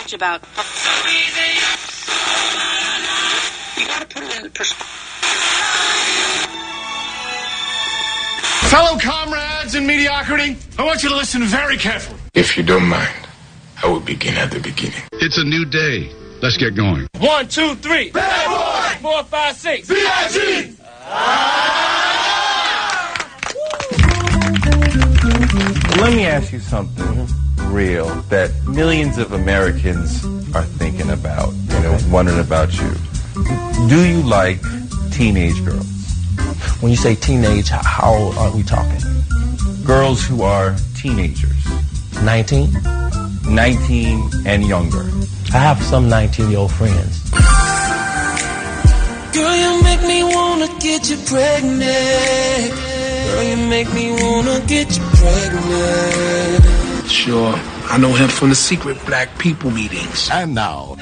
much about. You got to put it in perspective. Fellow comrades in mediocrity, I want you to listen very carefully. If you don't mind, I will begin at the beginning. It's a new day. Let's get going. 1, 2, 3. Bad boy! 4, 5, 6. B.I.G. Let me ask you something real that millions of Americans are thinking about, wondering about you. Do you like teenage girls? When you say teenage, how old are we talking? Girls who are teenagers. 19? 19 and younger. I have some 19-year-old friends. Girl, you make me wanna get you pregnant. Girl, you make me wanna get you pregnant. Sure, I know him from the secret black people meetings. And now...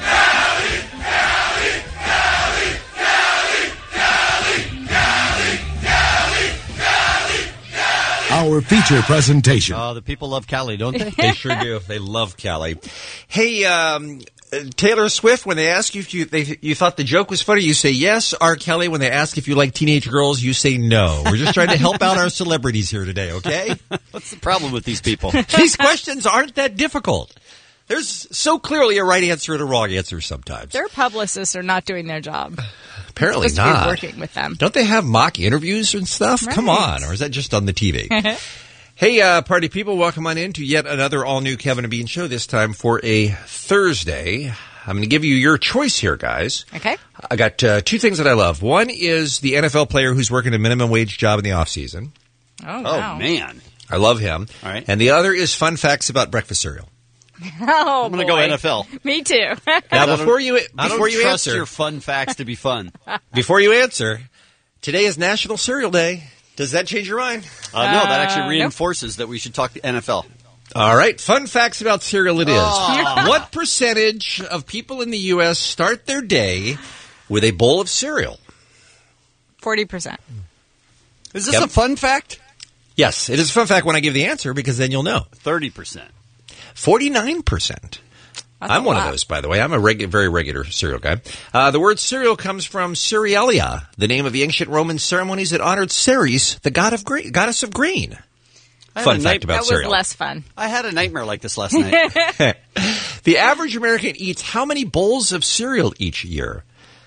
our feature presentation. Oh, the people love Cali, don't they? They sure do. They love Cali. Hey, Taylor Swift, when they ask you if you thought the joke was funny, you say yes. R. Kelly, when they ask if you like teenage girls, you say no. We're just trying to help out our celebrities here today, okay? What's the problem with these people? These questions aren't that difficult. There's so clearly a right answer and a wrong answer sometimes. Their publicists are not doing their job. Apparently it's supposed not. to be working with them. Don't they have mock interviews and stuff? Right. Come on. Or is that just on the TV? Hey, party people, welcome on in to yet another all-new Kevin and Bean show, this time for a Thursday. I'm going to give you your choice here, guys. Okay. I got two things that I love. One is the NFL player who's working a minimum wage job in the offseason. Oh, wow. Oh, man. I love him. All right. And the other is fun facts about breakfast cereal. Oh, I'm going to go NFL. Me too. Now, before you I don't trust answer, your fun facts to be fun. before you answer, today is National Cereal Day. Does that change your mind? No, that actually reinforces that we should talk to NFL. All right. Fun facts about cereal it is. What percentage of people in the U.S. start their day with a bowl of cereal? 40%. Is this a fun fact? Yes, it is a fun fact when I give the answer because then you'll know. 30%. 49%. I'm one of those, by the way. I'm a very regular cereal guy. The word cereal comes from Cerealia, the name of the ancient Roman ceremonies that honored Ceres, the goddess of grain. Fun fact about cereal. That was less fun. I had a nightmare like this last night. The average American eats how many bowls of cereal each year?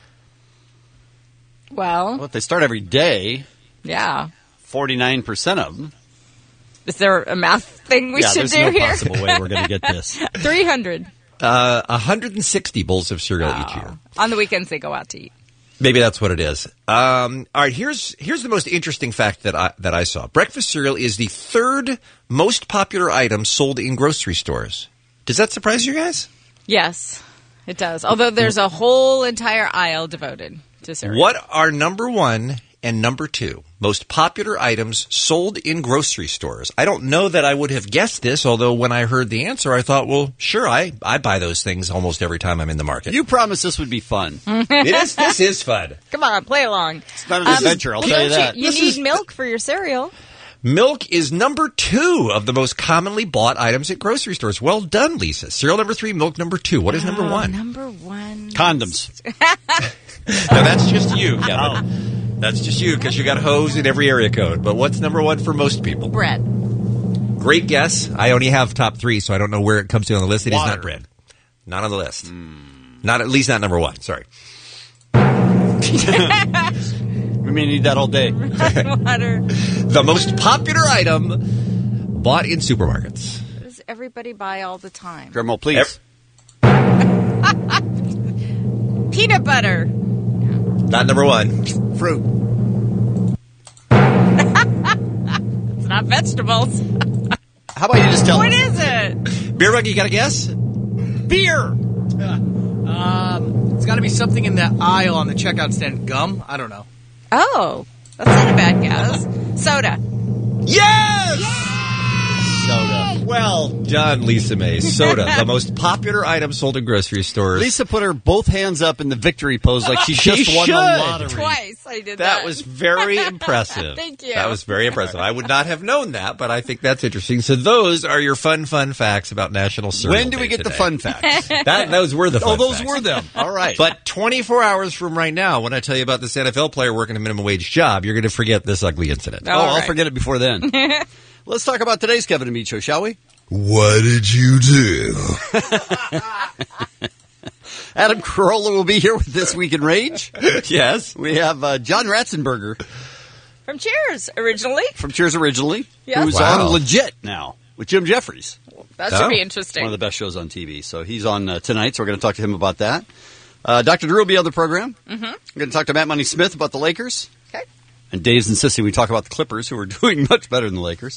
Well, if they start every day, yeah. 49% of them. Is there a math thing we should do here? There's no possible way we're going to get this. 300. 160 bowls of cereal each year. On the weekends, they go out to eat. Maybe that's what it is. All right, here's the most interesting fact that I saw. Breakfast cereal is the third most popular item sold in grocery stores. Does that surprise you guys? Yes, it does. Although there's a whole entire aisle devoted to cereal. What are number one and number two most popular items sold in grocery stores? I don't know that I would have guessed this, although when I heard the answer, I thought, well, sure, I buy those things almost every time I'm in the market. You promised this would be fun. This is fun. Come on, play along. It's not an adventure, I'll tell you that. You need milk for your cereal. Milk is number two of the most commonly bought items at grocery stores. Well done, Lisa. Cereal number three, milk number two. What is number one? Number one. Condoms. No, that's just you, Kevin. That's just you because you got hose in every area code. But what's number one for most people? Bread. Great guess. I only have top three, so I don't know where it comes to on the list. It Water. is not bread. Not on the list. Not at least not number one. Sorry. We may need that all day. Water. The most popular item bought in supermarkets. What does everybody buy all the time? Drumroll, please. Peanut butter. Not number one. Fruit. It's not vegetables. How about you just tell What us? is it? Beer Rug, you got a guess? Beer. It's got to be something in the aisle on the checkout stand. Gum? I don't know. Oh, that's not a bad guess. Soda. Yes! Soda. Well done, Lisa May. Soda, the most popular item sold in grocery stores. Lisa put her both hands up in the victory pose like she just won the lottery. Twice I did that. That was very impressive. Thank you. That was very impressive. I would not have known that, but I think that's interesting. So those are your fun facts about National Cereal When do we Day get the today. fun facts? Those were the fun those facts. were them. All right. But 24 hours from right now, when I tell you about this NFL player working a minimum wage job, you're going to forget this ugly incident. I'll forget it before then. Let's talk about today's Kevin and Beach Show, shall we? What did you do? Adam Carolla will be here with This Week in Rage. Yes. We have John Ratzenberger. From Cheers, originally. Yes. Who's Wow. on Legit now with Jim Jeffries. That should be interesting. One of the best shows on TV. So he's on tonight, so we're going to talk to him about that. Dr. Drew will be on the program. Mm-hmm. We're going to talk to Matt Money Smith about the Lakers. Okay. And Dave's insisting we talk about the Clippers, who are doing much better than the Lakers.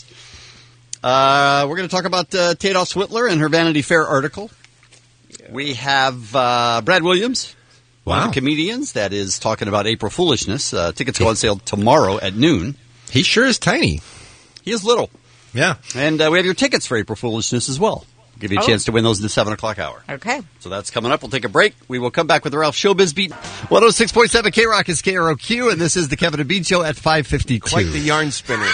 We're going to talk about Tato Switler and her Vanity Fair article. Yeah. We have Brad Williams, one of the comedians that is talking about April Foolishness. Tickets go on sale tomorrow at noon. He sure is tiny. He is little. Yeah. And we have your tickets for April Foolishness as well. We'll give you a chance to win those in the 7 o'clock hour. Okay. So that's coming up. We'll take a break. We will come back with the Ralph Showbiz Beat. 106.7 K-Rock is KROQ, and this is the Kevin and Bean Show at 5:52. Quite the yarn spinner.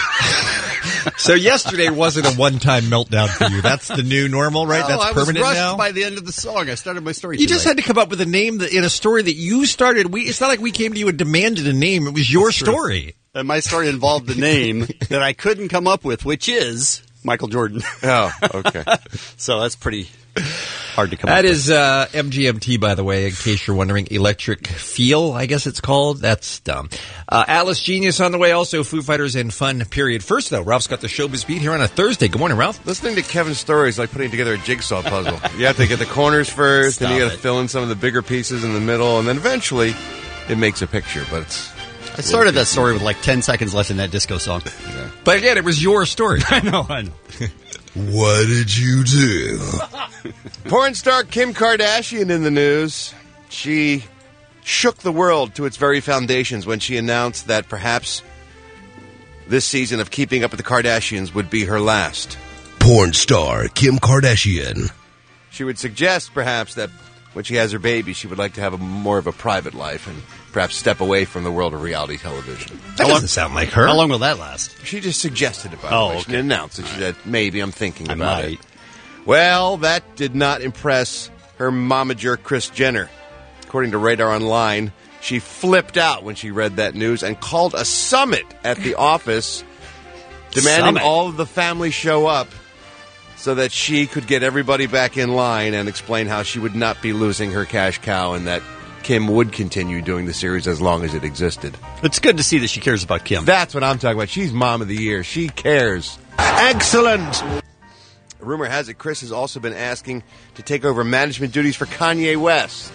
So yesterday wasn't a one-time meltdown for you. That's the new normal, right? That's permanent I was rushed now? by the end of the song. I started my story You just had to come up with a name in a story that you started. It's not like we came to you and demanded a name. It was your story. And my story involved the name that I couldn't come up with, which is Michael Jordan. Oh, okay. So that's pretty hard to come up That with. is MGMT, by the way, in case you're wondering. Electric Feel, I guess it's called. That's dumb. Atlas Genius on the way, also Foo Fighters and Fun, period. First, though, Ralph's got the Showbiz Beat here on a Thursday. Good morning, Ralph. Listening to Kevin's story is like putting together a jigsaw puzzle. You have to get the corners first, then you got to fill in some of the bigger pieces in the middle, and then eventually it makes a picture. But I started that story with like 10 seconds left in that disco song. Yeah. But again, it was your story. I know. What did you do? Porn star Kim Kardashian in the news. She shook the world to its very foundations when she announced that perhaps this season of Keeping Up with the Kardashians would be her last. Porn star Kim Kardashian. She would suggest perhaps that when she has her baby, she would like to have more of a private life and perhaps step away from the world of reality television. That doesn't sound like her. How long will that last? She just suggested it, by the way. She okay. didn't announce it. She said, maybe I'm thinking I about might. it. Well, that did not impress her momager, Kris Jenner. According to Radar Online, she flipped out when she read that news and called a summit at the office, demanding all of the family show up so that she could get everybody back in line and explain how she would not be losing her cash cow and that Kim would continue doing the series as long as it existed. It's good to see that she cares about Kim. That's what I'm talking about. She's mom of the year. She cares. Excellent. Rumor has it Kris has also been asking to take over management duties for Kanye West.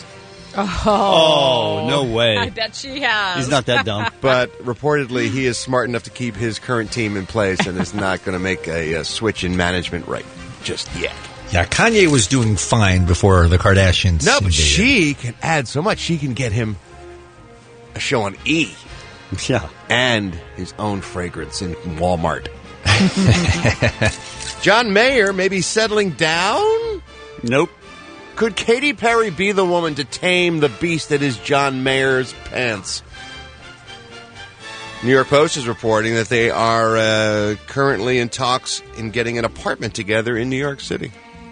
Oh, no way. I bet she has. He's not that dumb. But reportedly, he is smart enough to keep his current team in place and is not going to make a switch in management right just yet. Yeah, Kanye was doing fine before the Kardashians. No, but invaded. she can add so much. She can get him a show on E. Yeah. And his own fragrance in Walmart. John Mayer may be settling down? Nope. Could Katy Perry be the woman to tame the beast that is John Mayer's pants? New York Post is reporting that they are currently in talks in getting an apartment together in New York City.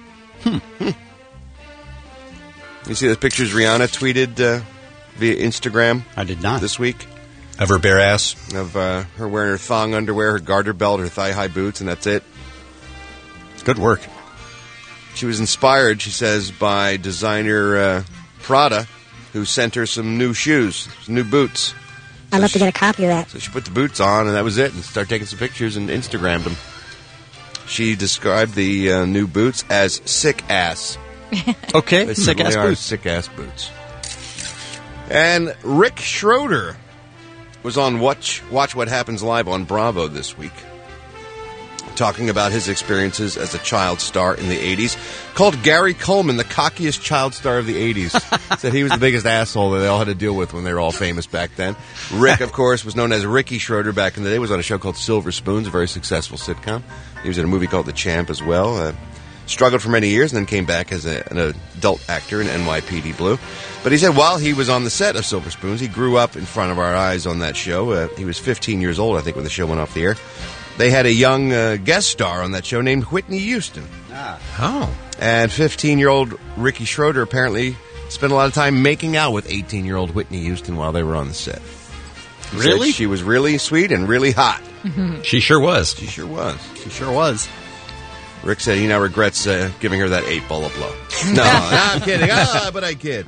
You see the pictures Rihanna tweeted via Instagram? I did not. This week? Of her bare ass? Of her wearing her thong underwear, her garter belt, her thigh-high boots, and that's it. Good work. She was inspired, she says, by designer Prada, who sent her some new shoes, some new boots. I'd love to get a copy of that. So she put the boots on, and that was it, and started taking some pictures and Instagrammed them. She described the new boots as sick ass. Okay, sick ass boots. Sick ass boots. And Rick Schroeder was on Watch What Happens Live on Bravo this week. talking about his experiences as a child star in the 80s. Called Gary Coleman the cockiest child star of the 80s. Said he was the biggest asshole that they all had to deal with when they were all famous back then. Rick, of course, was known as Ricky Schroeder back in the day. Was on a show called Silver Spoons, a very successful sitcom. He was in a movie called The Champ as well. Struggled for many years and then came back as an adult actor in NYPD Blue. But he said while he was on the set of Silver Spoons, he grew up in front of our eyes on that show. He was 15 years old, I think, when the show went off the air. They had a young guest star on that show named Whitney Houston. Oh. And 15-year-old Ricky Schroeder apparently spent a lot of time making out with 18-year-old Whitney Houston while they were on the set. He Really? said she was really sweet and really hot. She sure was. She sure was. She sure was. Rick said he now regrets giving her that 8-ball blow. No, I'm kidding. But I kid.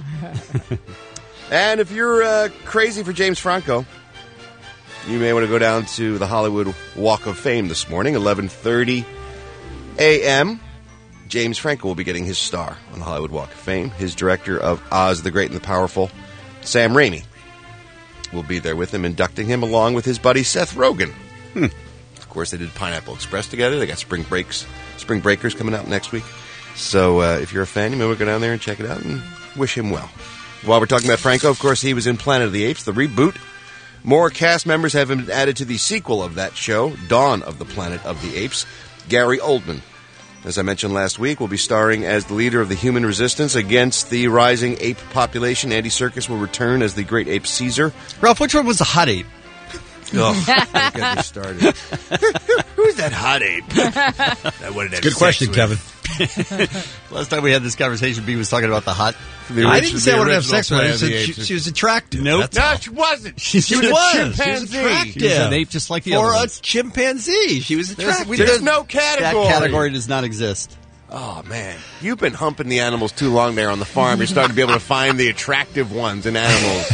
And if you're crazy for James Franco, you may want to go down to the Hollywood Walk of Fame this morning, 11:30 a.m. James Franco will be getting his star on the Hollywood Walk of Fame. His director of Oz the Great and the Powerful, Sam Raimi, will be there with him, inducting him along with his buddy Seth Rogen. Of course, they did Pineapple Express together. They got Spring Breakers coming out next week. So if you're a fan, you may want to go down there and check it out and wish him well. While we're talking about Franco, of course, he was in Planet of the Apes, the reboot. More cast members have been added to the sequel of that show, Dawn of the Planet of the Apes. Gary Oldman, as I mentioned last week, will be starring as the leader of the human resistance against the rising ape population. Andy Serkis will return as the great ape Caesar. Ralph, which one was the hot ape? Oh, don't get me started. Who's that hot ape? I wanted to have Good question, Kevin. Last time we had this conversation, B was talking about the hot. I didn't say I wanted to have sex with her. I said she was attractive. Nope. No, she wasn't. She was a chimpanzee. She was an ape just like the other For ones. a chimpanzee. She was attractive. There's no category. That category does not exist. Oh, man. You've been humping the animals too long there on the farm. You're starting to be able to find the attractive ones in animals.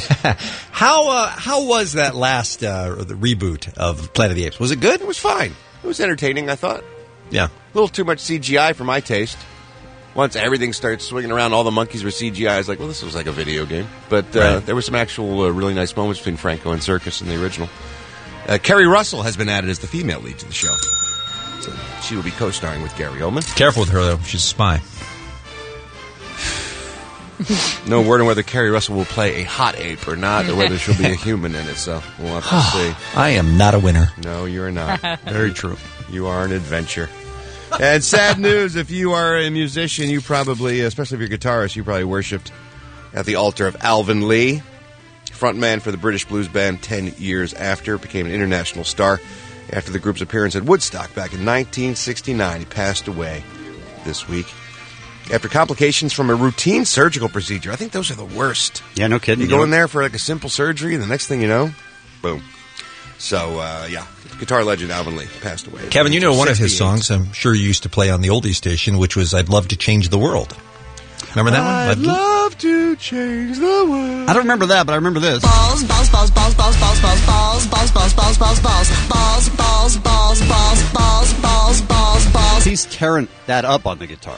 How was that last the reboot of Planet of the Apes? Was it good? It was fine. It was entertaining, I thought. Yeah. A little too much CGI for my taste. Once everything starts swinging around, all the monkeys were CGI. I was like, well, this was like a video game. But there were some actual really nice moments between Franco and Serkis in the original. Kerry Russell has been added as the female lead to the show. So she will be co-starring with Gary Oldman. Careful with her, though. She's a spy. No word on whether Kerry Russell will play a hot ape or not, or whether she'll be a human in it, so we'll have to see. I am not a winner. No, you're not. Very true. You are an adventure. And sad news, if you are a musician, you probably, especially if you're a guitarist, you probably worshipped at the altar of Alvin Lee, frontman for the British blues band 10 years after, became an international star after the group's appearance at Woodstock back in 1969. He passed away this week after complications from a routine surgical procedure. I think those are the worst. Yeah, no kidding. You go in there for like a simple surgery, and the next thing you know, boom. So, yeah, guitar legend Alvin Lee passed away. Kevin, you know one of his songs, I'm sure you used to play on the oldie station, which was I'd Love to Change the World. Remember that one? I'd love to change the world. I don't remember that, but I remember this. Balls, balls, balls, balls, balls, balls, balls, balls, balls, balls, balls, balls, balls, balls, balls, balls, balls, balls, balls, balls. He's tearing that up on the guitar.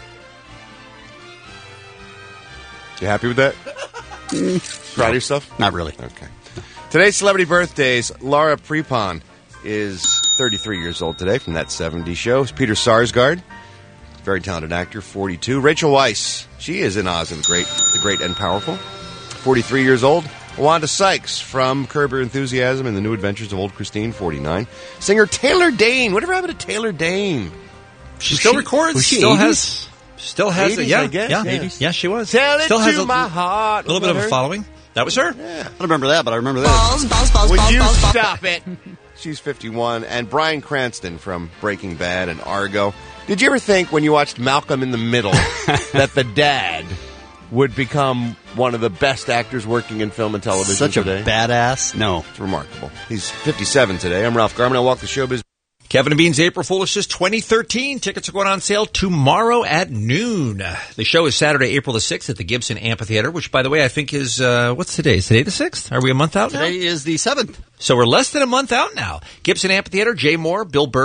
You happy with that? Proud of yourself? Not really. Okay. Today's celebrity birthdays. Laura Prepon is 33 years old today from That 70s Show. Peter Sarsgaard, very talented actor, 42. Rachel Weisz, she is in Oz and the Great and Powerful, 43 years old. Wanda Sykes from Curb Your Enthusiasm and The New Adventures of Old Christine, 49. Singer Taylor Dayne. Whatever happened to Taylor Dayne? She still records. She Still 80s? has it. Yeah, I guess. yeah. 80s. Yeah, she was. Tell it still has to my heart. A little bit of a following. That was her. Yeah. I don't remember that, but I remember this. Balls, balls, balls, Would balls, you balls, balls. stop it? She's 51. And Bryan Cranston from Breaking Bad and Argo. Did you ever think when you watched Malcolm in the Middle that the dad would become one of the best actors working in film and television Such today? a badass. No. It's remarkable. He's 57 today. I'm Ralph Garman. I walk the showbiz. Kevin and Bean's April Foolishness 2013. Tickets are going on sale tomorrow at noon. The show is Saturday, April the 6th at the Gibson Amphitheater, which, by the way, I think is, what's today? Is today the 6th? Are we a month out now? Today is the 7th. So we're less than a month out now. Gibson Amphitheater, Jay Moore, Bill Burr,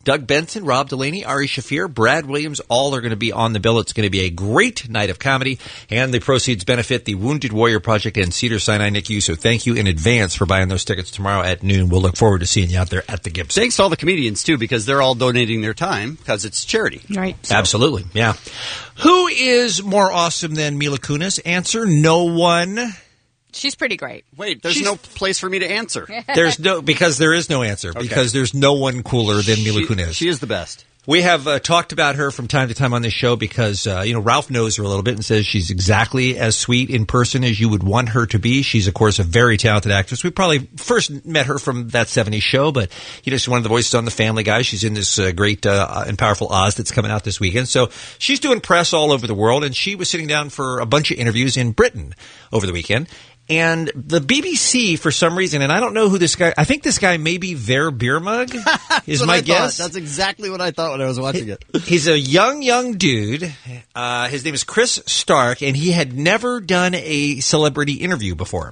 Doug Benson, Rob Delaney, Ari Shafir, Brad Williams, all are going to be on the bill. It's going to be a great night of comedy, and the proceeds benefit the Wounded Warrior Project and Cedars-Sinai NICU. So thank you in advance for buying those tickets tomorrow at noon. We'll look forward to seeing you out there at the Gibson. Thanks to all the comedians, too, because they're all donating their time because it's charity. Right. So. Absolutely, yeah. Who is more awesome than Mila Kunis? Answer, no one. She's pretty great. Wait, there's no place for me to answer. Because there is no answer. Okay. Because there's no one cooler than Mila Kunis. She is the best. We have talked about her from time to time on this show because, Ralph knows her a little bit and says she's exactly as sweet in person as you would want her to be. She's, of course, a very talented actress. We probably first met her from That 70s Show, but, she's one of the voices on The Family Guy. She's in this great and powerful Oz that's coming out this weekend. So she's doing press all over the world, and she was sitting down for a bunch of interviews in Britain over the weekend. And the BBC, for some reason, and I don't know who this guy, I think this guy may be Ver Beermug, is my guess. That's exactly what I thought when I was watching it. He's a young dude. His name is Chris Stark, and he had never done a celebrity interview before.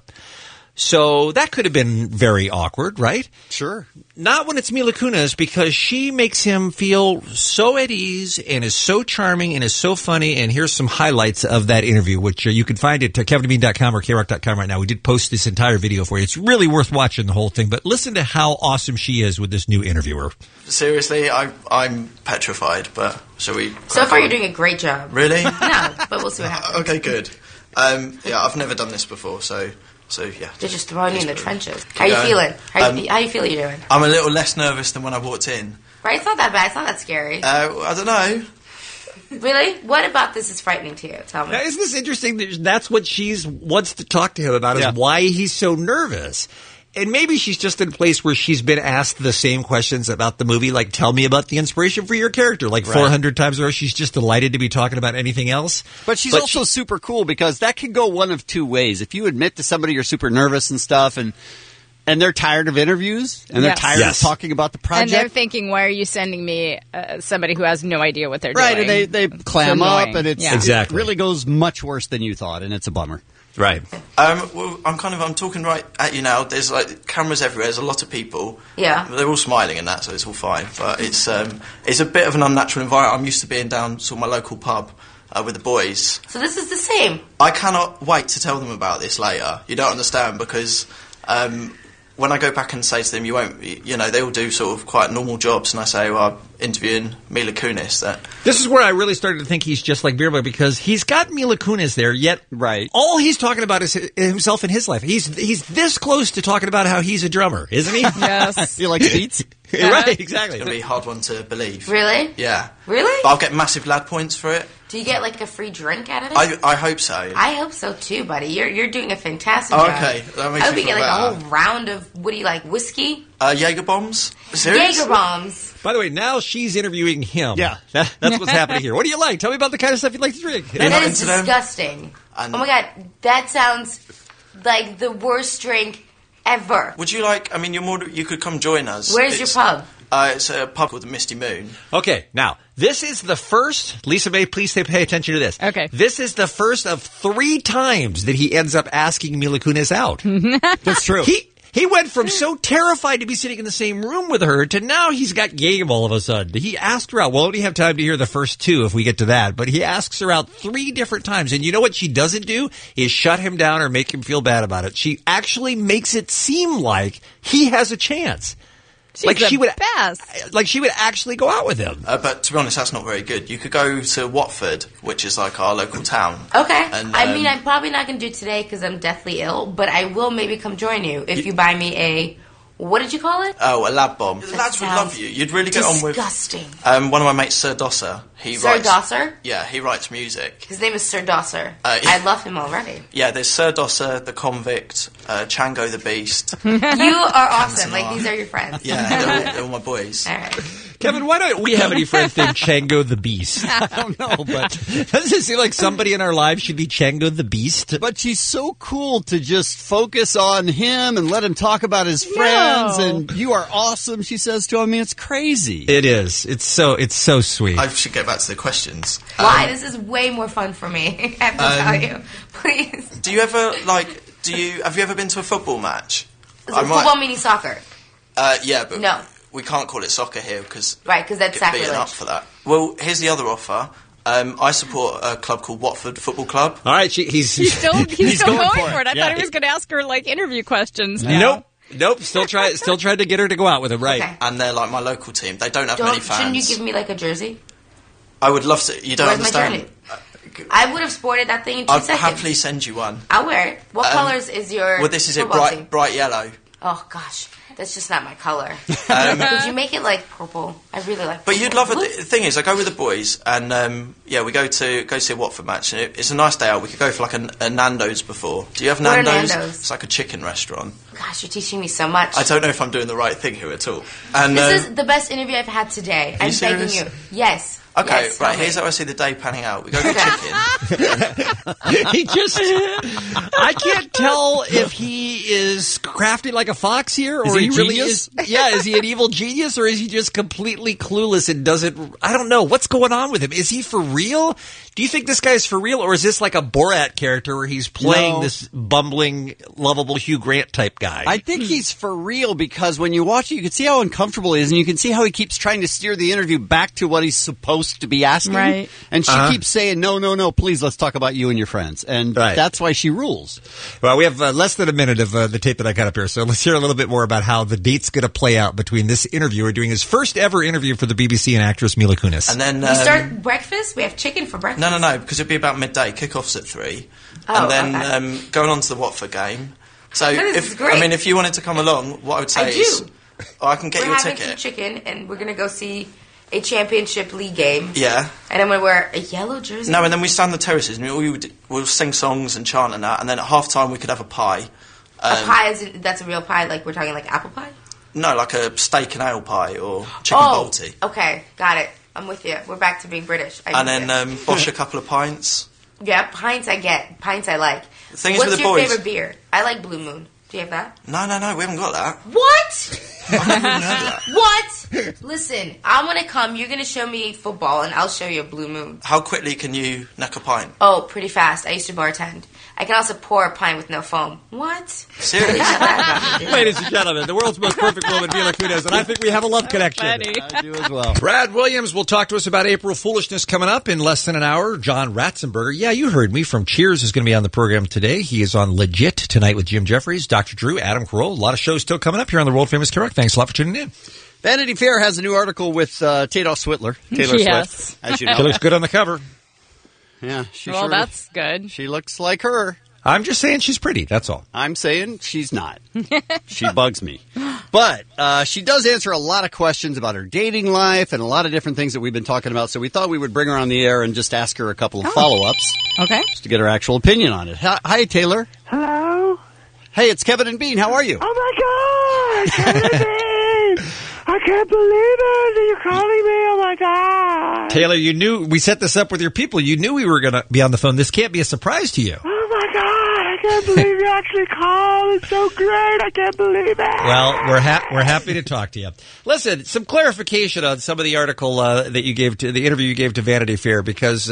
So that could have been very awkward, right? Sure. Not when it's Mila Kunis, because she makes him feel so at ease and is so charming and is so funny. And here's some highlights of that interview, which you can find at KevinDean.com or KRock.com right now. We did post this entire video for you. It's really worth watching the whole thing. But listen to how awesome she is with this new interviewer. Seriously, I'm petrified, but shall we? So far, you're doing a great job. Really? No, but we'll see what happens. Okay, good. I've never done this before, so yeah. They're just throwing you in the trenches. How are you feeling? How you feel you're doing? I'm a little less nervous than when I walked in. Right? It's not that bad. It's not that scary. I don't know. Really? What about this is frightening to you? Tell me. Now, isn't this interesting? That's what she wants to talk to him about, is why he's so nervous. And maybe she's just in a place where she's been asked the same questions about the movie, like, tell me about the inspiration for your character, like 400 times or she's just delighted to be talking about anything else. But she's also super cool, because that can go one of two ways. If you admit to somebody you're super nervous and stuff, and they're tired of interviews, and they're tired of talking about the project. And they're thinking, why are you sending me somebody who has no idea what they're doing? Right, and they clam up, and it really goes much worse than you thought, and it's a bummer. Right. Well, I'm talking right at you now. There's cameras everywhere. There's a lot of people. Yeah. They're all smiling and that, so it's all fine. But it's a bit of an unnatural environment. I'm used to being down sort of my local pub with the boys. So this is the same. I cannot wait to tell them about this later. You don't understand, because when I go back and say to them, you won't, they all do sort of quite normal jobs, and I say, well, I'm interviewing Mila Kunis. This is where I really started to think he's just like Beermug, because he's got Mila Kunis there, yet all he's talking about is himself and his life. He's this close to talking about how he's a drummer, isn't he? Yes. You like beats? Right, exactly. It's going to be a hard one to believe. Really? Yeah. Really? But I'll get massive lad points for it. Do you get like a free drink out of it? I hope so. I hope so too, buddy. You're doing a fantastic job. Okay, that makes I hope me you feel get better. a whole round of, what do you like, whiskey? Jaeger bombs. Serious? Jaeger bombs. By the way, now she's interviewing him. Yeah. That's what's happening here. What do you like? Tell me about the kind of stuff you like to drink. That is disgusting. Oh my God, that sounds like the worst drink ever. Would you like? I mean, you could come join us. Where's your pub? It's a pub called the Misty Moon. Okay, now, this is the first, Lisa May, please pay attention to this. Okay. This is the first of 3 times that he ends up asking Mila Kunis out. That's true. He went from so terrified to be sitting in the same room with her to now he's got game all of a sudden. He asked her out. We'll only have time to hear the first 2 if we get to that, but he asks her out 3 different times. And you know what she doesn't do? Is shut him down or make him feel bad about it. She actually makes it seem like he has a chance. She would actually go out with him. But to be honest, that's not very good. You could go to Watford, which is like our local town. Okay. And, I mean, I'm probably not going to do it today because I'm deathly ill, but I will maybe come join you if you buy me a... What did you call it? Oh, a lab bomb. The That lads would love you. You'd really get on with... Disgusting. One of my mates, Sir Dosser. Sir Dosser? Yeah, he writes music. His name is Sir Dosser. Yeah. I love him already. Yeah, there's Sir Dosser, the Convict, Chango the Beast. You are awesome. Like, these are your friends. Yeah, they're all my boys. All right. Kevin, why don't we have any friends named Chango the Beast? I don't know, but doesn't it seem like somebody in our lives should be Chango the Beast? But she's so cool to just focus on him and let him talk about his friends, and you are awesome, she says to him. I mean, it's crazy. It is. It's so sweet. I should get back to the questions. Why? This is way more fun for me, I have to tell you. Please. Do you ever, have you ever been to a football match? Football meaning soccer? Yeah, but... No. we can't call it soccer here because that's beaten sacrilege. up for that. Well, here's the other offer. I support a club called Watford Football Club. All right, he's still going for it. I Yeah. thought he was going to ask her like interview questions. Now. Nope. Still tried to get her to go out with him. Right. Okay. And they're like my local team. They don't have many fans. Shouldn't you give me like a jersey? I would love to. You don't Where's understand. my jersey? I would have sported that thing in 2 I'd seconds. happily send you one. I'll wear it. What colors is your? Well, this is it. football team? Bright yellow. Oh gosh, that's just not my color. Could you make it like purple? I really like. But purple. you'd love it. The thing is, I go with the boys, and we go see a Watford match, and it's a nice day out. We could go for like a Nando's before. Do you have What are Nando's? Nando's? It's like a chicken restaurant. Gosh, you're teaching me so much. I don't know if I'm doing the right thing here at all. And This is the best interview I've had today. I'm begging serious? you. Yes. okay, Yes, right. tell me. Here's how I see the day panning out. We go for chicken. He just, I can't tell if he is crafty like a fox here, or Is he a really genius? is. Yeah, is he an evil genius, or is he just completely clueless and doesn't? I don't know what's going on with him. Is he for real? Do you think this guy is for real, or is this like a Borat character where he's playing No. this bumbling, lovable Hugh Grant type guy? I think he's for real because when you watch it, you can see how uncomfortable he is, and you can see how he keeps trying to steer the interview back to what he's supposed to be asking. Right. And she keeps saying, no, please, let's talk about you and your friends. And that's why she rules. Well, we have less than a minute of the tape that I got up here, so let's hear a little bit more about how the date's going to play out between this interviewer doing his first ever interview for the BBC and actress Mila Kunis. And then We start breakfast. We have chicken for breakfast. No, because it'll be about midday. Kickoff's at 3, Oh, and then going on to the Watford game. So This is great. if you wanted to come along, what I would say I is, do. I can get We're you a having ticket. some chicken, and we're gonna go see a championship league game. Yeah. And I'm gonna wear a yellow jersey. No, and then we stand on the terraces and we'll sing songs and chant and that, and then at half time we could have a pie. A pie that's a real pie. Like we're talking like apple pie. No, like a steak and ale pie or chicken balti. Okay, got it. I'm with you. We're back to being British. And then Bosch a couple of pints. Yeah, pints I get. Pints I like. The thing is What's with the your boys- favorite beer? I like Blue Moon. Do you have that? No, we haven't got that. What? I've never even heard that. What? Listen, I'm gonna come. You're gonna show me football, and I'll show you a Blue Moon. How quickly can you neck a pint? Oh, pretty fast. I used to bartend. I can also pour a pint with no foam. What? Seriously? Ladies and gentlemen, the world's most perfect woman, Mila Kunis, and I think we have a love connection. I do as well. Brad Williams will talk to us about April Foolishness coming up in less than an hour. John Ratzenberger, yeah, you heard me, from Cheers is going to be on the program today. He is on Legit tonight with Jim Jeffries, Dr. Drew, Adam Carolla. A lot of shows still coming up here on the world famous K-Rock. Thanks a lot for tuning in. Vanity Fair has a new article with Taylor Swift, Yes. as you know. She looks good on the cover. Yeah, she Well, sure that's good. She looks like her. I'm just saying she's pretty, that's all. I'm saying she's not. She bugs me. But she does answer a lot of questions about her dating life and a lot of different things that we've been talking about. So we thought we would bring her on the air and just ask her a couple of follow-ups. Okay. Just to get her actual opinion on it. Hi, Taylor. Hello? Hey, it's Kevin and Bean. How are you? Oh my god! Kevin and Bean! I can't believe it that you're calling me! Oh my god! Taylor, you knew, we set this up with your people. You knew we were going to be on the phone. This can't be a surprise to you. Oh my god! I can't believe you actually called! It's so great! I can't believe it! Well, we're happy to talk to you. Listen, some clarification on some of the article that you gave to the interview you gave to Vanity Fair, because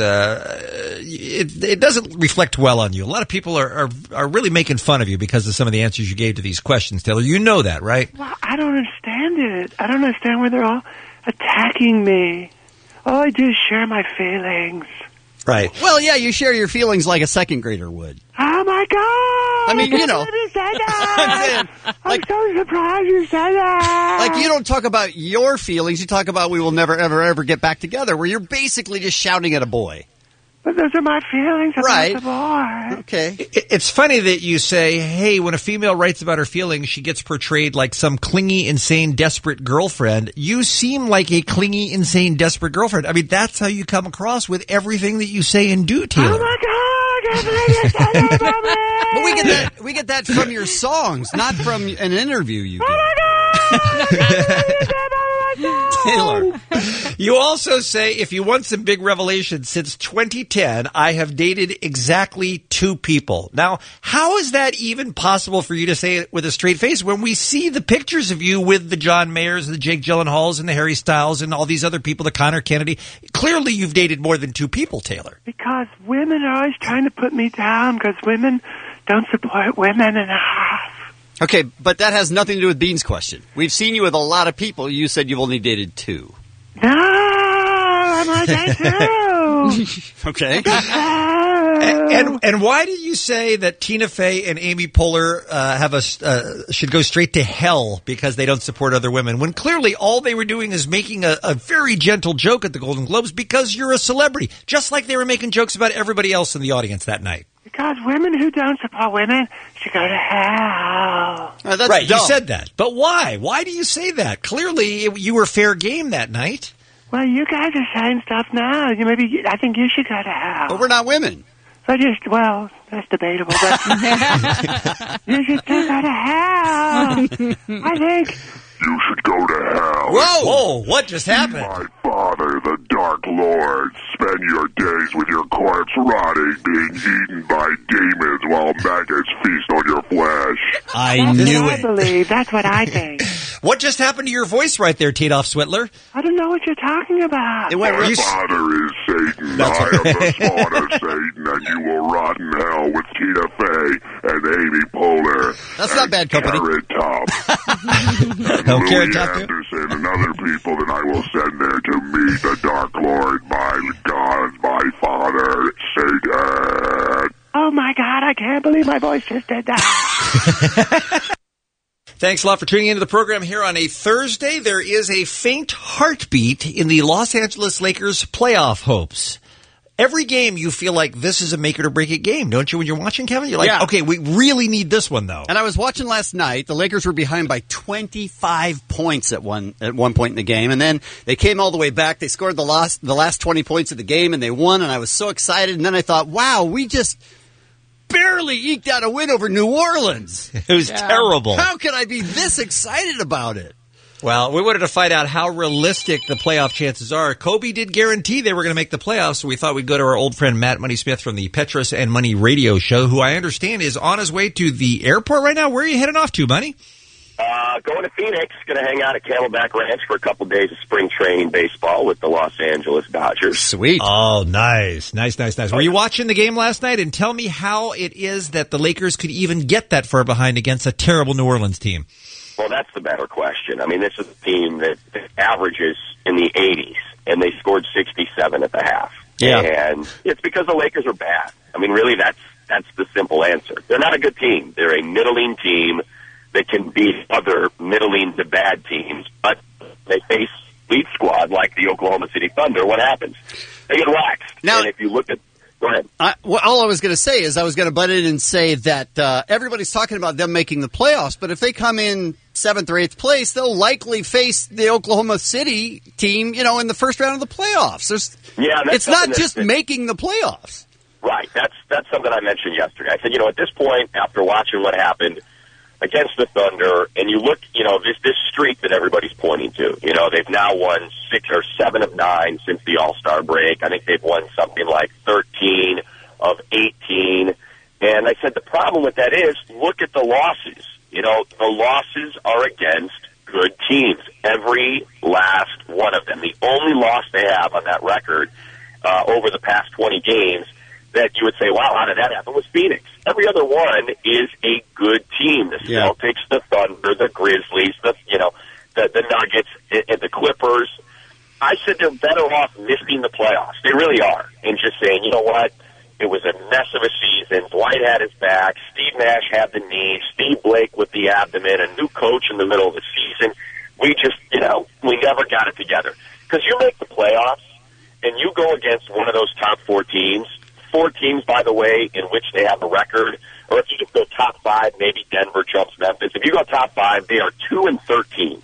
it doesn't reflect well on you. A lot of people are really making fun of you because of some of the answers you gave to these questions, Taylor. You know that, right? Well, I don't understand it. I don't understand why they're all attacking me. All I do is share my feelings. Right. Well, yeah, you share your feelings like a second grader would. Oh my god! I mean, you know. You said that. I'm so surprised you said that. Like, you don't talk about your feelings. You talk about we will never, ever, ever get back together, where you're basically just shouting at a boy. But those are my feelings about Right. the boy. Okay. It's funny that you say, hey, when a female writes about her feelings, she gets portrayed like some clingy, insane, desperate girlfriend. You seem like a clingy, insane, desperate girlfriend. I mean, that's how you come across with everything that you say and do, Taylor. Oh my god! I can't believe you said that about me. But we get that from your songs, not from an interview you did. Taylor. You also say, if you want some big revelations, since 2010, I have dated exactly 2 people. Now, how is that even possible for you to say it with a straight face when we see the pictures of you with the John Mayers, the Jake Gyllenhaals, and the Harry Styles, and all these other people, the Connor Kennedy? Clearly, you've dated more than 2 people, Taylor. Because women are always trying to put me down because women don't support women enough. Okay, but that has nothing to do with Bean's question. We've seen you with a lot of people. You said you've only dated 2. No, I'm on that too. Okay. And why do you say that Tina Fey and Amy Poehler should go straight to hell because they don't support other women, when clearly all they were doing is making a very gentle joke at the Golden Globes because you're a celebrity, just like they were making jokes about everybody else in the audience that night? Because women who don't support women should go to hell. That's right, dumb. you said that. But why? Why do you say that? Clearly, you were fair game that night. Well, you guys are saying stuff now. I think you should go to hell. But we're not women. Well, that's debatable, but you should still go to hell. I think. You should go to hell. Whoa, what just happened? My father, the Dark Lord. Spend your days with your corpse rotting, being eaten by demons while maggots feast on your flesh. I believe. That's what I think. What just happened to your voice right there, Tadolf Switler? I don't know what you're talking about. My father is Satan. I am the spawn of Satan, and you will rot in hell with Tina Fey and Amy Poehler. That's not bad company. Carrot Top. and Louis Anderson and other people that I will send there to meet the Dark Lord, my God, my father, Satan. Oh, my God, I can't believe my voice just did that. Thanks a lot for tuning into the program here on a Thursday. There is a faint heartbeat in the Los Angeles Lakers playoff hopes. Every game you feel like this is a make it or break it game, don't you, when you're watching, Kevin? You're like, okay, we really need this one, though. And I was watching last night. The Lakers were behind by 25 points at one point in the game, and then they came all the way back. They scored the last 20 points of the game, and they won, and I was so excited. And then I thought, wow, we just barely eked out a win over New Orleans. It was terrible. How could I be this excited about it? Well, we wanted to find out how realistic the playoff chances are. Kobe did guarantee they were going to make the playoffs, so we thought we'd go to our old friend Matt Money Smith from the Petros and Money radio show, who I understand is on his way to the airport right now. Where are you heading off to, Money? Going to Phoenix. Going to hang out at Camelback Ranch for a couple days of spring training baseball with the Los Angeles Dodgers. Sweet. Oh, nice. Were you watching the game last night? And tell me how it is that the Lakers could even get that far behind against a terrible New Orleans team. Well, that's the better question. I mean, this is a team that averages in the 80s, and they scored 67 at the half. Yeah. And it's because the Lakers are bad. I mean, really, that's the simple answer. They're not a good team. They're a middling team that can beat other middling to bad teams, but they face lead squad like the Oklahoma City Thunder. What happens? They get waxed. Now, and if you look at... Go ahead. All I was going to say is I was going to butt in and say that everybody's talking about them making the playoffs, but if they come in 7th or 8th place, they'll likely face the Oklahoma City team, in the first round of the playoffs. It's not just making the playoffs. Right. That's something I mentioned yesterday. I said, at this point, after watching what happened against the Thunder, and you look, this streak that everybody's pointing to. They've now won 6 or 7 of 9 since the All-Star break. I think they've won something like 13 of 18. And I said the problem with that is, look at the losses. The losses are against good teams. Every last one of them. The only loss they have on that record over the past 20 games that you would say, wow, how did that happen, was Phoenix. Every other one is a good team. The Celtics, the Thunder, the Grizzlies, the Nuggets, and the Clippers. I said they're better off missing the playoffs. They really are. And just saying, you know what? It was a mess of a season. Dwight had his back. Steve Nash had the knee. Steve Blake with the abdomen. A new coach in the middle of the season. We just, we never got it together. Because you make the playoffs, and you go against one of those top 4 teams, 4 teams, by the way, in which they have a record, or if you just go top 5, maybe Denver jumps Memphis. If you go top 5, they are 2-13.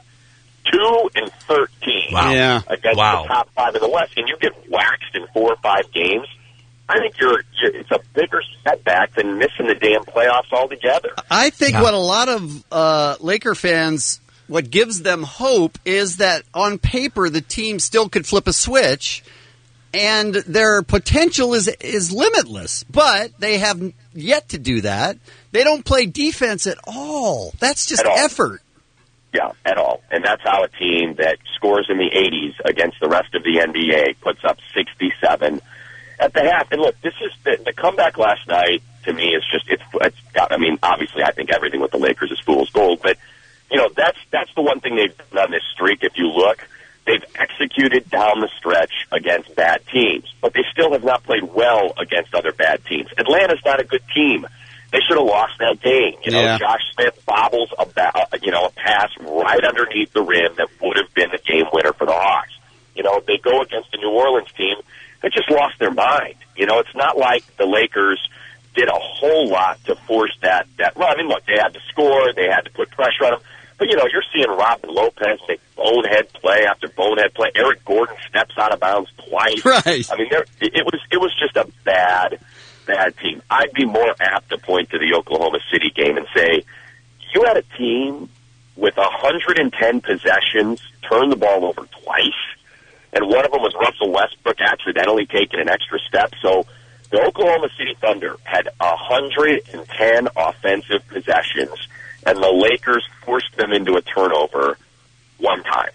2-13 wow. against the top 5 in the West, and you get waxed in 4 or 5 games. I think it's a bigger setback than missing the damn playoffs altogether. I think what a lot of Laker fans, what gives them hope is that on paper the team still could flip a switch, and their potential is limitless. But they have yet to do that. They don't play defense at all. That's just effort. Yeah, at all. And that's how a team that scores in the 80s against the rest of the NBA puts up 67 at the half. And look, this is the comeback last night to me is just it's. I mean, obviously, I think everything with the Lakers is fool's gold, but that's the one thing they've done on this streak. If you look, they've executed down the stretch against bad teams, but they still have not played well against other bad teams. Atlanta's not a good team. They should have lost that game. Josh Smith bobbles a pass right underneath the rim that would have been the game winner for the Hawks. They go against the New Orleans team that just lost their mind. It's not like the Lakers did a whole lot to force that. Well, I mean, look, they had to score, they had to put pressure on them. But, you're seeing Robin Lopez make bonehead play after bonehead play. Eric Gordon steps out of bounds twice. Right. I mean, it was just a bad team. I'd be more apt to point to the Oklahoma City game and say, you had a team with 110 possessions, turn the ball over twice, and one of them was Russell Westbrook accidentally taking an extra step. So the Oklahoma City Thunder had 110 offensive possessions, and the Lakers forced them into a turnover one time.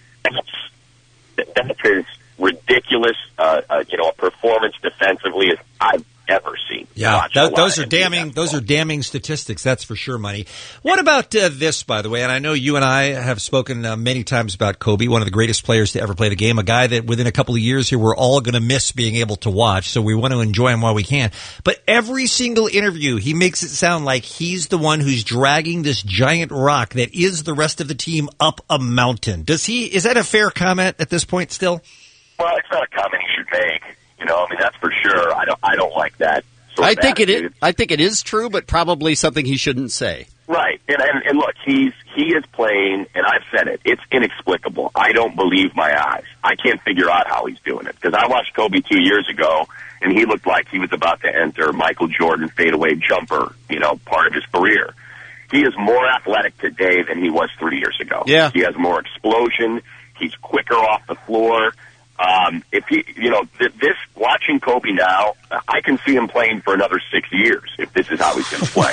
That is ridiculous, a performance defensively as I've ever seen. Yeah, those are damning statistics. That's for sure, Money. What about this, by the way? And I know you and I have spoken many times about Kobe, one of the greatest players to ever play the game, a guy that within a couple of years here we're all going to miss being able to watch, so we want to enjoy him while we can. But every single interview, he makes it sound like he's the one who's dragging this giant rock that is the rest of the team up a mountain. Is that a fair comment at this point still? Well, it's not a comment he should make. That's for sure. I don't like that. I think it is true, but probably something he shouldn't say. Right. And look, he is playing, and I've said it, it's inexplicable. I don't believe my eyes. I can't figure out how he's doing it. Because I watched Kobe 2 years ago, and he looked like he was about to enter Michael Jordan fadeaway jumper, part of his career. He is more athletic today than he was 3 years ago. Yeah. He has more explosion. He's quicker off the floor. If he, this watching Kobe now, I can see him playing for another 6 years if this is how he's going to play.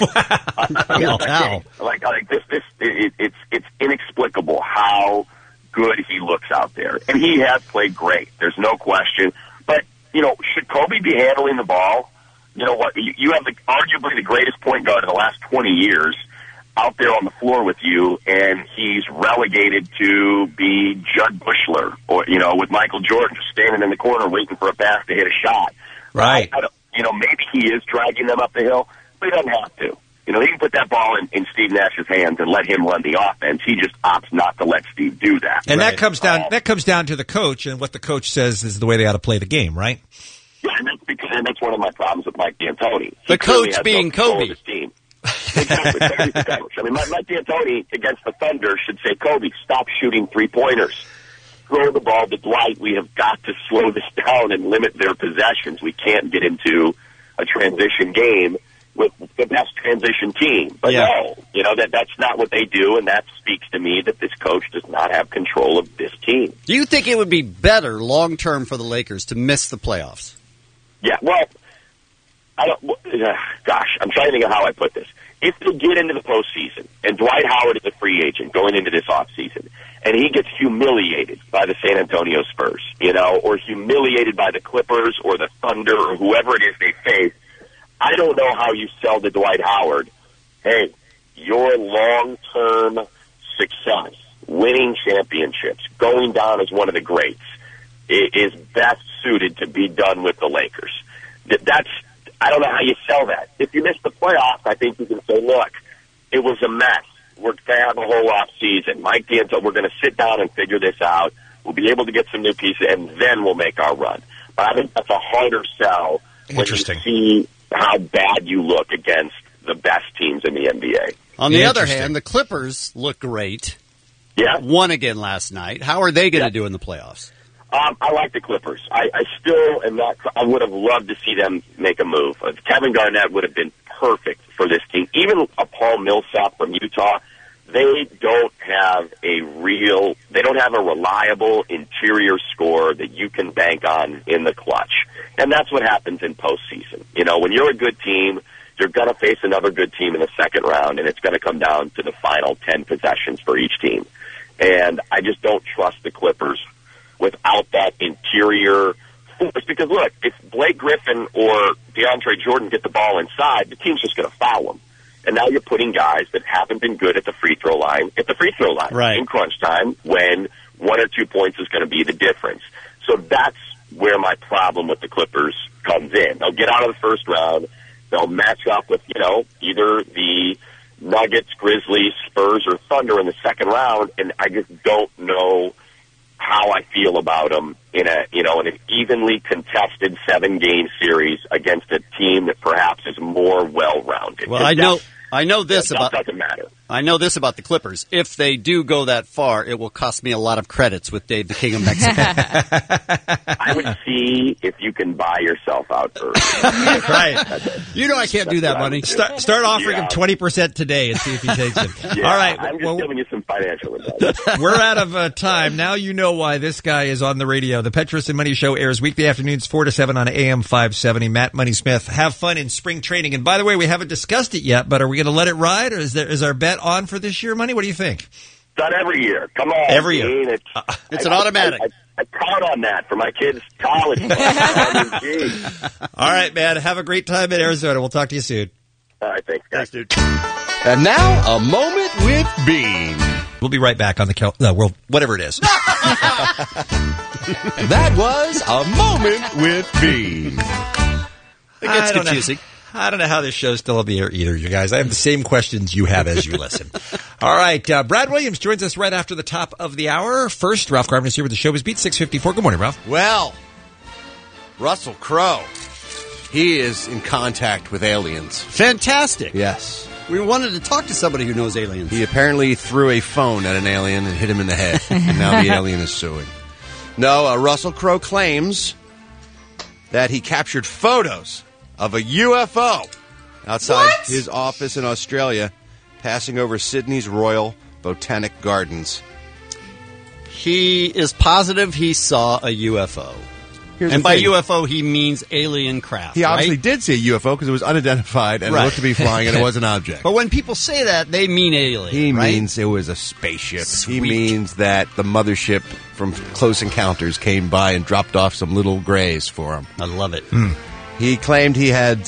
It's inexplicable how good he looks out there, and he has played great. There's no question. But should Kobe be handling the ball? You know what? You have arguably the greatest point guard in the last 20 years out there on the floor with you, and he's relegated to be Judd Bushler or, with Michael Jordan just standing in the corner waiting for a pass to hit a shot. Right. Maybe he is dragging them up the hill, but he doesn't have to. He can put that ball in Steve Nash's hands and let him run the offense. He just opts not to let Steve do that. And that comes down to the coach, and what the coach says is the way they ought to play the game, right? Yeah, and that's one of my problems with Mike D'Antoni. The coach being Kobe. His team. Exactly. I mean, Mike D'Antoni against the Thunder should say, Kobe, stop shooting three-pointers. Throw the ball to Dwight. We have got to slow this down and limit their possessions. We can't get into a transition game with the best transition team. But no, that's not what they do, and that speaks to me that this coach does not have control of this team. Do you think it would be better long-term for the Lakers to miss the playoffs? Yeah, well, I'm trying to think of how I put this. If they get into the postseason, and Dwight Howard is a free agent going into this offseason, and he gets humiliated by the San Antonio Spurs, or humiliated by the Clippers or the Thunder or whoever it is they face, I don't know how you sell to Dwight Howard, hey, your long-term success, winning championships, going down as one of the greats, is best suited to be done with the Lakers. I don't know how you sell that. If you miss the playoffs, I think you can say, look, it was a mess. We're going to have a whole off season. Mike D'Antoni, we're going to sit down and figure this out. We'll be able to get some new pieces, and then we'll make our run. But I think that's a harder sell when you see how bad you look against the best teams in the NBA. On the other hand, the Clippers look great. Yeah. Won again last night. How are they going to do in the playoffs? I like the Clippers. I still am not. I would have loved to see them make a move. Kevin Garnett would have been perfect for this team. Even a Paul Millsap from Utah, they don't have a reliable interior scorer that you can bank on in the clutch. And that's what happens in postseason. When you're a good team, you're going to face another good team in the second round, and it's going to come down to the final 10 possessions for each team. And I just don't trust the Clippers without that interior force because, look, if Blake Griffin or DeAndre Jordan get the ball inside, the team's just going to foul them. And now you're putting guys that haven't been good at the free throw line at the free throw line in crunch time when 1 or 2 points is going to be the difference. So that's where my problem with the Clippers comes in. They'll get out of the first round. They'll match up with, either the Nuggets, Grizzlies, Spurs, or Thunder in the second round, and I just don't know how I feel about them in an evenly contested 7-game series against a team that perhaps is more well-rounded. Well, I know this about doesn't matter. I know this about the Clippers. If they do go that far, it will cost me a lot of credits with Dave the King of Mexico. I would see if you can buy yourself out first. Right. I can't do that, money. Start offering him 20% today and see if he takes it. Yeah, all right. I'm just giving you some financial advice. We're out of time. Now you know why this guy is on the radio. The Petros and Money Show airs weekday afternoons 4 to 7 on AM 570. Matt Money Smith. Have fun in spring training. And by the way, we haven't discussed it yet, but are we going to let it ride, or is our bet on for this year, Money? What do you think? Done every year. Come on. Every year. Dean. It's an automatic. I count on that for my kids' college. All right, man. Have a great time in Arizona. We'll talk to you soon. All right, thanks, guys. Dude. And now, a moment with Bean. We'll be right back on the world, whatever it is. That was a moment with Bean. It gets confusing. I don't know how this show's still on the air either, you guys. I have the same questions you have as you listen. All right. Brad Williams joins us right after the top of the hour. First, Ralph Garman is here with the show. His beat 6:54. Good morning, Ralph. Well, Russell Crowe. He is in contact with aliens. Fantastic. Yes. We wanted to talk to somebody who knows aliens. He apparently threw a phone at an alien and hit him in the head. And now the alien is suing. No, Russell Crowe claims that he captured photos of a UFO outside his office in Australia, passing over Sydney's Royal Botanic Gardens. He is positive he saw a UFO. And by UFO, he means alien craft. He obviously did see a UFO because it was unidentified and it looked to be flying and it was an object. But when people say that, they mean alien. He means it was a spaceship. Sweet. He means that the mothership from Close Encounters came by and dropped off some little grays for him. I love it. He claimed he had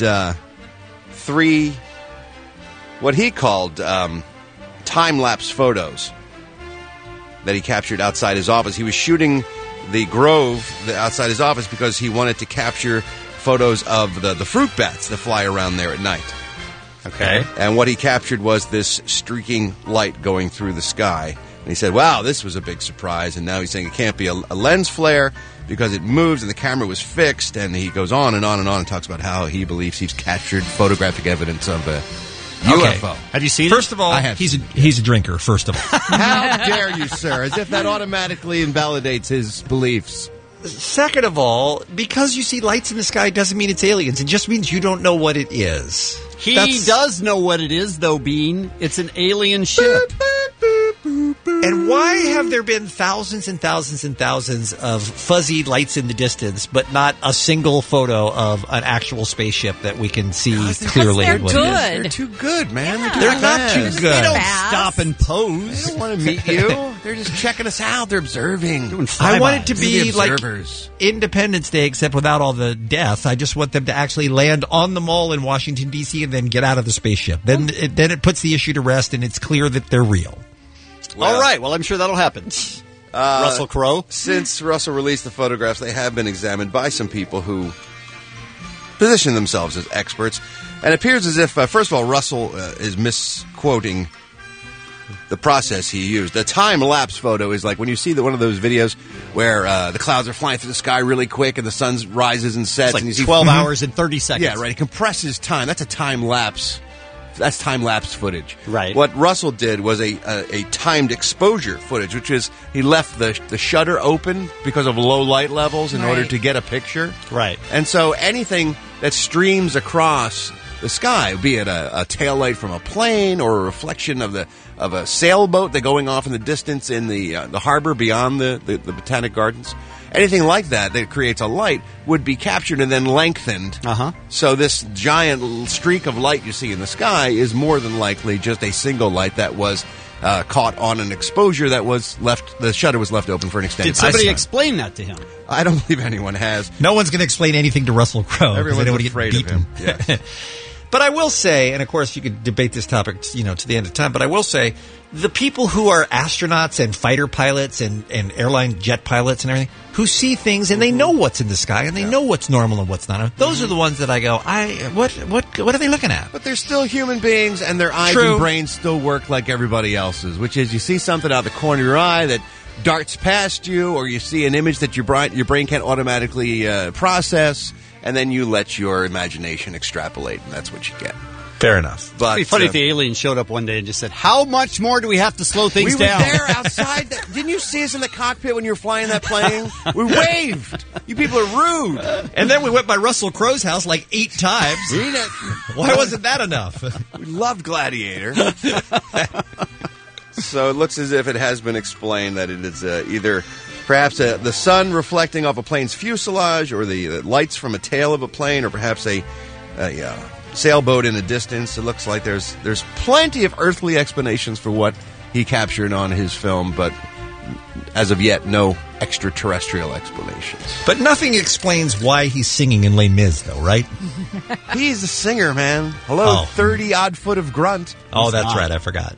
3, what he called time-lapse photos that he captured outside his office. He was shooting the grove outside his office because he wanted to capture photos of the fruit bats that fly around there at night. Okay. And what he captured was this streaking light going through the sky. And he said, wow, this was a big surprise. And now he's saying it can't be a lens flare because it moves and the camera was fixed. And he goes on and on and on and talks about how he believes he's captured photographic evidence of a UFO. Have you seen First of all, he's a drinker, first of all. How dare you, sir? As if that automatically invalidates his beliefs. Second of all, because you see lights in the sky doesn't mean it's aliens. It just means you don't know what it is. He does know what it is, though, Bean. It's an alien ship. And why have there been thousands and thousands and thousands of fuzzy lights in the distance, but not a single photo of an actual spaceship that we can see clearly? They're good. They're too good, man. Yeah. They're not too good. They don't stop and pose. They don't want to meet you. They're just checking us out. They're observing. Doing I want it to be like observers. Independence Day, except without all the death. I just want them to actually land on the mall in Washington, D.C., and then get out of the spaceship. Then it puts the issue to rest, and it's clear that they're real. Well, all right. Well, I'm sure that'll happen. Russell Crowe? Since Russell released the photographs, they have been examined by some people who position themselves as experts. And it appears as if, first of all, Russell is misquoting the process he used. The time-lapse photo is like when you see one of those videos where the clouds are flying through the sky really quick and the sun rises and sets. It's like and you see 12 hours and 30 seconds. Yeah, right. It compresses time. That's a time-lapse. That's time-lapse footage. Right. What Russell did was a timed exposure footage, which is he left the shutter open because of low light levels in order to get a picture. Right. And so anything that streams across the sky, be it a tail light from a plane or a reflection of a sailboat that going off in the distance in the harbor beyond the Botanic Gardens, anything like that creates a light would be captured and then lengthened. So this giant streak of light you see in the sky is more than likely just a single light that was caught on an exposure that was left. The shutter was left open for an extended Did somebody time. explain that to him? I don't believe anyone has. No one's going to explain anything to Russell Crowe. Everyone's afraid of him. Yes. But I will say, and of course you could debate this topic, to the end of time, but I will say, the people who are astronauts and fighter pilots and airline jet pilots and everything, who see things and they know what's in the sky and they know what's normal and what's not, those are the ones that I go, what are they looking at? But they're still human beings, and their eyes and brains still work like everybody else's, which is you see something out the corner of your eye that darts past you, or you see an image that your brain can't automatically process, and then you let your imagination extrapolate, and that's what you get. Fair enough. But, it'd be funny if the alien showed up one day and just said, how much more do we have to slow things down? We were there outside. Didn't you see us in the cockpit when you were flying that plane? We waved. You people are rude. And then we went by Russell Crowe's house like 8 times. Why wasn't that enough? We loved Gladiator. So it looks as if it has been explained that it is either perhaps the sun reflecting off a plane's fuselage, or the lights from a tail of a plane, or perhaps a sailboat in the distance. It looks like there's plenty of earthly explanations for what he captured on his film, but as of yet, no extraterrestrial explanations. But nothing explains why he's singing in Les Mis, though, right? He's a singer, man. Hello, 30-odd foot of grunt. Oh, that's right. I forgot.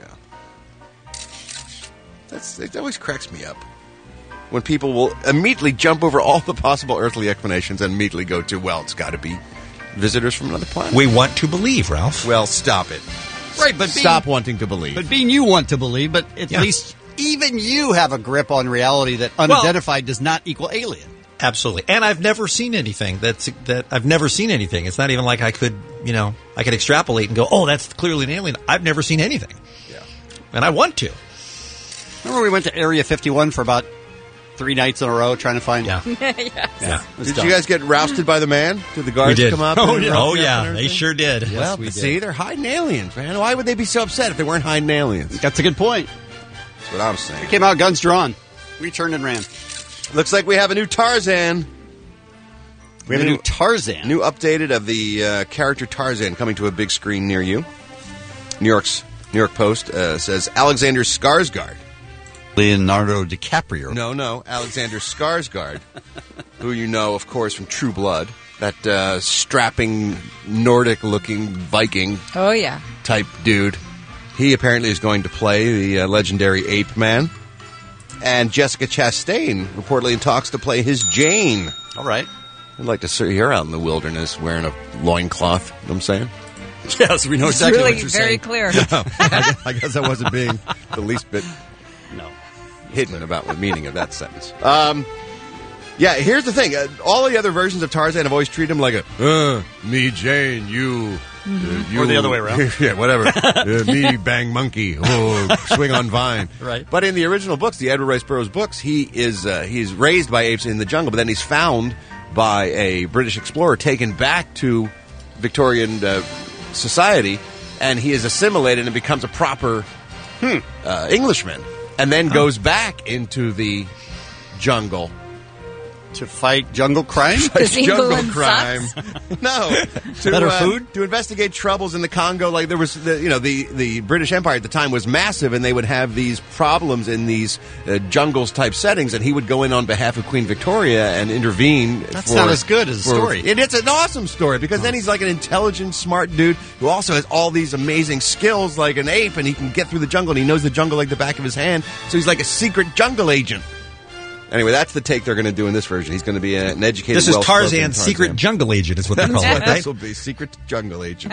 It always cracks me up when people will immediately jump over all the possible earthly explanations and immediately go to, well, it's got to be visitors from another planet. We want to believe, Ralph. Well, stop it. Right, but stop wanting to believe. But Bean, you want to believe, but at least even you have a grip on reality that unidentified does not equal alien. Absolutely. And I've never seen anything I've never seen anything. It's not even like I could extrapolate and go, oh, that's clearly an alien. I've never seen anything. Yeah. And I want to. Remember we went to Area 51 for about 3 nights in a row trying to find... Yes. Did you guys get rousted by the man? Did the guards come up? Oh, yeah. They sure did. Well, Yes, we did. see, they're hiding aliens, man. Why would they be so upset if they weren't hiding aliens? That's a good point. That's what I'm saying. We came out guns drawn. We turned and ran. Looks like we have a new Tarzan. We have a new Tarzan. New updated of the character Tarzan coming to a big screen near you. New York Post says Alexander Skarsgård. Leonardo DiCaprio. No, Alexander Skarsgård, who you know, of course, from True Blood, that strapping Nordic-looking Viking. Oh yeah, type dude. He apparently is going to play the legendary Ape Man, and Jessica Chastain reportedly in talks to play his Jane. All right, I'd like to see her out in the wilderness wearing a loincloth. You know what I'm saying? Yes, we know exactly what you're saying. It's really very clear. No, I guess I wasn't being the least bit hidden about the meaning of that sentence. Yeah, here's the thing. All the other versions of Tarzan have always treated him like me, Jane, you... you, or the other way around. Yeah, whatever. Me, Bang Monkey, swing on vine. Right. But in the original books, the Edward Rice Burroughs books, he's raised by apes in the jungle, but then he's found by a British explorer, taken back to Victorian society, and he is assimilated and becomes a proper Englishman, and then goes back into the jungle to fight jungle crime. Jungle crime. No, better food to investigate troubles in the Congo. Like there was, the British Empire at the time was massive, and they would have these problems in these jungles type settings, and he would go in on behalf of Queen Victoria and intervene. That's not as good as a story. It's an awesome story because then he's like an intelligent, smart dude who also has all these amazing skills like an ape, and he can get through the jungle, and he knows the jungle like the back of his hand. So he's like a secret jungle agent. Anyway, that's the take they're going to do in this version. He's going to be an educated, this is Tarzan's secret jungle agent, is what they're calling it, right? This will be secret jungle agent.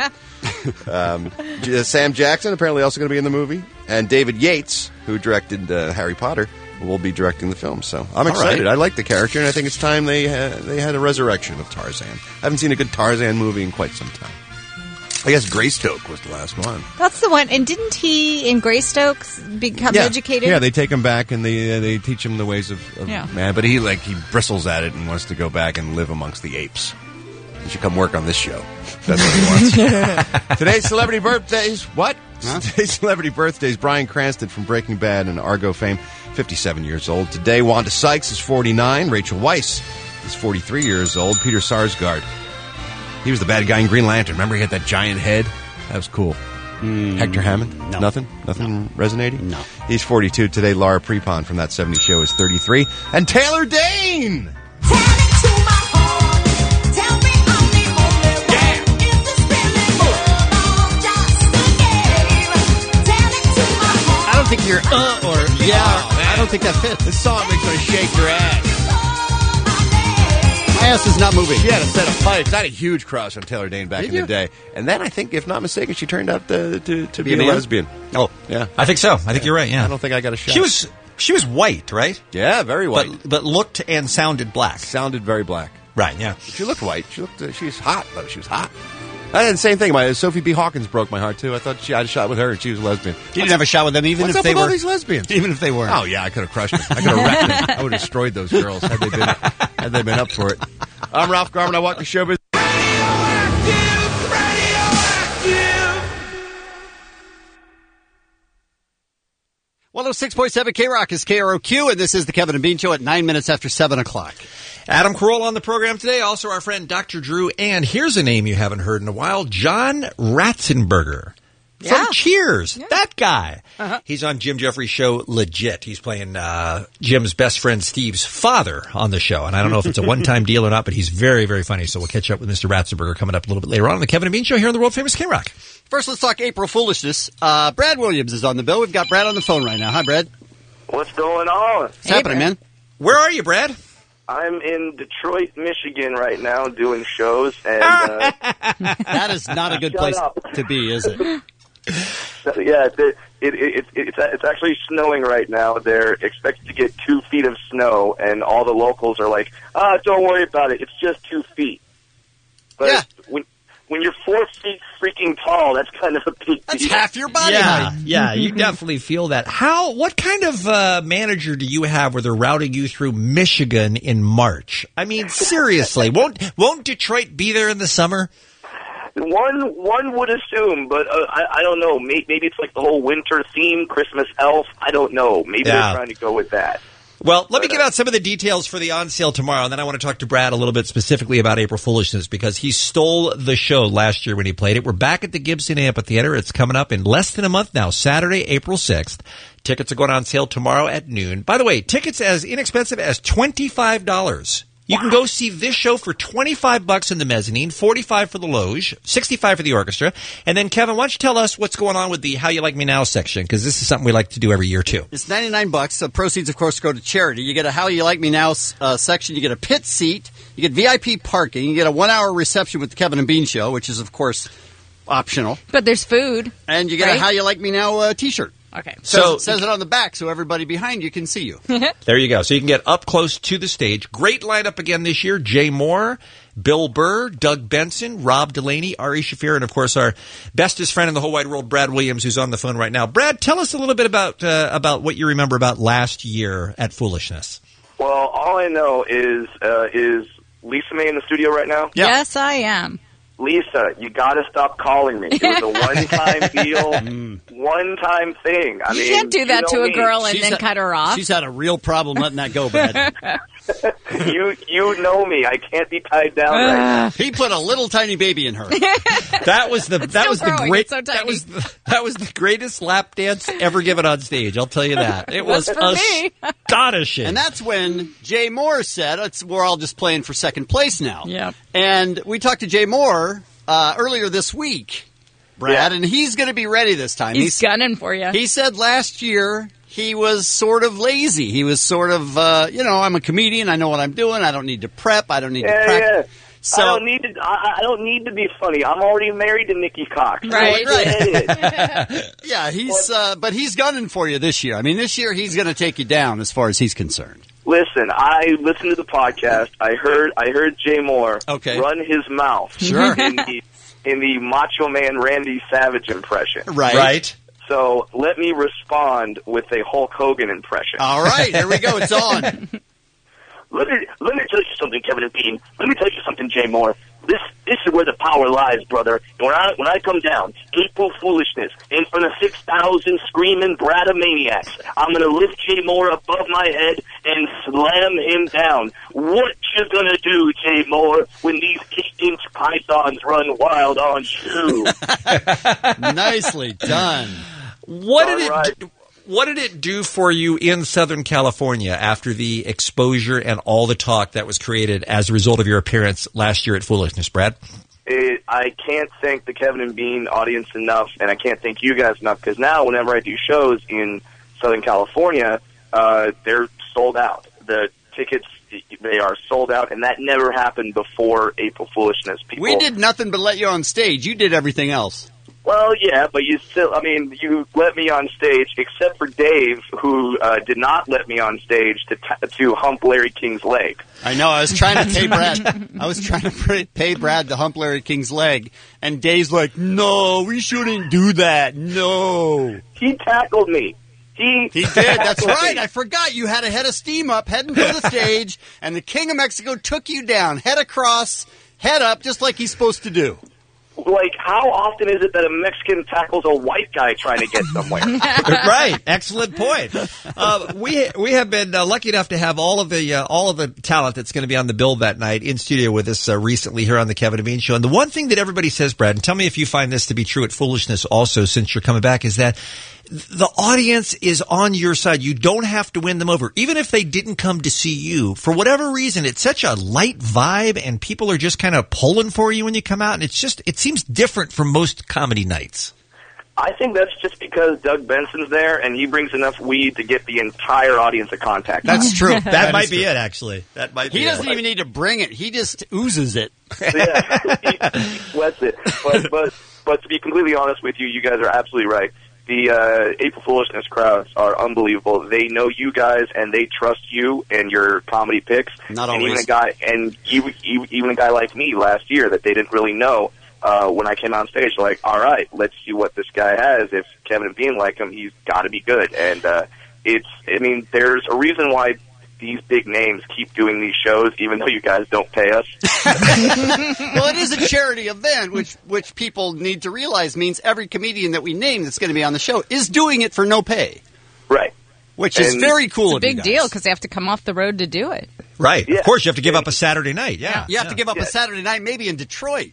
Sam Jackson apparently also going to be in the movie, and David Yates, who directed Harry Potter, will be directing the film. So I'm excited. Right. I like the character, and I think it's time they had a resurrection of Tarzan. I haven't seen a good Tarzan movie in quite some time. I guess Greystoke was the last one. That's the one. And didn't he, in Greystoke, become educated? Yeah, they take him back and they teach him the ways of man. But he bristles at it and wants to go back and live amongst the apes. You should come work on this show. That's what he wants. Today's celebrity birthdays. What? Huh? Today's celebrity birthdays. Bryan Cranston from Breaking Bad and Argo fame, 57 years old. Today, Wanda Sykes is 49. Rachel Weisz is 43 years old. Peter Sarsgaard. He was the bad guy in Green Lantern. Remember he had that giant head? That was cool. Hector Hammond? No. Nothing resonating? No. He's 42 today. Laura Prepon from that 70s show is 33. And Taylor Dane! I don't think you're I don't think that fits. This song makes me shake your ass. My ass is not moving. She had a set of pipes. I had a huge crush on Taylor Dane back Did in you? the day. And then I think, if not mistaken, she turned out to be a man? lesbian. Oh, Yeah. I think so. I think you're right, yeah. I don't think I got a shot. She was white, right? Yeah, very white. But looked and sounded black. Sounded very black. Right, yeah. She looked white. She's hot, though. She was hot. I had the same thing. Sophie B. Hawkins broke my heart, too. I thought I had a shot with her, and she was a lesbian. You didn't have a shot with them, even What's if up they with were all these lesbians? Even if they weren't. Oh, yeah, I could have crushed them. I could have wrecked them. I would have destroyed those girls had they been up for it. I'm Ralph Garman. I walk the showbiz. 106.7 K-Rock is KROQ, and this is the Kevin and Bean Show at 9 minutes after 7 o'clock. Adam Carolla on the program today, also our friend Dr. Drew, and here's a name you haven't heard in a while, John Ratzenberger. From Cheers. Yeah. That guy. Uh-huh. He's on Jim Jeffries' show, Legit. He's playing Jim's best friend Steve's father on the show. And I don't know if it's a one-time deal or not, but he's very, very funny. So we'll catch up with Mr. Ratzenberger coming up a little bit later on the Kevin and Bean Show here on the world-famous K-Rock. First, let's talk April Foolishness. Brad Williams is on the bill. We've got Brad on the phone right now. Hi, Brad. What's going on? What's happening, man? Where are you, Brad? I'm in Detroit, Michigan right now doing shows. And that is not a good place to be, is it? Yeah, it's actually snowing right now. They're expected to get 2 feet of snow, and all the locals are like, don't worry about it. It's just 2 feet. But when you're 4 feet freaking tall, that's kind of a big deal. That's half your body height. Yeah, you definitely feel that. What kind of manager do you have where they're routing you through Michigan in March? I mean, seriously, won't Detroit be there in the summer? One would assume, but I don't know. Maybe it's like the whole winter theme, Christmas elf. I don't know. Maybe they're trying to go with that. Well, let me give out some of the details for the on sale tomorrow, and then I want to talk to Brad a little bit specifically about April Foolishness because he stole the show last year when he played it. We're back at the Gibson Amphitheater. It's coming up in less than a month now, Saturday, April 6th. Tickets are going on sale tomorrow at noon. By the way, tickets as inexpensive as $25. You can go see this show for $25 in the mezzanine, $45 for the loge, $65 for the orchestra. And then, Kevin, why don't you tell us what's going on with the How You Like Me Now section? Because this is something we like to do every year, too. It's $99. The proceeds, of course, go to charity. You get a How You Like Me Now section. You get a pit seat. You get VIP parking. You get a 1-hour reception with the Kevin and Bean Show, which is, of course, optional. But there's food. And you get a How You Like Me Now T-shirt. Okay. So it says it on the back so everybody behind you can see you. There you go. So you can get up close to the stage. Great lineup again this year. Jay Moore, Bill Burr, Doug Benson, Rob Delaney, Ari Shafir, and, of course, our bestest friend in the whole wide world, Brad Williams, who's on the phone right now. Brad, tell us a little bit about what you remember about last year at Foolishness. Well, all I know is Lisa May in the studio right now? Yeah. Yes, I am. Lisa, you got to stop calling me. It was a one-time deal, one-time thing. I mean, can't do that to a girl and then cut her off. She's had a real problem letting that go, Brad. You know me. I can't be tied down right now. He put a little tiny baby in her. That was the greatest lap dance ever given on stage. I'll tell you that. It was astonishing. And that's when Jay Moore said, "We're all just playing for second place now." Yeah. And we talked to Jay Moore earlier this week, Brad, and he's going to be ready this time. He's gunning for you. He said last year he was sort of lazy. He was sort of, I'm a comedian. I know what I'm doing. I don't need to prep. I don't need to practice. Yeah. So, I don't need to be funny. I'm already married to Nikki Cox. Right. Yeah, but he's gunning for you this year. I mean, this year he's going to take you down as far as he's concerned. Listen, I listened to the podcast. I heard Jay Moore run his mouth in the Macho Man Randy Savage impression. Right. So let me respond with a Hulk Hogan impression. All right, here we go. It's on. Let me tell you something, Kevin and Bean. Let me tell you something, Jay Moore. This is where the power lies, brother. And when I come down, April Foolishness, in front of 6,000 screaming Bradamaniacs, I'm going to lift Jay Moore above my head and slam him down. What you going to do, Jay Moore, when these 8-inch pythons run wild on you? Nicely done. What did it do for you in Southern California after the exposure and all the talk that was created as a result of your appearance last year at Foolishness, Brad? I can't thank the Kevin and Bean audience enough, and I can't thank you guys enough, because now whenever I do shows in Southern California, they're sold out. The tickets, they are sold out, and that never happened before April Foolishness. We did nothing but let you on stage. You did everything else. Well, yeah, but you let me on stage, except for Dave, who did not let me on stage to hump Larry King's leg. I know. I was trying to pay Brad. I was trying to pay Brad to hump Larry King's leg, and Dave's like, "No, we shouldn't do that. No." He tackled me. He did. That's right. I forgot you had a head of steam up heading for the stage, and the King of Mexico took you down, head across, head up, just like he's supposed to do. Like, how often is it that a Mexican tackles a white guy trying to get somewhere? Right. Excellent point. We have been lucky enough to have all of the talent that's going to be on the bill that night in studio with us recently here on the Kevin and Bean Show. And the one thing that everybody says, Brad, and tell me if you find this to be true at Foolishness also since you're coming back, is that the audience is on your side. You don't have to win them over. Even if they didn't come to see you, for whatever reason, it's such a light vibe and people are just kind of pulling for you when you come out. And it seems different from most comedy nights. I think that's just because Doug Benson's there and he brings enough weed to get the entire audience a contact. That's true. That might be it, actually. He doesn't even need to bring it. He just oozes it. Yeah, he sweats it. But to be completely honest with you, you guys are absolutely right. The April Foolishness crowds are unbelievable. They know you guys, and they trust you and your comedy picks. Not and always. Even a guy like me last year that they didn't really know when I came on stage. Like, all right, let's see what this guy has. If Kevin and Bean like him, he's got to be good. And there's a reason why these big names keep doing these shows, even though you guys don't pay us. Well, it is a charity event, which people need to realize means every comedian that we name that's going to be on the show is doing it for no pay. Right. Which is very cool. It's a big deal because they have to come off the road to do it. Right. Yeah. Of course, you have to give up a Saturday night. Yeah. You have to give up a Saturday night, maybe in Detroit.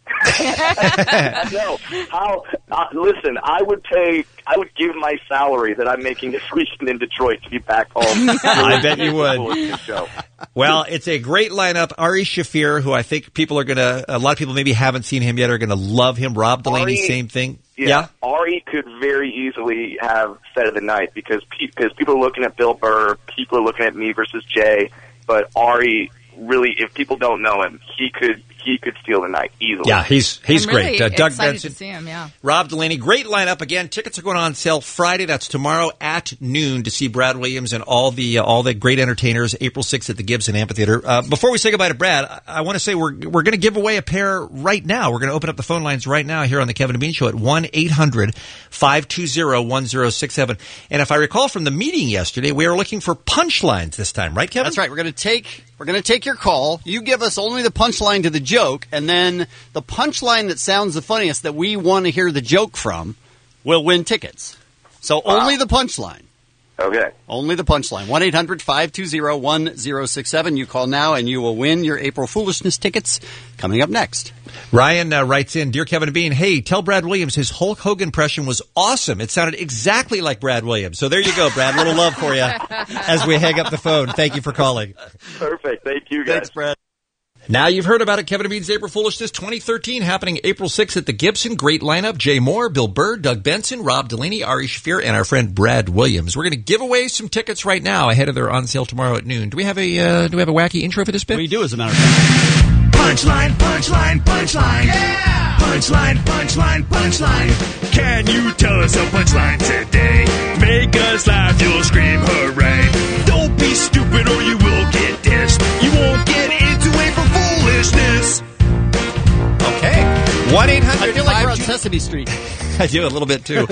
No. Listen, I would give my salary that I'm making this weekend in Detroit to be back home. I bet you would. Well, it's a great lineup. Ari Shaffir, who I think a lot of people maybe haven't seen him yet, are going to love him. Rob Delaney, same thing. Yeah. Ari could very easily have set of the night because people are looking at Bill Burr, people are looking at me versus Jay, but Ari really, if people don't know him, he could steal the night easily. Yeah, he's great. Really Doug excited Benson, to see him, yeah. Rob Delaney, great lineup. Again, tickets are going on sale Friday. That's tomorrow at noon to see Brad Williams and all the great entertainers. April 6th at the Gibson Amphitheater. Before we say goodbye to Brad, I want to say we're going to give away a pair right now. We're going to open up the phone lines right now here on the Kevin and Bean Show at 1-800-520-1067. And if I recall from the meeting yesterday, we are looking for punchlines this time, right, Kevin? That's right. We're going to take your call. You give us only the punchline to the joke, and then the punchline that sounds the funniest that we want to hear the joke from will win tickets. So only the punchline. Okay. Only the punchline. 1-800-520-1067. You call now, and you will win your April Foolishness tickets coming up next. Ryan writes in, Dear Kevin and Bean, hey, tell Brad Williams his Hulk Hogan impression was awesome. It sounded exactly like Brad Williams. So there you go, Brad. Little love for you as we hang up the phone. Thank you for calling. Perfect. Thank you, guys. Thanks, Brad. Now you've heard about it. Kevin and Bean's April Foolishness 2013 happening April 6th at the Gibson. Great lineup. Jay Moore, Bill Burr, Doug Benson, Rob Delaney, Ari Shaffir, and our friend Brad Williams. We're going to give away some tickets right now ahead of their on sale tomorrow at noon. Do we have a wacky intro for this bit? We do, as a matter of fact. Punchline, punchline, punchline. Yeah! Punchline, punchline, punchline. Can you tell us a punchline today? Make us laugh, you'll scream hooray. Don't be stupid or you will get dissed. You won't get into April Foolishness. Okay. 1-800. I feel like we're on Sesame Street. I do a little bit too.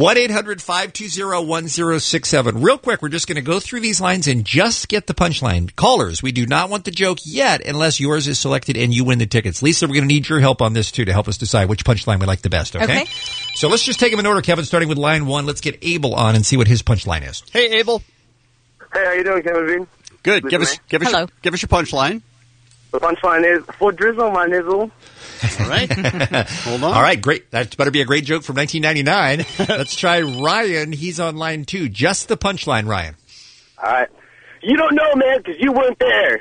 1-800-520-1067. Real quick, we're just going to go through these lines and just get the punchline. Callers, we do not want the joke yet unless yours is selected and you win the tickets. Lisa, we're going to need your help on this too to help us decide which punchline we like the best, okay? So let's just take them in order, Kevin, starting with line 1. Let's get Abel on and see what his punchline is. Hey, Abel. Hey, how you doing, Kevin Bean? Good. Give us your punchline. The punchline is, for drizzle my nizzle. All right. Hold on. All right, great. That better be a great joke from 1999. Let's try Ryan. He's on line 2. Just the punchline, Ryan. All right. You don't know, man, because you weren't there.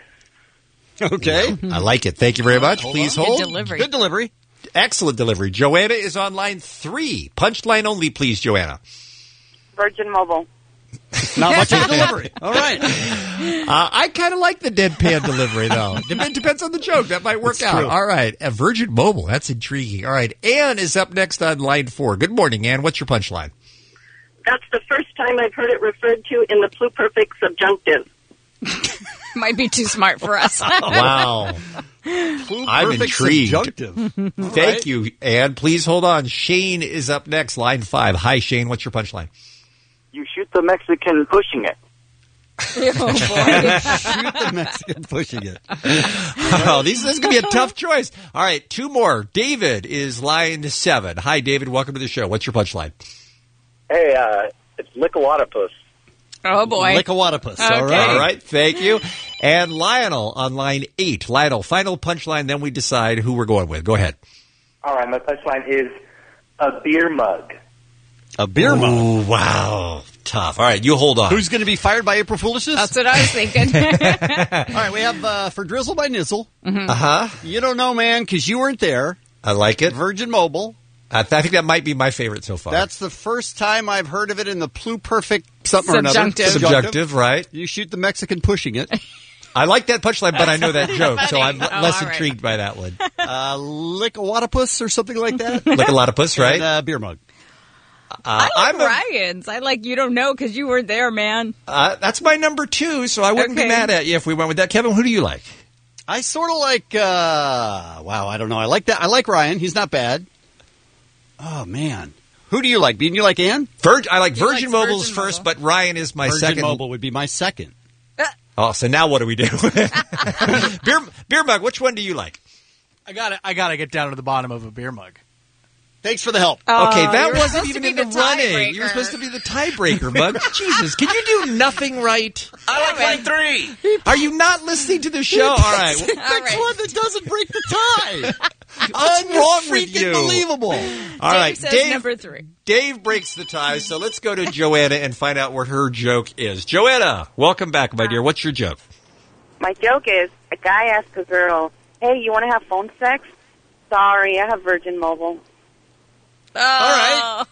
Okay. I like it. Thank you very much. Please hold. Good delivery. Excellent delivery. Joanna is on line 3. Punchline only, please, Joanna. Virgin Mobile. Not much of a delivery. All right. I kind of like the deadpan delivery, though. It depends on the joke. That might work out. True. All right. Virgin Mobile. That's intriguing. All right. Ann is up next on line 4. Good morning, Ann. What's your punchline? That's the first time I've heard it referred to in the pluperfect subjunctive. Might be too smart for us. Wow. I'm intrigued. Thank you, Ann. Please hold on. Shane is up next, line 5. Hi, Shane. What's your punchline? You shoot the Mexican pushing it. Oh, boy. Shoot the Mexican pushing it. Oh, this is going to be a tough choice. All right, 2 more. David is line 7. Hi, David. Welcome to the show. What's your punchline? Hey, it's Lickawatopus. Oh, boy. Lickawatopus. Okay. All right, thank you. And Lionel on line 8. Lionel, final punchline, then we decide who we're going with. Go ahead. All right, my punchline is a beer mug. A beer mug. Ooh, wow. Tough. All right, you hold on. Who's going to be fired by April Foolishness? That's what I was thinking. All right, we have For Drizzle by Nizzle. Mm-hmm. Uh-huh. You don't know, man, because you weren't there. I like it. Virgin Mobile. I think that might be my favorite so far. That's the first time I've heard of it in the pluperfect something or another. Subjunctive, right. You shoot the Mexican pushing it. I like that punchline, but I know that joke, so I'm less all right. intrigued by that one. Lickawatopus or something like that. Lickawatopus, right? And beer mug. I like Ryan's. I like you don't know because you weren't there, man. That's my number 2, so I wouldn't be mad at you if we went with that. Kevin, who do you like? I sort of like, I don't know. I like that. I like Ryan. He's not bad. Oh, man. Who do you like? Bean, you like Ann? I like Virgin Mobile's first, but Ryan is my second. Virgin Mobile would be my second. Oh, so now what do we do? beer mug, which one do you like? I gotta get down to the bottom of a beer mug. Thanks for the help. Okay, that wasn't even in the running. You were supposed to be the tiebreaker, Mug. Jesus, can you do nothing right? I like line 3. Are you not listening to the show? All right. Pick one that doesn't break the tie. What's wrong with you? Unbelievable. All right, says Dave. number 3. Dave breaks the tie, so let's go to Joanna and find out what her joke is. Joanna, welcome back, my dear. What's your joke? My joke is, a guy asks a girl, hey, you want to have phone sex? Sorry, I have Virgin Mobile. Oh. All right.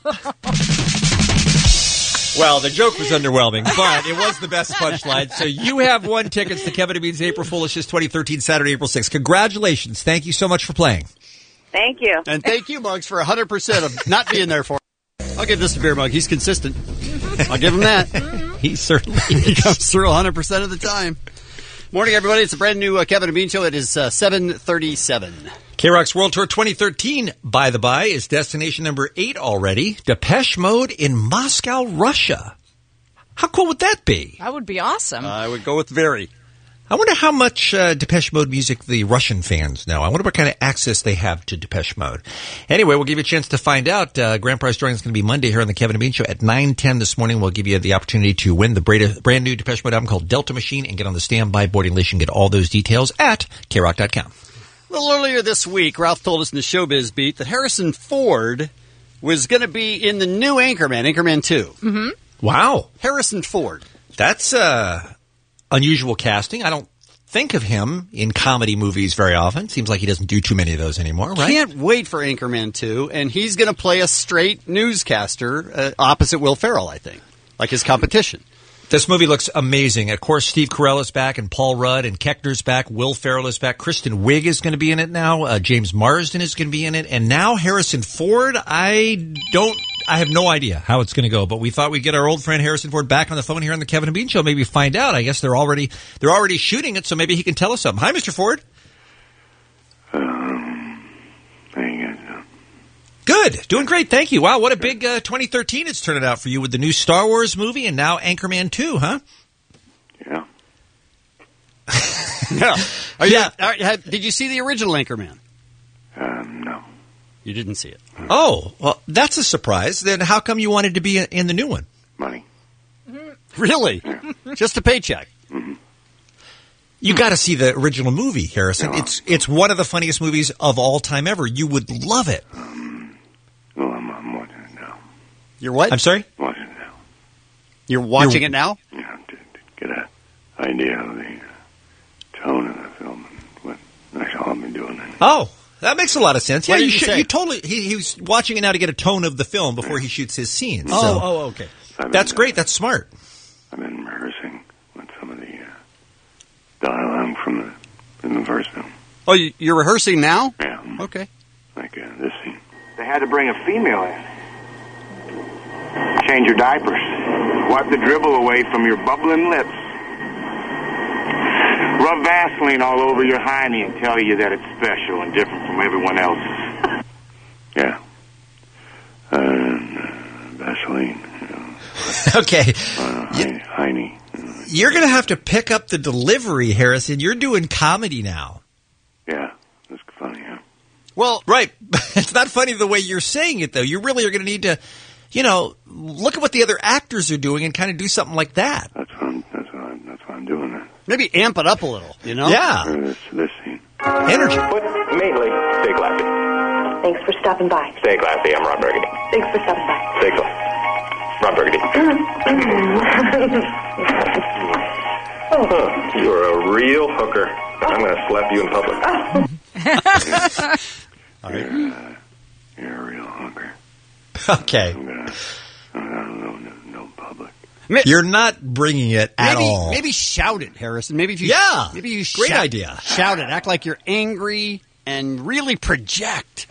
Well, the joke was underwhelming, but it was the best punchline. So you have 1 tickets to Kevin and Bean's April Foolishness 2013, Saturday, April 6th. Congratulations. Thank you so much for playing. Thank you. And thank you, Muggs, for 100% of not being there for him. I'll give this to Beer Mug. He's consistent. I'll give him that. He certainly He comes through 100% of the time. Morning, everybody. It's a brand new Kevin and Bean show. It is 7:37. K-Rock's World Tour 2013, by the by, is destination number 8 already. Depeche Mode in Moscow, Russia. How cool would that be? That would be awesome. I would go with very. I wonder how much Depeche Mode music the Russian fans know. I wonder what kind of access they have to Depeche Mode. Anyway, we'll give you a chance to find out. Grand prize drawing is going to be Monday here on the Kevin and Bean Show at 9:10 this morning. We'll give you the opportunity to win the brand new Depeche Mode album called Delta Machine and get on the standby boarding list and get all those details at krock.com. A little earlier this week, Ralph told us in the Showbiz Beat that Harrison Ford was going to be in the new Anchorman 2. Mm-hmm. Wow. Harrison Ford. That's unusual casting. I don't think of him in comedy movies very often. Seems like he doesn't do too many of those anymore, right? Can't wait for Anchorman 2, and he's going to play a straight newscaster opposite Will Ferrell, I think, like his competition. This movie looks amazing. Of course, Steve Carell is back, and Paul Rudd, and Koechner's back. Will Ferrell is back. Kristen Wiig is going to be in it now. James Marsden is going to be in it. And now Harrison Ford. I have no idea how it's going to go, but we thought we'd get our old friend Harrison Ford back on the phone here on the Kevin and Bean Show. Maybe find out. I guess they're already shooting it, so maybe he can tell us something. Hi, Mr. Ford. Hang on. Good. Good. Doing great. Thank you. Wow, what a big 2013 it's turning out for you with the new Star Wars movie and now Anchorman 2, huh? Yeah. Did you see the original Anchorman? No. You didn't see it. Oh, well, that's a surprise. Then how come you wanted to be in the new one? Money. Really? Just a paycheck? Mm-hmm. You got to see the original movie, Harrison. No. It's one of the funniest movies of all time ever. You would love it. Well, I'm watching it now. You're what? I'm sorry? Watching it now. You're watching it now? Yeah, to get an idea of the tone of the film and what I'll be doing. Oh, that makes a lot of sense. What Yeah, did you he should. say? You totally. He was watching it now to get a tone of the film before he shoots his scenes. Oh, okay. That's great. That's smart. I've been rehearsing with some of the dialogue from the first film. Oh, you're rehearsing now? Yeah. Okay. Like this scene. They had to bring a female in. Change your diapers. Wipe the dribble away from your bubbling lips. Rub Vaseline all over your hiney and tell you that it's special and different from everyone else's. Yeah. Vaseline. Okay. Hiney. You're going to have to pick up the delivery, Harrison. You're doing comedy now. Yeah. That's funny, huh? Well, right. It's not funny the way you're saying it, though. You really are going to need to, look at what the other actors are doing and kind of do something like that. That's why I'm doing that. Maybe amp it up a little, Yeah. This scene. Energy. But mainly, stay classy. Thanks for stopping by. Stay classy. I'm Ron Burgundy. Thanks for stopping by. Stay classy. Ron Burgundy. You're a real hooker. I'm going to slap you in public. You're a real hooker. Okay. No public. You're not bringing it at all. Maybe shout it, Harrison. Maybe you great idea. Shout it. Act like you're angry and really project.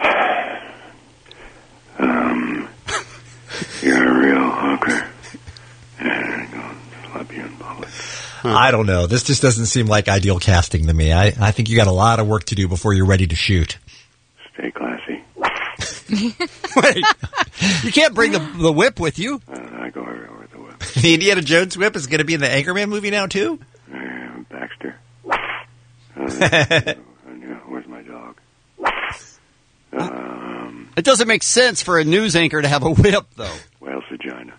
You're a real hooker. And I'm going to slap you in public. I don't know. This just doesn't seem like ideal casting to me. I think you got a lot of work to do before you're ready to shoot. Stay classy. Wait. You can't bring the whip with you. I go everywhere with the whip. The Indiana Jones whip is going to be in the Anchorman movie now, too? Baxter. Where's my dog? It doesn't make sense for a news anchor to have a whip, though. Whale's vagina.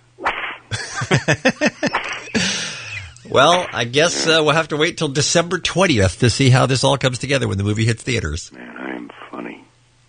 Well, I guess we'll have to wait till December 20th to see how this all comes together when the movie hits theaters. Man, I am funny.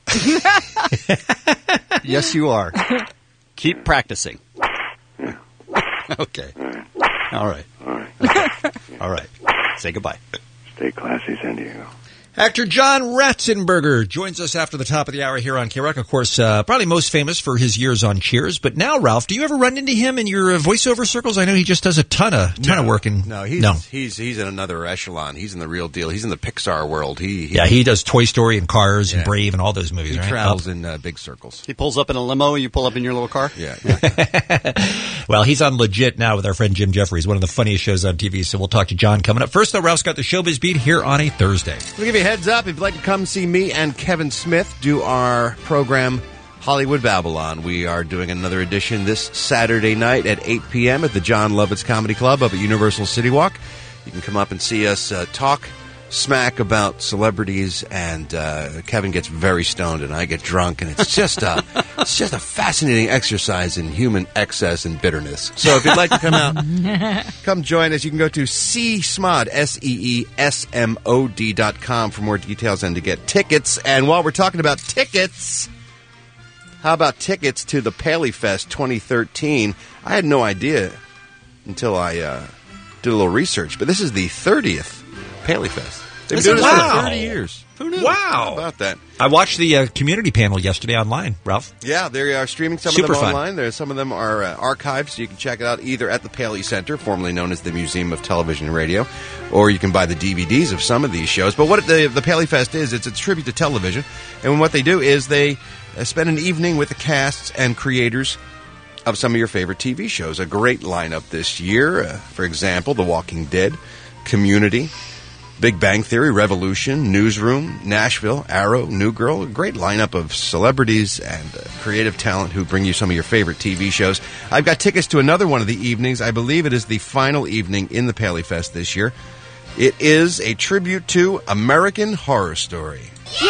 Yes, you are. Keep practicing. Yeah. Okay. All right. All right. Say goodbye. Stay classy, San Diego. Actor John Ratzenberger joins us after the top of the hour here on K-Rock. Of course, probably most famous for his years on Cheers. But now, Ralph, do you ever run into him in your voiceover circles? I know he just does a ton of work. He's in another echelon. He's in the real deal. He's in the Pixar world. He does Toy Story and Cars and Brave and all those movies. He right? travels in big circles. He pulls up in a limo. You pull up in your little car. Yeah. Well, he's on Legit now with our friend Jim Jeffries, one of the funniest shows on TV. So we'll talk to John coming up. First, though, Ralph's got the Showbiz Beat here on a Thursday. We'll give you a heads up if you'd like to come see me and Kevin Smith do our program Hollywood Babylon. We are doing another edition this Saturday night at 8 p.m. at the John Lovitz Comedy Club up at Universal City Walk. You can come up and see us talk smack about celebrities, and Kevin gets very stoned and I get drunk, and it's just a fascinating exercise in human excess and bitterness. So if you'd like to come out, come join us. You can go to CSMOD, SEESMOD.com for more details and to get tickets. And while we're talking about tickets, how about tickets to the Paley Fest 2013? I had no idea until I did a little research, but this is the 30th Paley Fest. They've been doing this for 30 years. Who knew? Wow. How about that? I watched the community panel yesterday online, Ralph. Yeah, they are streaming some Super of them fun. online. Some of them are archived, so you can check it out either at the Paley Center, formerly known as the Museum of Television and Radio, or you can buy the DVDs of some of these shows. But what the Paley Fest is, it's a tribute to television. And what they do is they spend an evening with the casts and creators of some of your favorite TV shows. A great lineup this year. For example, The Walking Dead, Community, Big Bang Theory, Revolution, Newsroom, Nashville, Arrow, New Girl. A great lineup of celebrities and creative talent who bring you some of your favorite TV shows. I've got tickets to another one of the evenings. I believe it is the final evening in the Paley Fest this year. It is a tribute to American Horror Story.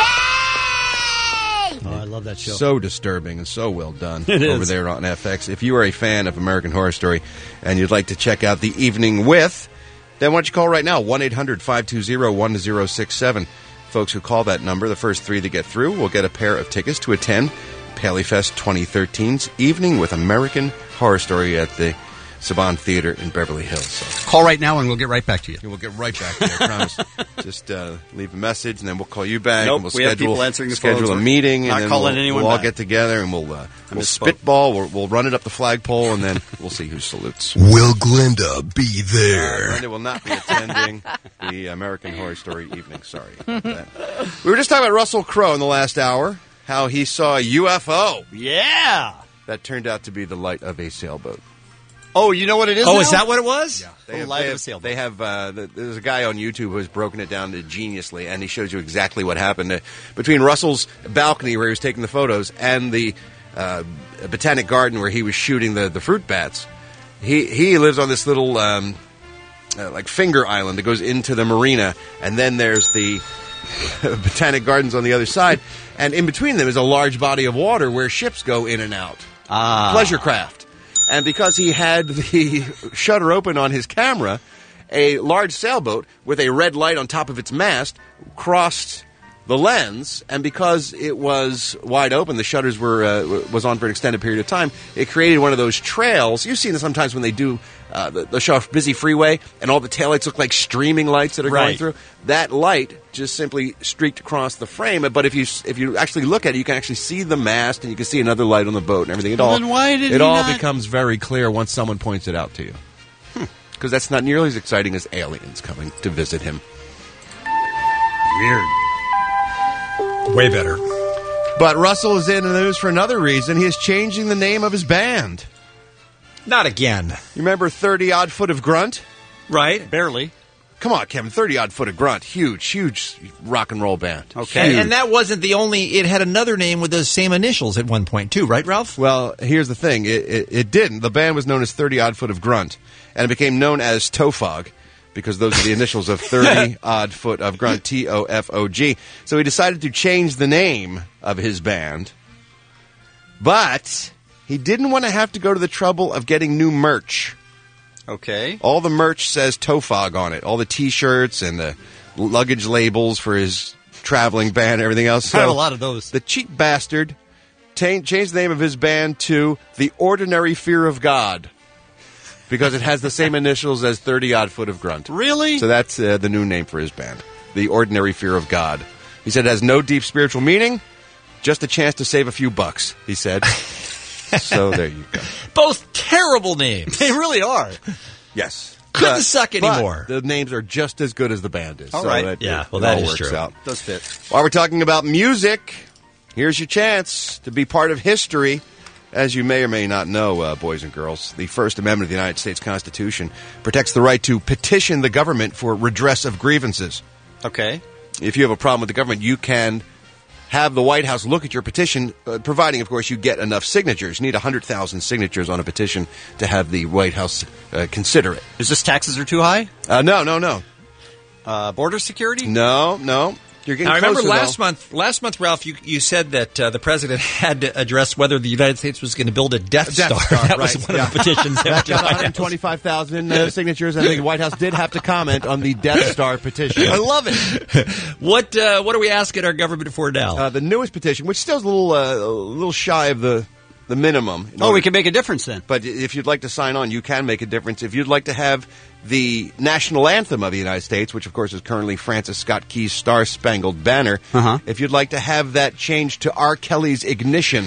Oh, I love that show. So disturbing and so well done It over is. there on FX. If you are a fan of American Horror Story and you'd like to check out The Evening With, then why don't you call right now, 1-800-520-1067. Folks who call that number, the first 3 that get through, will get a pair of tickets to attend Paley Fest 2013's Evening with American Horror Story at the Saban Theater in Beverly Hills. So Call right now and we'll get right back to you. we'll get right back to you, I promise. Just leave a message, and then we'll call you back. Nope, and we'll we have schedule, people answering the schedule phones. a We're meeting, not and then calling we'll anyone all back. get together, and we'll misspoke. spitball. We'll run it up the flagpole, and then we'll see who salutes. Will Glinda be there? Brenda will not be attending the American Horror Story evening. Sorry about that. We were just talking about Russell Crowe in the last hour, how he saw a UFO. Yeah! That turned out to be the light of a sailboat. Oh, you know what it is Oh, now? is that what it was? Yeah. They have There's a guy on YouTube who has broken it down to geniusly, and he shows you exactly what happened between Russell's balcony where he was taking the photos and the botanic garden where he was shooting the fruit bats. He lives on this little like finger island that goes into the marina, and then there's the botanic gardens on the other side, and in between them is a large body of water where ships go in and out. Pleasure craft. And because he had the shutter open on his camera, a large sailboat with a red light on top of its mast crossed the lens, and because it was wide open, the shutters was on for an extended period of time, it created one of those trails. You've seen this sometimes when they do the show off Busy Freeway, and all the taillights look like streaming lights that are going Right. through. That light just simply streaked across the frame, but if you actually look at it, you can actually see the mast, and you can see another light on the boat and everything. Well, then why did it he all not- becomes very clear once someone points it out to you. Because that's not nearly as exciting as aliens coming to visit him. Weird. Way better. But Russell is in the news for another reason. He is changing the name of his band. Not again. You remember 30-Odd Foot of Grunt? Right? Barely. Come on, Kevin. 30-Odd Foot of Grunt. Huge rock and roll band. Okay. And that wasn't the only... It had another name with those same initials at one point, too, right, Ralph? Well, here's the thing. It didn't. The band was known as 30-Odd Foot of Grunt, and it became known as Tofog, because those are the initials of 30-Odd Foot of Grunt, T-O-F-O-G. So he decided to change the name of his band, but he didn't want to have to go to the trouble of getting new merch. Okay. All the merch says Tofog on it. All the T-shirts and the luggage labels for his traveling band and everything else. I have a lot of those. The cheap bastard changed the name of his band to The Ordinary Fear of God, because it has the same initials as 30-Odd Foot of Grunt. Really? So that's the new name for his band, The Ordinary Fear of God. He said it has no deep spiritual meaning, just a chance to save a few bucks, he said. So there you go. Both terrible names. They really are. Yes. Couldn't suck anymore. But the names are just as good as the band is. All so right. Yeah, well, it that all is works true. out. Does fit. While we're talking about music, here's your chance to be part of history. As you may or may not know, boys and girls, the First Amendment of the United States Constitution protects the right to petition the government for redress of grievances. Okay. If you have a problem with the government, you can have the White House look at your petition, providing, of course, you get enough signatures. You need 100,000 signatures on a petition to have the White House consider it. Is this taxes are too high? No. Border security? No. You're getting Now, I remember closer, last month, Ralph, you said that the president had to address whether the United States was going to build a Death Star. That was one of the petitions. That got 125,000 signatures, and the White House did have to comment on the Death Star petition. I love it. What are we asking our government for now? The newest petition, which still is a little shy of the minimum. We can make a difference then. But if you'd like to sign on, you can make a difference. If you'd like to have the national anthem of the United States, which of course is currently Francis Scott Key's Star Spangled Banner, if you'd like to have that changed to R. Kelly's Ignition.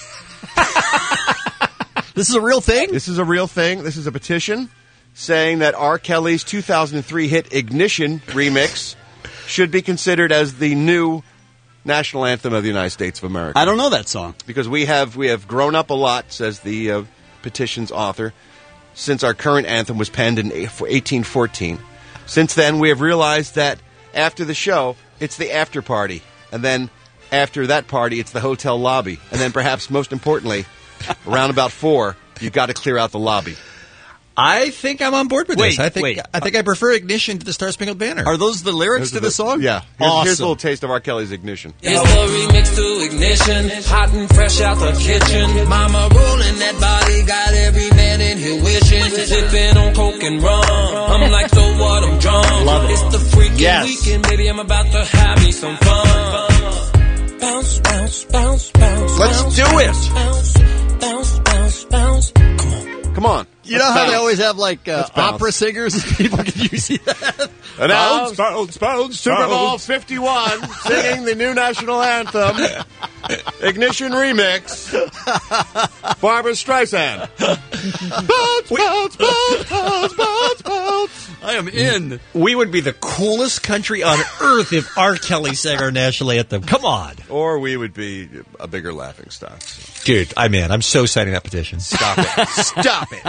This is a real thing? This is a real thing. This is a petition saying that R. Kelly's 2003 hit Ignition remix should be considered as the new national anthem of the United States of America. I don't know that song. Because we have grown up a lot, says the petition's author, since our current anthem was penned in 1814. Since then, we have realized that after the show, it's the after party. And then After that party, it's the hotel lobby. And then perhaps most importantly, around about 4, you've got to clear out the lobby. I think I'm on board with this. I think I prefer Ignition to the Star Spangled Banner. Are those the lyrics to the song? Yeah. Awesome. Here's a little taste of R. Kelly's Ignition. It's the remix to Ignition, hot and fresh out the kitchen. Mama rolling that body, got every man in here wishing. Sipping on coke and rum, I'm like, so what, I'm drunk. Love it. It's the freaking weekend, baby, I'm about to have me some fun. Bounce, bounce, bounce, bounce. Let's do it. Bounce, bounce, bounce, bounce. Come on. You know how they always have like opera singers? People can use that. Announce, bounce, Super Bowl 51, singing the new national anthem. Ignition remix. Barbara Streisand. Bounce, bounce, bounce, bounce, bounce, bounce. I am in. We would be the coolest country on earth if R. Kelly sang our national anthem. Come on. Or we would be a bigger laughingstock. Dude, I'm in. I'm so signing that petition. Stop it. Stop it.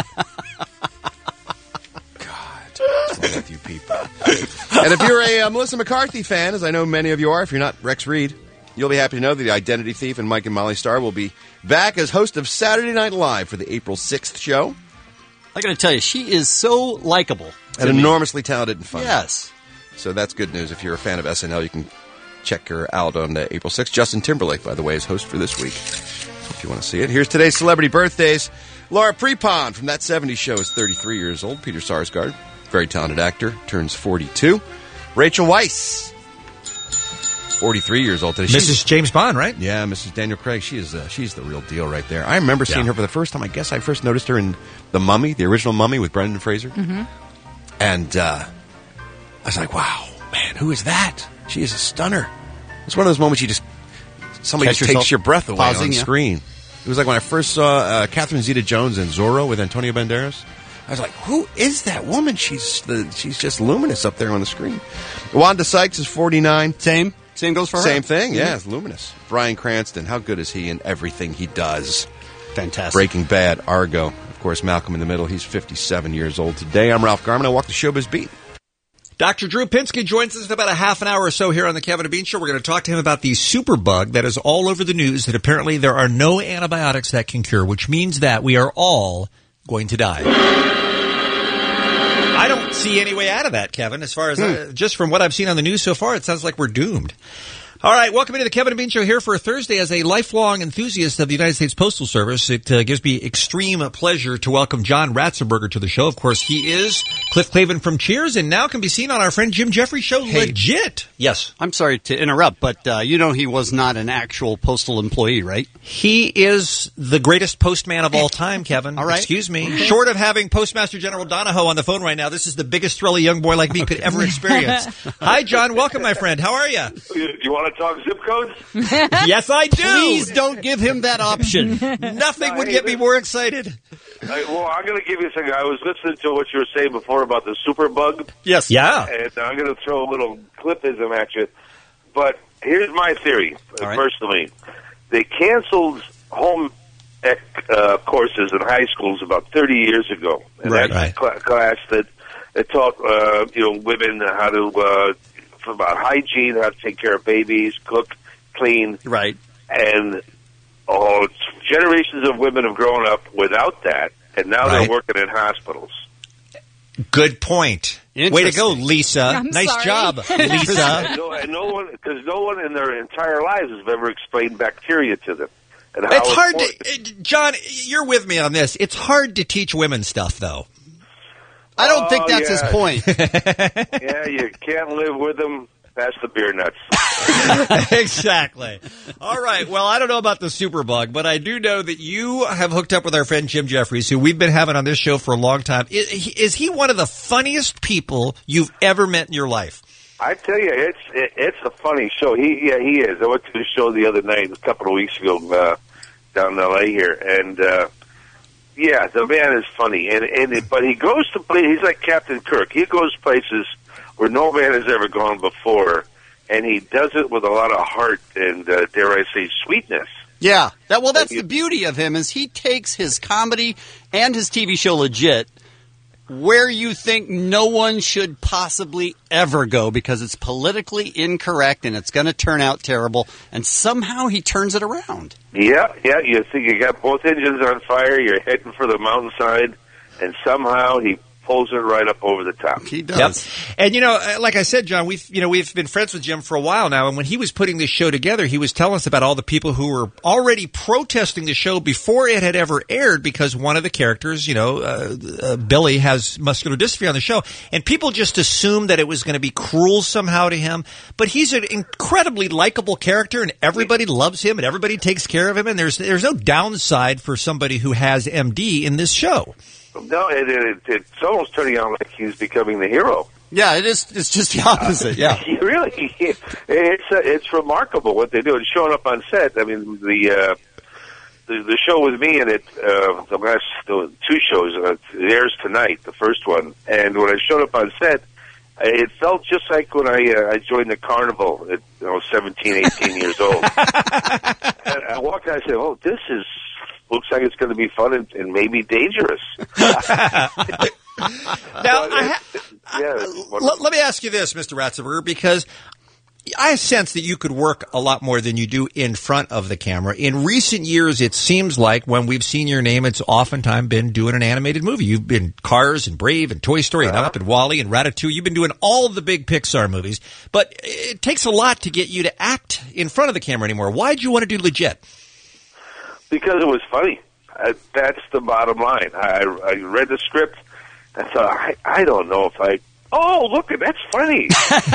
God. What's wrong with you people? And if you're a Melissa McCarthy fan, as I know many of you are, if you're not Rex Reed, you'll be happy to know that the Identity Thief and Mike and Molly Starr will be back as host of Saturday Night Live for the April 6th show. I got to tell you, she is so likable. And enormously talented and funny. Yes. So that's good news. If you're a fan of SNL, you can check her out on April 6th. Justin Timberlake, by the way, is host for this week, if you want to see it. Here's today's celebrity birthdays. Laura Prepon from That 70s Show is 33 years old. Peter Sarsgaard, very talented actor, turns 42. Rachel Weisz, 43 years old today. Mrs. James Bond, right? Yeah, Mrs. Daniel Craig. She's the real deal right there. I remember seeing her for the first time. I guess I first noticed her in The Mummy, the original Mummy with Brendan Fraser. Mm-hmm. And I was like, wow, man, who is that? She is a stunner. It's one of those moments somebody Catch just takes yourself your breath away pausing, on yeah. screen. It was like when I first saw Catherine Zeta-Jones in Zorro with Antonio Banderas. I was like, who is that woman? She's just luminous up there on the screen. Wanda Sykes is 49. Same goes for her. Same thing, yeah, it's luminous. Bryan Cranston, how good is he in everything he does? Fantastic. Breaking Bad, Argo. Of course, Malcolm in the Middle. He's 57 years old today. I'm Ralph Garman. I walk the showbiz beat. Dr. Drew Pinsky joins us in about a half an hour or so here on the Kevin and Bean Show. We're going to talk to him about the superbug that is all over the news that apparently there are no antibiotics that can cure, which means that we are all going to die. I don't see any way out of that, Kevin. As far as just from what I've seen on the news so far, it sounds like we're doomed. All right, welcome into the Kevin and Bean Show here for a Thursday. As a lifelong enthusiast of the United States Postal Service, it gives me extreme pleasure to welcome John Ratzenberger to the show. Of course, he is Cliff Clavin from Cheers and now can be seen on our friend Jim Jeffries' show, Legit. Yes. I'm sorry to interrupt, but you know he was not an actual postal employee, right? He is the greatest postman of all time, Kevin. All right. Excuse me. Short of having Postmaster General Donahoe on the phone right now, this is the biggest thrill a young boy like me could ever experience. Hi, John. Welcome, my friend. How are you? You want to talk zip codes? Yes, I do. Please don't give him that option. Nothing would get me more excited. Well, I'm going to give you a second. I was listening to what you were saying before about the superbug. Yes. Yeah. And I'm going to throw a little Cliffism at you. But here's my theory, personally. They canceled home ec courses in high schools about 30 years ago. And that's a class that taught women how to about hygiene, how to take care of babies, cook, clean. Right. And generations of women have grown up without that, and now they're working in hospitals. Good point. Way to go, Lisa. I'm nice sorry. job, Lisa. and no one in their entire lives has ever explained bacteria to them. And how It's hard to, John, you're with me on this. It's hard to teach women stuff, though. I don't think that's his point. Yeah, you can't live with them. That's the beer nuts. Exactly. All right. Well, I don't know about the superbug, but I do know that you have hooked up with our friend Jim Jeffries, who we've been having on this show for a long time. Is he one of the funniest people you've ever met in your life? I tell you, it's a funny show. He is. I went to the show the other night, a couple of weeks ago, down in L.A. here, and yeah, the man is funny. But he goes to places. He's like Captain Kirk. He goes places where no man has ever gone before, and he does it with a lot of heart and, dare I say, sweetness. Yeah. That's the beauty of him is he takes his comedy and his TV show Legit where you think no one should possibly ever go because it's politically incorrect and it's going to turn out terrible, and somehow he turns it around. Yeah. You think you got both engines on fire, you're heading for the mountainside, and somehow he pulls it right up over the top. He does. Yep. And, like I said, John, we've been friends with Jim for a while now, and when he was putting this show together, he was telling us about all the people who were already protesting the show before it had ever aired because one of the characters, Billy, has muscular dystrophy on the show, and people just assumed that it was going to be cruel somehow to him, but he's an incredibly likable character, and everybody loves him, and everybody takes care of him, and there's no downside for somebody who has MD in this show. No, it's almost turning out like he's becoming the hero. Yeah, it is. It's just the opposite. Yeah, really, it's remarkable what they do. And showing up on set, I mean, the show with me in it, the last 2 shows, it airs tonight, the first one. And when I showed up on set, it felt just like when I joined the carnival at 17, 18 years old. And I walked out and I said, "Oh, this looks like it's going to be fun and maybe dangerous." Now, let me ask you this, Mr. Ratzenberger, because I sense that you could work a lot more than you do in front of the camera. In recent years, it seems like when we've seen your name, it's oftentimes been doing an animated movie. You've been Cars and Brave and Toy Story and Up and Wall-E and Ratatouille. You've been doing all of the big Pixar movies. But it takes a lot to get you to act in front of the camera anymore. Why did you want to do Legit? Because it was funny. That's the bottom line. I read the script. I thought, I don't know if oh, look, that's funny.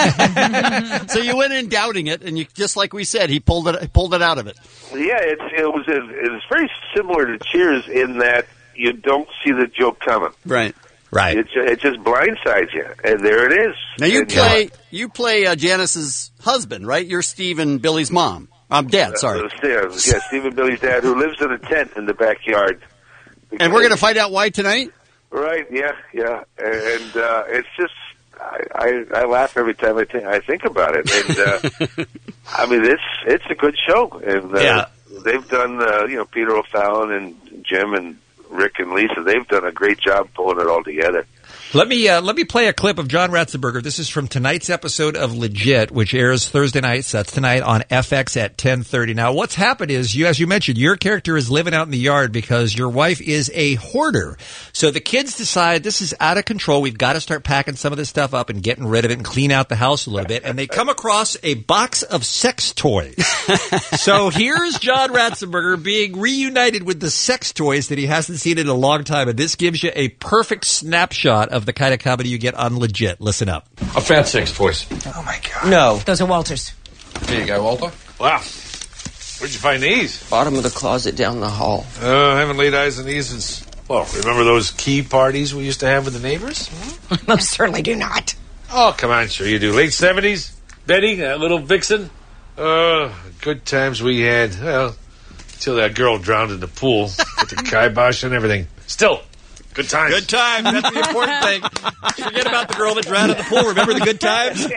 So you went in doubting it, and just like we said, he pulled it out of it. Yeah, it was very similar to Cheers in that you don't see the joke coming. Right. It just blindsides you, and there it is. Now you play Janice's husband, right? You're Steve and Billy's mom. I'm Dad, sorry. Yeah, Steve and Billy's dad, who lives in a tent in the backyard. And we're going to find out why tonight? Right, yeah. And it's just, I laugh every time I think about it. And, I mean, it's a good show. And they've done, Peter O'Fallon and Jim and Rick and Lisa, they've done a great job pulling it all together. Let me play a clip of John Ratzenberger. This is from tonight's episode of Legit, which airs Thursday nights. That's tonight on FX at 10:30. Now, what's happened is, as you mentioned, your character is living out in the yard because your wife is a hoarder. So the kids decide this is out of control. We've got to start packing some of this stuff up and getting rid of it and clean out the house a little bit. And they come across a box of sex toys. So here's John Ratzenberger being reunited with the sex toys that he hasn't seen in a long time. And this gives you a perfect snapshot of the kind of comedy you get on Legit. Listen up. I found sex toys. Oh, my God. No. Those are Walter's. Here you go, Walter. Wow. Where'd you find these? Bottom of the closet down the hall. I haven't laid eyes on these since, remember those key parties we used to have with the neighbors? Most certainly do not. Oh, come on, sure you do. Late 70s? Betty, that little vixen? Good times we had. Well, until that girl drowned in the pool with the kibosh and everything. Still, good times. Good times. That's the important thing. Forget about the girl that drowned in the pool. Remember the good times?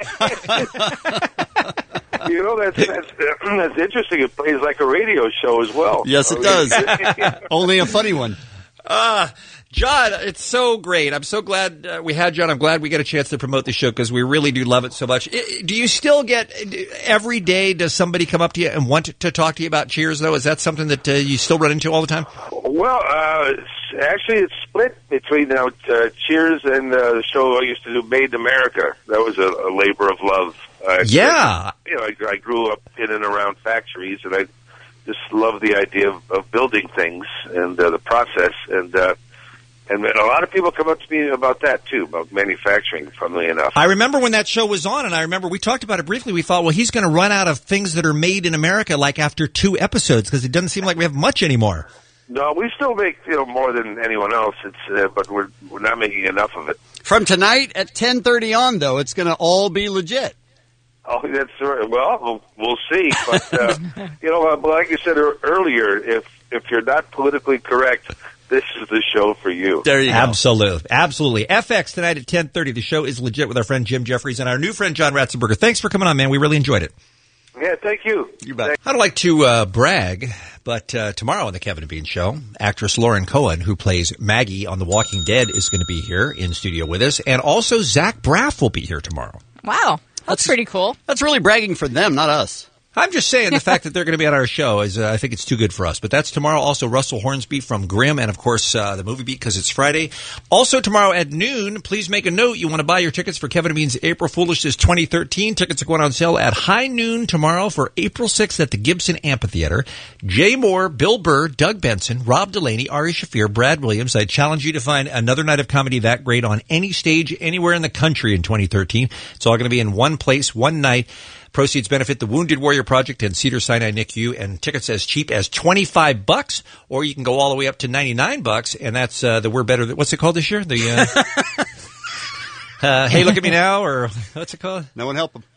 That's interesting. It plays like a radio show as well. Yes, it does. Only a funny one. John, it's so great. I'm so glad we had John. I'm glad we get a chance to promote the show because we really do love it so much. Do you still get, every day, does somebody come up to you and want to talk to you about Cheers, though? Is that something that you still run into all the time? Well, actually, it's split between Cheers and the show I used to do, Made in America. That was a labor of love. Yeah. I grew up in and around factories, and I just love the idea of building things and the process. And a lot of people come up to me about that, too, about manufacturing, funnily enough. I remember when that show was on, and I remember we talked about it briefly. We thought, well, he's going to run out of things that are made in America, like after 2 episodes, because it doesn't seem like we have much anymore. No, we still make more than anyone else. But we're not making enough of it. From tonight at 10:30 on, though, it's going to all be Legit. Oh, that's right. Well, we'll see. But like you said earlier, if you're not politically correct, this is the show for you. There you go. Absolutely. FX tonight at 10:30. The show is Legit with our friend Jim Jeffries and our new friend John Ratzenberger. Thanks for coming on, man. We really enjoyed it. Yeah, thank you. You bet. I don't like to brag, but tomorrow on the Kevin and Bean Show, actress Lauren Cohen, who plays Maggie on The Walking Dead, is going to be here in studio with us. And also Zach Braff will be here tomorrow. Wow. That's pretty cool. That's really bragging for them, not us. I'm just saying the fact that they're going to be on our show is, I think it's too good for us. But that's tomorrow. Also, Russell Hornsby from Grimm and, of course, the Movie Beat because it's Friday. Also, tomorrow at noon, please make a note. You want to buy your tickets for Kevin and Bean's April Foolishness 2013. Tickets are going on sale at high noon tomorrow for April 6th at the Gibson Amphitheater. Jay Moore, Bill Burr, Doug Benson, Rob Delaney, Ari Shaffir, Brad Williams. I challenge you to find another night of comedy that great on any stage anywhere in the country in 2013. It's all going to be in one place, one night. Proceeds benefit the Wounded Warrior Project and Cedars-Sinai NICU, and tickets as cheap as $25, or you can go all the way up to $99, and that's the We're Better. What's it called this year? The Hey, Look at Me Now, or what's it called? No one help them.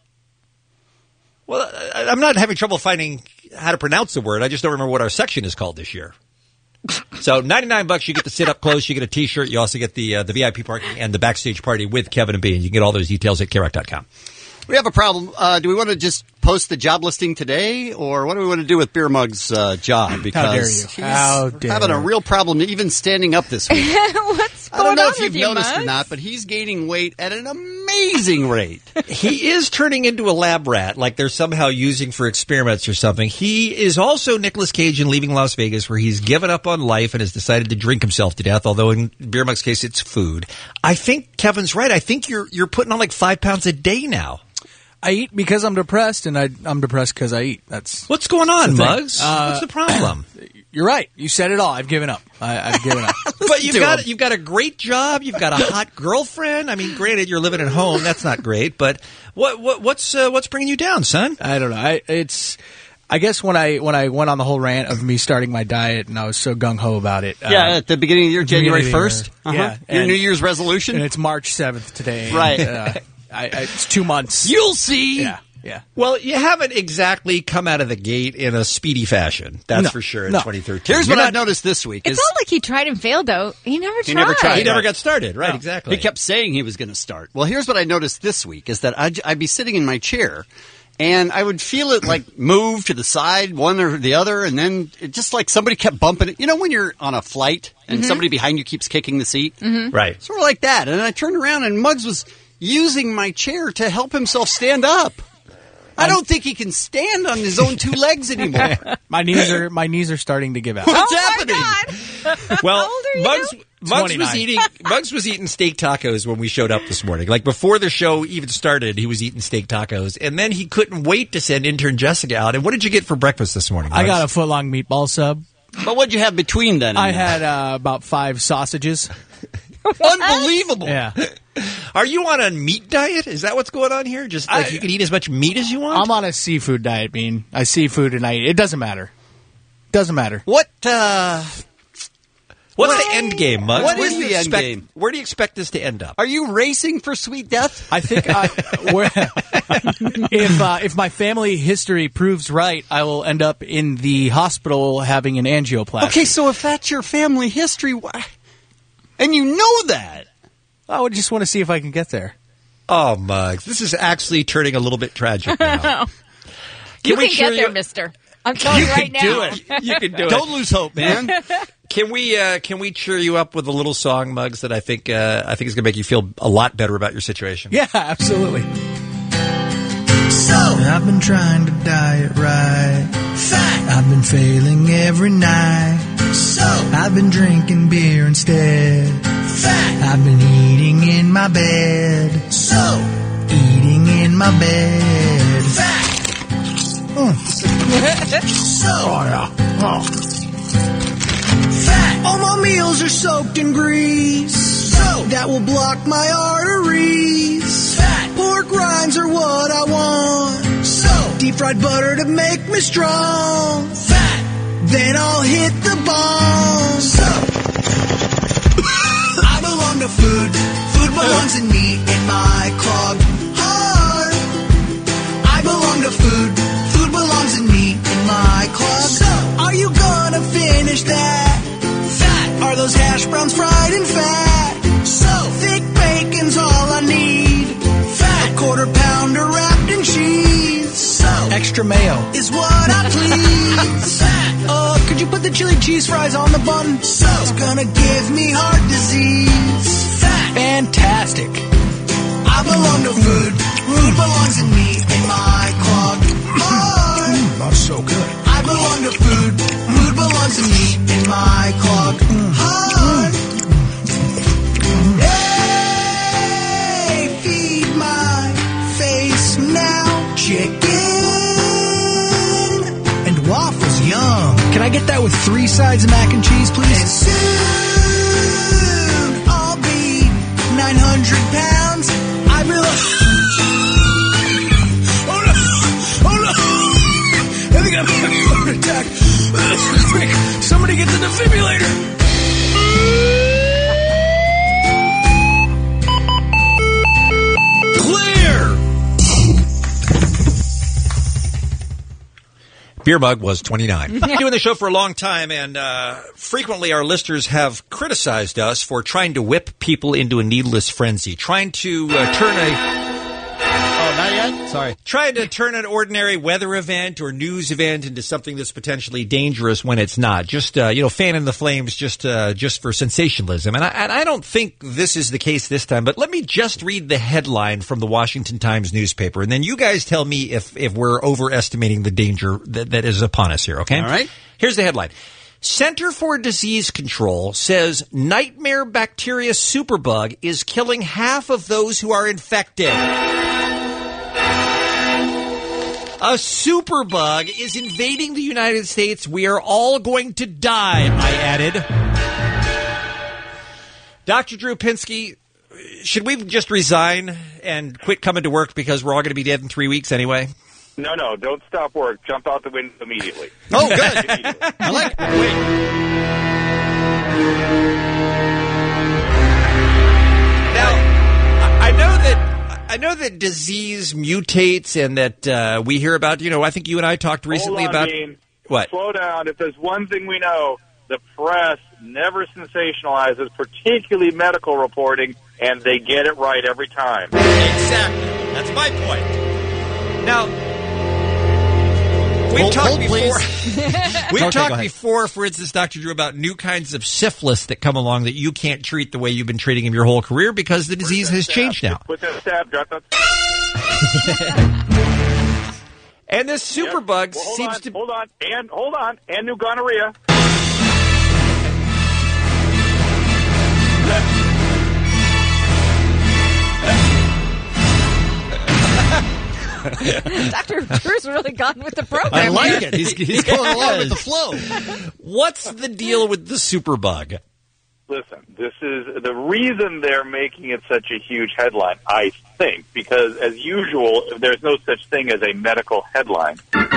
Well, I'm not having trouble finding how to pronounce the word. I just don't remember what our section is called this year. So $99, you get to sit up close. You get a T-shirt. You also get the VIP parking and the backstage party with Kevin and Bean. You can get all those details at KROC.com. We have a problem. Do we want to just post the job listing today, or what do we want to do with Beer Mug's job? Because How dare you? he's having a real problem even standing up this week. What's I don't going know on if you've with you, noticed or Muggs? not, but he's gaining weight at an amazing rate. He is turning into a lab rat, like they're somehow using for experiments or something. He is also Nicolas Cage in Leaving Las Vegas, where he's given up on life and has decided to drink himself to death, although in Beer Mug's case, it's food. I think Kevin's right. I think you're putting on like 5 pounds a day now. I eat because I'm depressed, and I'm depressed because I eat. That's what's going on, Muggs. What's the problem? You're right. You said it all. I've given up. I've given up. But you've got a great job. You've got a hot girlfriend. I mean, granted, you're living at home. That's not great. But what's bringing you down, son? I don't know. I guess when I went on the whole rant of me starting my diet, and I was so gung ho about it. Yeah, at the beginning of the year, January 1st. Yeah, your New Year's resolution, and it's March 7th today. Right. It's 2 months. You'll see. Yeah. Well, you haven't exactly come out of the gate in a speedy fashion. That's for sure in 2013. Here's what I've noticed this week. It's not like he tried and failed, though. He never tried. He never got started. Right, No. exactly. He kept saying he was going to start. Well, here's what I noticed this week is that I'd be sitting in my chair, and I would feel it like move to the side, one or the other, and then it just like somebody kept bumping it. You know when you're on a flight and somebody behind you keeps kicking the seat? Mm-hmm. Right. Sort of like that. And then I turned around, and Muggs was using my chair to help himself stand up. I don't think he can stand on his own 2 legs anymore. My knees are starting to give out. What's happening? Well, Muggs 29. Muggs was eating steak tacos when we showed up this morning. Like before the show even started, he was eating steak tacos, and then he couldn't wait to send intern Jessica out. And what did you get for breakfast this morning, Muggs? I got a foot-long meatball sub. But what'd you have between then? I had about 5 sausages. Unbelievable. Yeah. Are you on a meat diet? Is that what's going on here? Just like you can eat as much meat as you want? I'm on a seafood diet, Bean. I seafood and I eat. It doesn't matter. Doesn't matter. What? What's the end game, Muggs? What Where is do you the end expect- game? Where do you expect this to end up? Are you racing for sweet death? I think if my family history proves right, I will end up in the hospital having an angioplasty. Okay, so if that's your family history, and you know that, I would just want to see if I can get there. Oh, Muggs, this is actually turning a little bit tragic now. You we can cheer get there, you- mister. I'm telling you right now. do it. You can do it. don't lose hope, man. Can we cheer you up with a little song, Muggs, that I think is going to make you feel a lot better about your situation? Yeah, absolutely. So, I've been trying to diet right. Fat. I've been failing every night. So, I've been drinking beer instead. Fat. I've been eating in my bed. So, eating in my bed. Fat. So, fat. All my meals are soaked in grease. So, that will block my arteries. Fat. Pork rinds are what I want. So, deep fried butter to make me strong. Fat. Then I'll hit the bomb. So, I belong to food. Food belongs in me in my clogged heart. I belong to food. Food belongs in me in my club. So, are you gonna finish that? Fat. Are those hash browns fried and fat? So, thick bacon's all I need. Fat. A quarter pounder wrapped in cheese. So, extra mayo is what I please. Could you put the chili cheese fries on the bun? It's gonna give me heart disease. Fantastic. I belong to food. Food belongs in me, in my clogged heart. That's so good. I belong to food. Food belongs in me, in my clogged heart. Hey, feed my face now, chicken and waffles, yum. Can I get that with 3 sides of mac and cheese, please? And soon I'll be 900 pounds. I belong. Oh no! I think I'm having a heart attack. Quick, somebody get the defibrillator. Beer Mug was 29. I've been doing the show for a long time, and frequently our listeners have criticized us for trying to whip people into a needless frenzy, trying to turn a... Oh, not yet? Sorry. Trying to turn an ordinary weather event or news event into something that's potentially dangerous when it's not. Just, fanning the flames just for sensationalism. And I don't think this is the case this time, but let me just read the headline from the Washington Times newspaper, and then you guys tell me if we're overestimating the danger that is upon us here, okay? All right. Here's the headline. Center for Disease Control says nightmare bacteria superbug is killing half of those who are infected. A superbug is invading the United States. We are all going to die, I added. Dr. Drew Pinsky, should we just resign and quit coming to work because we're all going to be dead in 3 weeks anyway? No, don't stop work. Jump out the window immediately. Oh, good. I like it. Wait. Now, I know that disease mutates and that we hear about, I think you and I talked recently about... Dean. What? Slow down. If there's one thing we know, the press never sensationalizes, particularly medical reporting, and they get it right every time. Exactly. That's my point. Now... We've talked before, for instance, Dr. Drew, about new kinds of syphilis that come along that you can't treat the way you've been treating them your whole career because the disease has changed now. Put that stab, drop that. And this superbug seems to... Hold on, and new gonorrhea. Dr. Drew's really gone with the program. I like it. He's going along with the flow. What's the deal with the superbug? Listen, this is the reason they're making it such a huge headline, I think, because as usual, there's no such thing as a medical headline.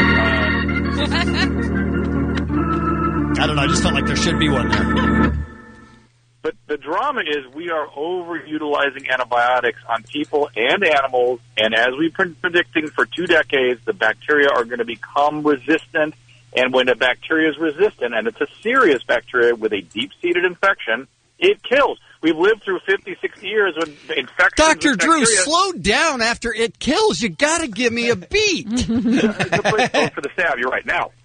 I don't know. I just felt like there should be one there. But the drama is we are overutilizing antibiotics on people and animals, and as we've been predicting for 2 decades, the bacteria are going to become resistant, and when a bacteria is resistant, and it's a serious bacteria with a deep-seated infection, it kills. We've lived through 50, 60 years with infections. Dr. with Drew, bacteria. slow down after it kills. You got to give me a beat. It's a place to go for the stab. You're right. Now.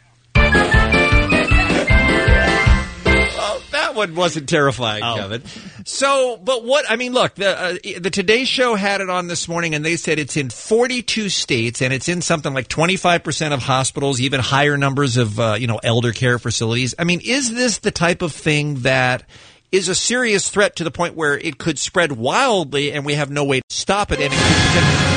That one wasn't terrifying, Kevin. So, but what, I mean, look, the Today Show had it on this morning, and they said it's in 42 states, and it's in something like 25% of hospitals, even higher numbers of, elder care facilities. I mean, is this the type of thing that is a serious threat to the point where it could spread wildly and we have no way to stop it? And it could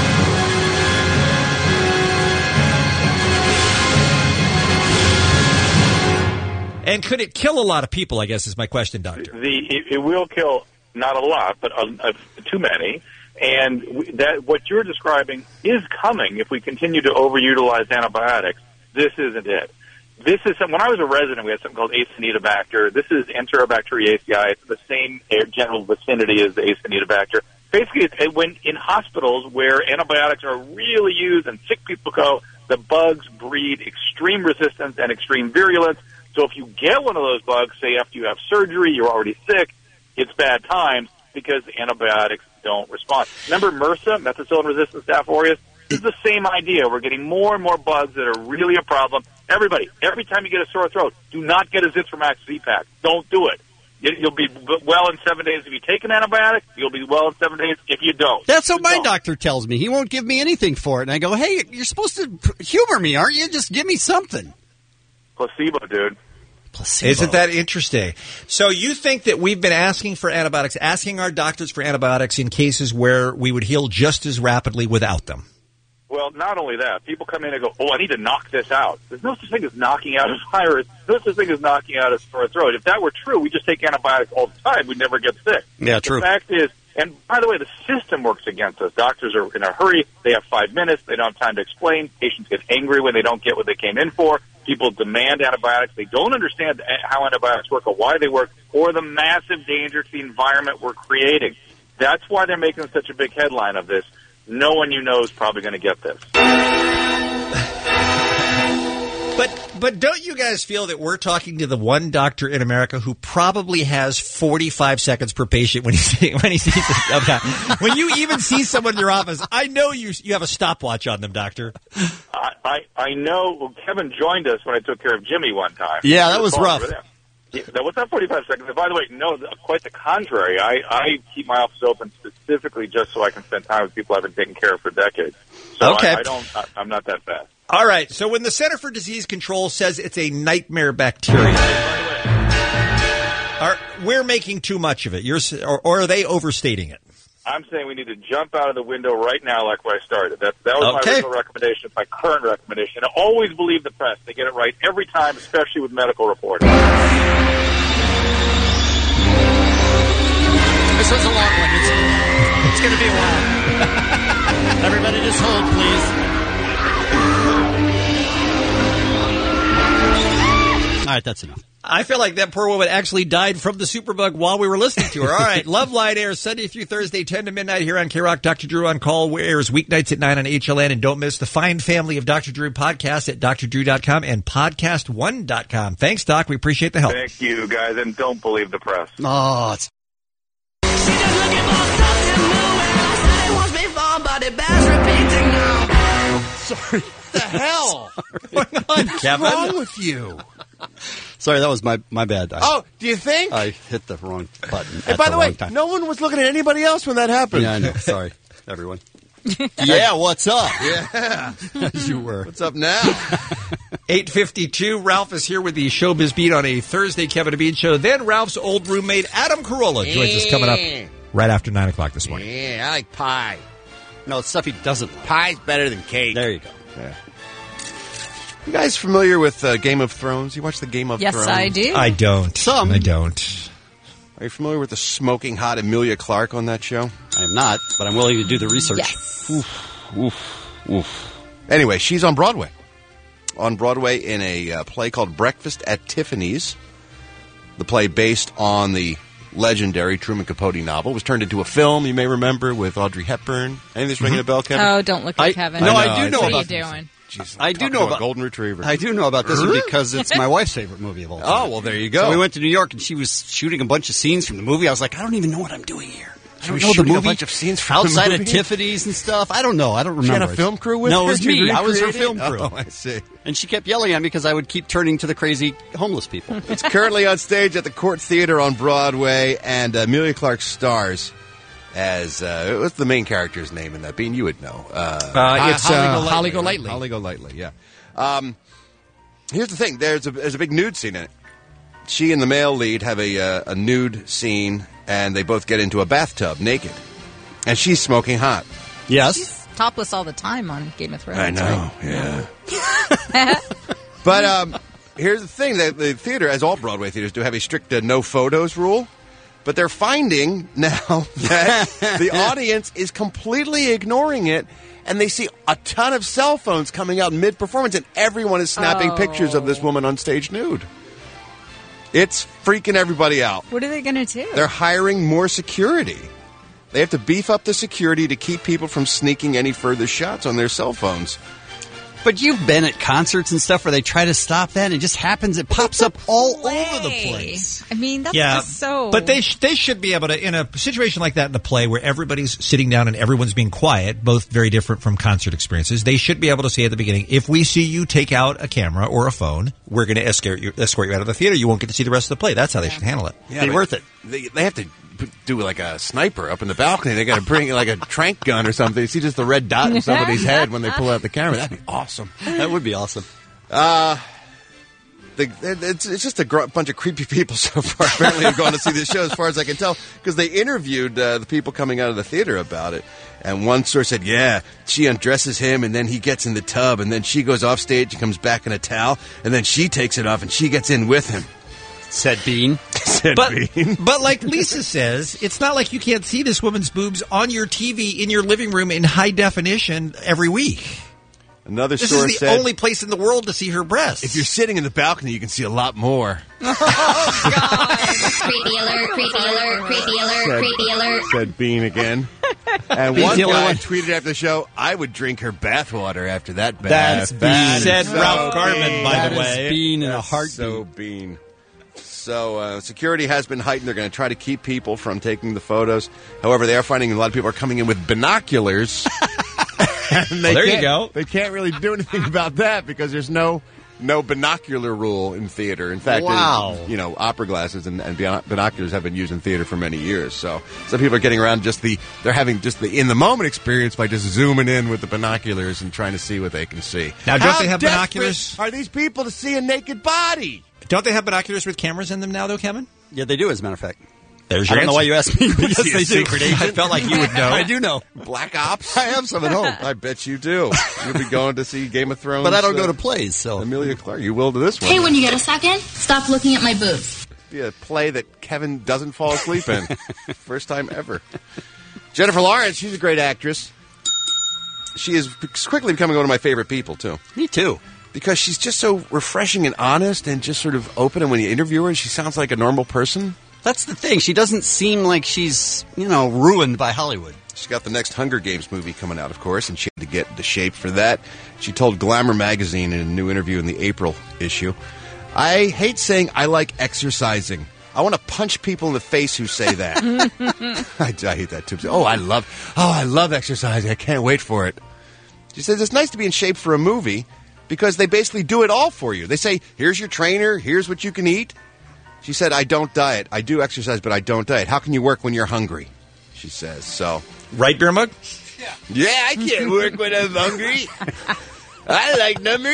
And could it kill a lot of people, I guess, is my question, Doctor. It will kill not a lot, but too many. And what you're describing is coming if we continue to overutilize antibiotics. This isn't it. This is when I was a resident, we had something called Acinetobacter. This is Enterobacteriaceae. It's the same general vicinity as the Acinetobacter. Basically, when in hospitals where antibiotics are really used and sick people go, the bugs breed extreme resistance and extreme virulence. So if you get one of those bugs, say after you have surgery, you're already sick, it's bad times because the antibiotics don't respond. Remember MRSA, methicillin-resistant Staph aureus? This is the same idea. We're getting more and more bugs that are really a problem. Everybody, every time you get a sore throat, do not get a Zithromax Z-Pack. Don't do it. You'll be well in 7 days if you take an antibiotic. You'll be well in 7 days if you don't. That's what my doctor tells me. He won't give me anything for it. And I go, hey, you're supposed to humor me, aren't you? Just give me something. Placebo, dude. Placebo. Isn't that interesting? So you think that we've been asking for antibiotics, asking our doctors for antibiotics in cases where we would heal just as rapidly without them? Well, not only that, people come in and go, oh, I need to knock this out. There's no such thing as knocking out a virus. No such thing as knocking out a sore throat. If that were true, we'd just take antibiotics all the time. We'd never get sick. Yeah, true. The fact is, and by the way, the system works against us. Doctors are in a hurry. They have 5 minutes. They don't have time to explain. Patients get angry when they don't get what they came in for. People demand antibiotics. They don't understand how antibiotics work or why they work or the massive danger to the environment we're creating. That's why they're making such a big headline of this. No one you know is probably going to get this. But don't you guys feel that we're talking to the one doctor in America who probably has 45 seconds per patient when he sees when you even see someone in your office? I know you have a stopwatch on them, doctor. I know. Well, Kevin joined us when I took care of Jimmy one time. Yeah, that was rough. What's that 45 seconds? And by the way, no, quite the contrary. I keep my office open specifically just so I can spend time with people I've been taking care of for decades. So okay. I'm not that fast. All right. So when the Center for Disease Control says it's a nightmare bacteria, we're making too much of it. Or are they overstating it? I'm saying we need to jump out of the window right now like where I started. That was my original recommendation. It's my current recommendation. I always believe the press. They get it right every time, especially with medical reporting. This is a long one. It's going to be a while. Everybody just hold, please. All right, that's enough. I feel like that poor woman actually died from the superbug while we were listening to her. All right, Love Line airs Sunday through Thursday, 10 to midnight here on K-Rock. Dr. Drew on Call airs weeknights at 9 on HLN. And don't miss the fine family of Dr. Drew podcasts at drdrew.com and podcast1.com. Thanks, Doc. We appreciate the help. Thank you, guys, and don't believe the press. Oh, it's... Sorry. What the hell? What's going on, Kevin? What's wrong with you? Sorry, that was my bad. Do you think? I hit the wrong button. And by the way, no one was looking at anybody else when that happened. Yeah, I know. Sorry, everyone. Yeah, what's up? Yeah. As you were. What's up now? 8:52. Ralph is here with the Showbiz Beat on a Thursday Kevin and Bean show. Then Ralph's old roommate, Adam Carolla, joins us coming up right after 9 o'clock this morning. Yeah, I like pie. No, it's stuff he doesn't like. Pie's better than cake. There you go. Yeah. You guys familiar with Game of Thrones? You watch the Game of Thrones? Yes, I do. I don't. Some. I don't. Are you familiar with the smoking hot Emilia Clarke on that show? I am not, but I'm willing to do the research. Yes. Oof. Anyway, she's on Broadway. On Broadway in a play called Breakfast at Tiffany's. The play based on the legendary Truman Capote novel was turned into a film, you may remember, with Audrey Hepburn. Anything that's ringing a bell, Kevin? Oh, don't look at Kevin. I do know what about are you doing? Jeez, I do know about Golden Retriever. I do know about this one because it's my wife's favorite movie of all time. Oh, well, there you go. So we went to New York and she was shooting a bunch of scenes from the movie. I was like, I don't even know what I'm doing here. I don't know the movie. A bunch of scenes from outside the of movie? Tiffany's and stuff. I don't know. I don't remember. She had a film crew with her? No, it was me. I was her film crew. Oh, I see. And she kept yelling at me because I would keep turning to the crazy homeless people. It's currently on stage at the Court Theater on Broadway, and Emilia Clarke stars as what's the main character's name in that? Bean, you would know. It's Holly Golightly. Holly Golightly, yeah. Here's the thing: there's a big nude scene in it. She and the male lead have a nude scene, and they both get into a bathtub naked, and she's smoking hot. Yes, she's topless all the time on Game of Thrones. I know, right? yeah. But here's the thing: the theater, as all Broadway theaters do, have a strict no photos rule. But they're finding now that the audience is completely ignoring it, and they see a ton of cell phones coming out mid-performance, and everyone is snapping pictures of this woman on stage nude. It's freaking everybody out. What are they going to do? They're hiring more security. They have to beef up the security to keep people from sneaking any further shots on their cell phones. But you've been at concerts and stuff where they try to stop that, and it just happens. It pops up all over the place. I mean, that's Yeah, just so... but they should be able to, in a situation like that in a play where everybody's sitting down and everyone's being quiet, both very different from concert experiences, they should be able to say at the beginning, if we see you take out a camera or a phone, we're going to escort you out of the theater. You won't get to see the rest of the play. That's how they should handle it. Yeah, Be worth it. They have to do like a sniper up in the balcony. They got to bring like a trank gun or something. You see just the red dot in somebody's head when they pull out the camera. That'd be awesome. That would be awesome. It's just a bunch of creepy people so far. Apparently, have gone to see this show, as far as I can tell, because they interviewed the people coming out of the theater about it. And one source said, "Yeah, she undresses him, and then he gets in the tub, and then she goes off stage and comes back in a towel, and then she takes it off and she gets in with him." Said Bean. But like Lisa says, it's not like you can't see this woman's boobs on your TV in your living room in high definition every week. Another This source is the said, only place in the world to see her breasts. if you're sitting in the balcony, you can see a lot more. Creepy alert, creepy alert, creepy alert, creepy alert. Said Bean again. And one guy tweeted after the show, "I would drink her bathwater after that bath." That's Bean. Said Ralph Garman, by the way. Bean in a heartbeat. So Bean. So security has been heightened. They're going to try to keep people from taking the photos. However, they are finding a lot of people are coming in with binoculars. And there you go. They can't really do anything about that because there's no binocular rule in theater. In fact, opera glasses and binoculars have been used in theater for many years. So some people are getting around they're having just the in the moment experience by just zooming in with the binoculars and trying to see what they can see. Now, don't they have binoculars? Are these people to see a naked body? Don't they have binoculars with cameras in them now, though, Kevin? Yeah, they do, as a matter of fact. There's I your don't know why you asked me. Yes, they do. Secret agent? I felt like you would know. I do know. Black Ops? I have some at home. I bet you do. You'll be going to see Game of Thrones. But I don't go to plays, so. Emilia Clarke, you will to this one. Hey, when you get a second, stop looking at my boobs. Be a play that Kevin doesn't fall asleep in. First time ever. Jennifer Lawrence, she's a great actress. She is quickly becoming one of my favorite people, too. Me too. Because she's just so refreshing and honest and just sort of open. And when you interview her, she sounds like a normal person. That's the thing. She doesn't seem like she's, ruined by Hollywood. She's got the next Hunger Games movie coming out, of course, and she had to get into shape for that. She told Glamour magazine in a new interview in the April issue, "I hate saying I like exercising. I want to punch people in the face who say that." I hate that, too. I love exercising. I can't wait for it. She says it's nice to be in shape for a movie because they basically do it all for you. They say, here's your trainer, here's what you can eat. She said, "I don't diet. I do exercise, but I don't diet. How can you work when you're hungry?" She says. So, right, Beer Mug? Yeah, I can't work when I'm hungry. I like number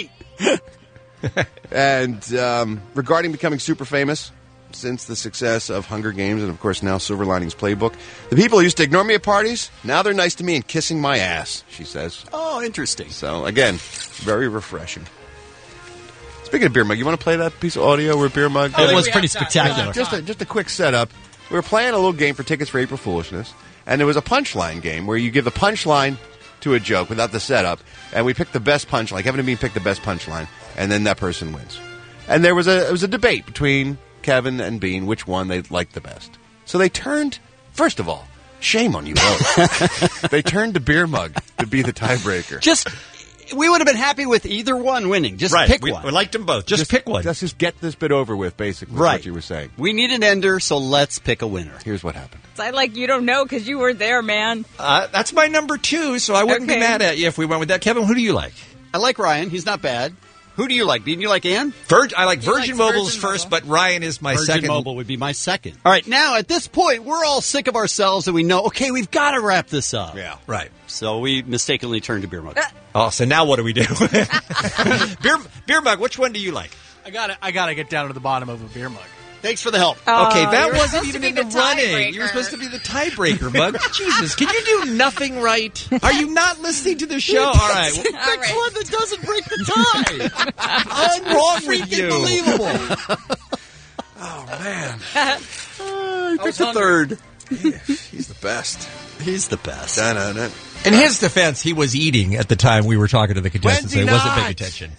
8. And regarding becoming super famous, since the success of Hunger Games and, of course, now Silver Linings Playbook, the people who used to ignore me at parties, now they're nice to me and kissing my ass, she says. Oh, interesting. So, again, very refreshing. Speaking of Beer Mug, you want to play that piece of audio where Beer Mug... It was pretty spectacular. Just a quick setup. We were playing a little game for tickets for April Foolishness, and there was a punchline game where you give the punchline to a joke without the setup, and we picked the best punchline. Kevin and me picked the best punchline, and then that person wins. And it was a debate between Kevin and Bean which one they liked the best. So they turned, first of all, shame on you both. They turned to Beer Mug to be the tiebreaker. We would have been happy with either one winning. Just pick one. We liked them both. Just pick one. Let's just get this bit over with, basically, what you were saying. We need an ender, so let's pick a winner. Here's what happened. You don't know because you were there, man. That's my number 2, so I wouldn't be mad at you if we went with that. Kevin, who do you like? I like Ryan. He's not bad. Who do you like, Bean? You like Ann? I like Virgin Mobile's first, but Ryan is my second. Virgin Mobile would be my second. All right, now at this point, we're all sick of ourselves and we know, okay, we've got to wrap this up. Yeah. Right. So we mistakenly turned to Beer Mug. So now what do we do? Beer Mug, which one do you like? I gotta get down to the bottom of a Beer Mug. Thanks for the help. Okay, that wasn't even in the running. You were supposed to be the tiebreaker, Mug. Jesus, can you do nothing right? Are you not listening to the show? All right. Pick one that doesn't break the tie. What's wrong with you? Unbelievable. Oh, man. He picked a third. He's the best. He's the best. Dun-dun-dun. In his defense, he was eating at the time we were talking to the contestants, so he wasn't paying attention.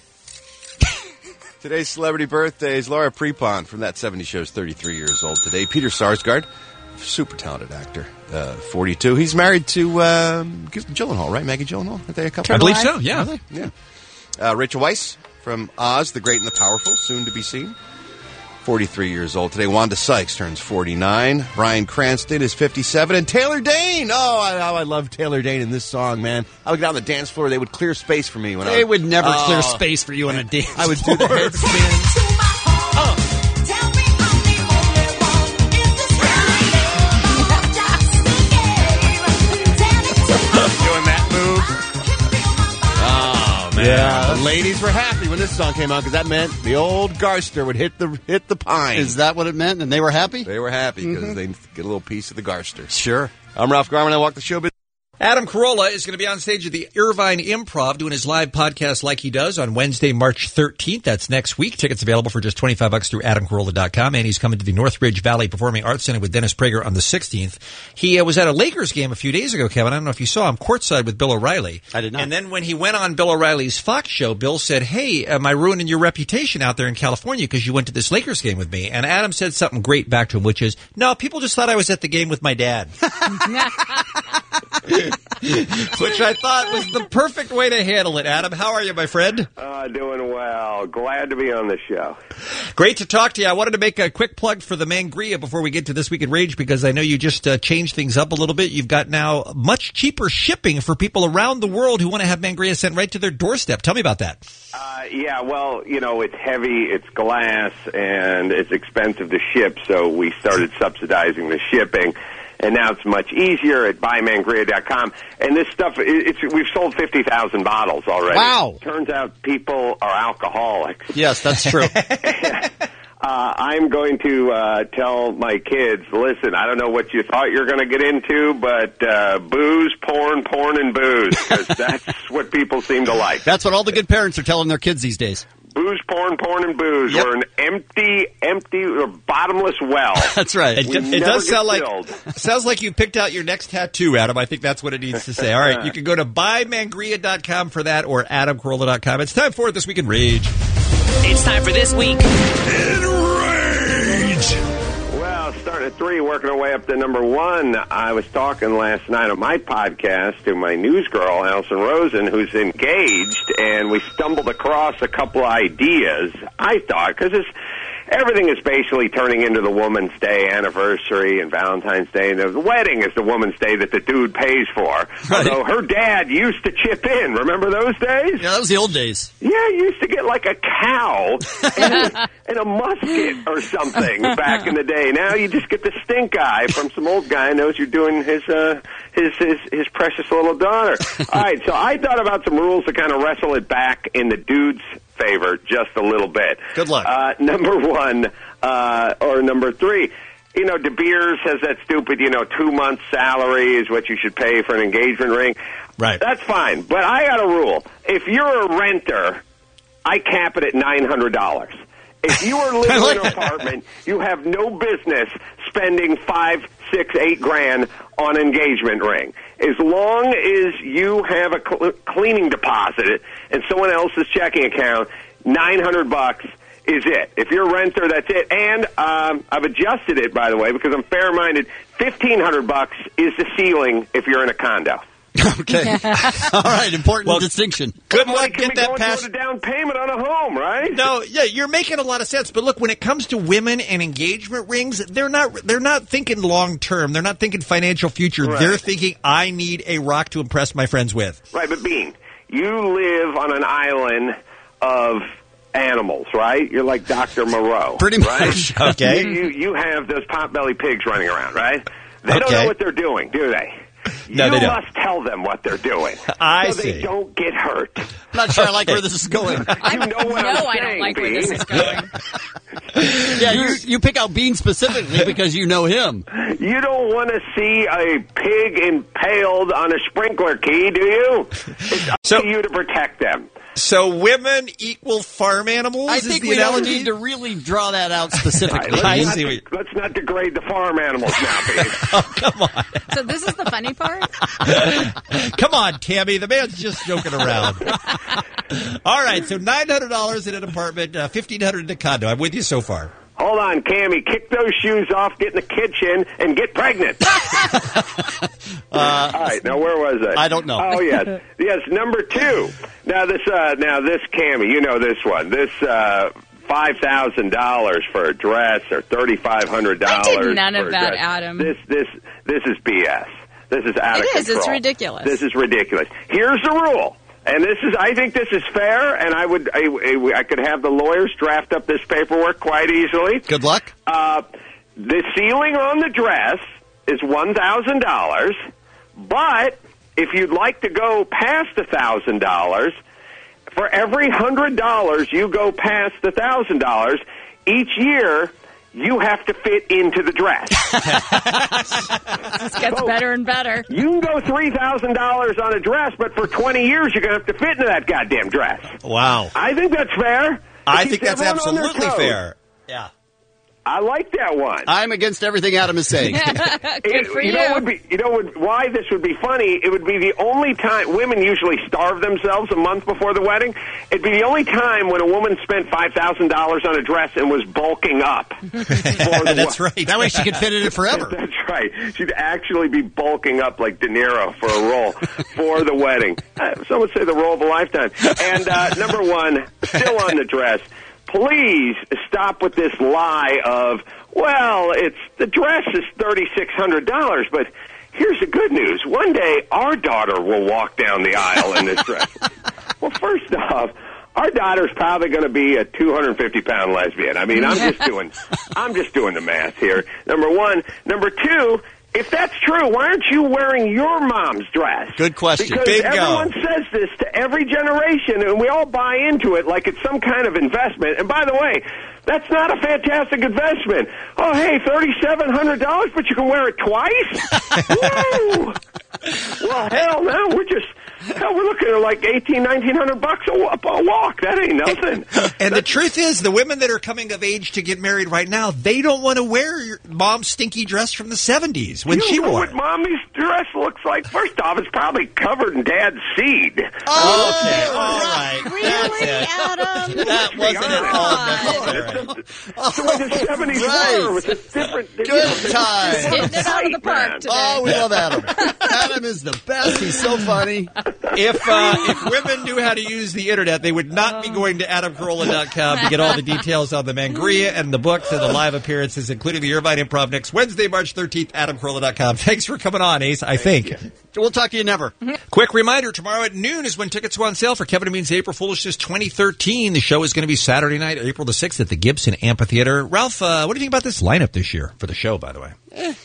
Today's celebrity birthdays. Laura Prepon from That 70s Show is 33 years old today. Peter Sarsgaard, super talented actor, 42. He's married to Gyllenhaal, right? Maggie Gyllenhaal? Are they a couple? I believe so, yeah. Yeah. Rachel Weisz from Oz, the Great and the Powerful, soon to be seen. 43 years old today. Wanda Sykes turns 49. Bryan Cranston is 57. And Taylor Dayne. Oh, I love Taylor Dayne in this song, man. I would get on the dance floor. They would clear space for me. They would never clear space for you on a dance floor. I would do the head spin. Doing that move. Oh, man. Yeah. The ladies were happy when this song came out because that meant the old Garster would hit the pine. Is that what it meant? And they were happy? They were happy because they'd get a little piece of the Garster. Sure. I'm Ralph Garman. I walk the showbiz. Adam Carolla is going to be on stage at the Irvine Improv doing his live podcast like he does on Wednesday, March 13th. That's next week. Tickets available for just $25 through adamcarolla.com. And he's coming to the Northridge Valley Performing Arts Center with Dennis Prager on the 16th. He was at a Lakers game a few days ago, Kevin. I don't know if you saw him courtside with Bill O'Reilly. I did not. And then when he went on Bill O'Reilly's Fox show, Bill said, hey, am I ruining your reputation out there in California because you went to this Lakers game with me? And Adam said something great back to him, which is, no, people just thought I was at the game with my dad. Which I thought was the perfect way to handle it. Adam, how are you, my friend? Doing well. Glad to be on the show. Great to talk to you. I wanted to make a quick plug for the Mangria before we get to This Week in Rage because I know you just changed things up a little bit. You've got now much cheaper shipping for people around the world who want to have Mangria sent right to their doorstep. Tell me about that. Yeah, well, it's heavy, it's glass, and it's expensive to ship, so we started subsidizing the shipping. And now it's much easier at buymangria.com. And this stuff, we've sold 50,000 bottles already. Wow. Turns out people are alcoholics. Yes, that's true. I'm going to tell my kids, listen, I don't know what you thought you're going to get into, but booze, porn, and booze, because that's what people seem to like. That's what all the good parents are telling their kids these days. Booze, porn, and booze. Yep. We're an empty or bottomless well. That's right. It does sounds like you picked out your next tattoo, Adam. I think that's what it needs to say. All right, you can go to buymangria.com for that or adamcarolla.com. It's time for This Week in Rage. It's time for This Week in Rage. Well, starting at 3, working our way up to number 1. I was talking last night on my podcast to my news girl, Alison Rosen, who's engaged, and we stumbled across a couple ideas, I thought, because everything is basically turning into the Woman's Day anniversary and Valentine's Day. And the wedding is the Woman's Day that the dude pays for. Right. Although her dad used to chip in. Remember those days? Yeah, that was the old days. Yeah, you used to get like a cow and a musket or something back in the day. Now you just get the stink eye from some old guy who knows you're doing his precious little daughter. All right, so I thought about some rules to kind of wrestle it back in the dude's favor just a little bit. Good luck. Number 1, or number 3, De Beers has that stupid, 2 months salary is what you should pay for an engagement ring. Right. That's fine, but I got a rule. If you're a renter, I cap it at $900. If you are living in an apartment, you have no business spending $5, $6, $8 on an engagement ring. As long as you have a cleaning deposit in someone else's checking account, $900 is it. If you're a renter, that's it. And I've adjusted it, by the way, because I'm fair-minded. $1,500 is the ceiling if you're in a condo. Okay. All right, important distinction. Good luck. Get that past a down payment on a home, right? No, yeah, you're making a lot of sense. But look, when it comes to women and engagement rings, they're not thinking long term. They're not thinking financial future. Right. They're thinking, I need a rock to impress my friends with. Right, but Bean, you live on an island of animals, right? You're like Dr. Moreau. Pretty much. Right? Okay. You have those potbelly pigs running around, right? They don't know what they're doing, do they? No, they you don't. must tell them what they're doing. I so see. they don't get hurt. I'm not sure I like where this is going. You know what I'm saying, I don't like where this is going. Yeah, you pick out Bean specifically because you know him. You don't want to see a pig impaled on a sprinkler key, do you? It's up to you to protect them. So women equal farm animals? I think we don't need to really draw that out specifically. Right, let's not degrade the farm animals now, Pete. Oh, come on. So this is the funny part? Come on, Tammy. The man's just joking around. All right, so $900 in an apartment, $1,500 in a condo. I'm with you so far. Hold on, Cammy. Kick those shoes off, get in the kitchen, and get pregnant. All right, now where was I? I don't know. Oh, yes. Yes, number 2. Now this Cammie, you know this one. This $5,000 for a dress or $3,500. I did none of for a that, dress. Adam. This is BS. This is out of control. It is. It's ridiculous. This is ridiculous. Here's the rule. And I think this is fair, and I could have the lawyers draft up this paperwork quite easily. Good luck. The ceiling on the dress is $1,000, but if you'd like to go past $1,000, for every $100 you go past $1,000, each year you have to fit into the dress. This gets better and better. You can go $3,000 on a dress, but for 20 years you're going to have to fit into that goddamn dress. Wow. I think that's fair. I It think keeps that's everyone on their absolutely toes. fair. Yeah. I like that one. I'm against everything Adam is saying. Good for you. Why this would be funny? It would be the only time women usually starve themselves a month before the wedding. It'd be the only time when a woman spent $5,000 on a dress and was bulking up. That's right. That way she could fit in it forever. That's right. She'd actually be bulking up like De Niro for a role for the wedding. Some would say the role of a lifetime. And number one, still on the dress. Please stop with this lie of, well, the dress is $3,600, but here's the good news. One day, our daughter will walk down the aisle in this dress. Well, first off, our daughter's probably going to be a 250-pound lesbian. I mean, I'm just doing the math here. Number one. Number two, if that's true, why aren't you wearing your mom's dress? Good question. Because Bingo. everyone says this to every generation, and we all buy into it like it's some kind of investment. And by the way, that's not a fantastic investment. Oh, hey, $3,700, but you can wear it twice? Woo! Well, hell no, we're looking at like $1,800-$1,900 a walk. That ain't nothing. And the truth is, the women that are coming of age to get married right now, they don't want to wear your mom's stinky dress from the 70s when she You know wore what it. mommy's dress looks like? First off, it's probably covered in dad's seed. Oh, okay. All right. Really, Adam? That wasn't at all necessary. That's the way the 70s were with a different... Good time. Hitting it out of the park today. Oh, we love Adam. Adam is the best. He's so funny. If women knew how to use the internet, they would not be going to AdamCarolla.com to get all the details on the Mangria and the books and the live appearances, including the Irvine Improv next Wednesday, March 13th, AdamCarolla.com. Thanks for coming on, Ace, I think. We'll talk to you never. Quick reminder, tomorrow at noon is when tickets go on sale for Kevin and Bean's April Foolishness 2013. The show is going to be Saturday night, April the 6th at the Gibson Amphitheater. Ralph, what do you think about this lineup this year for the show, by the way?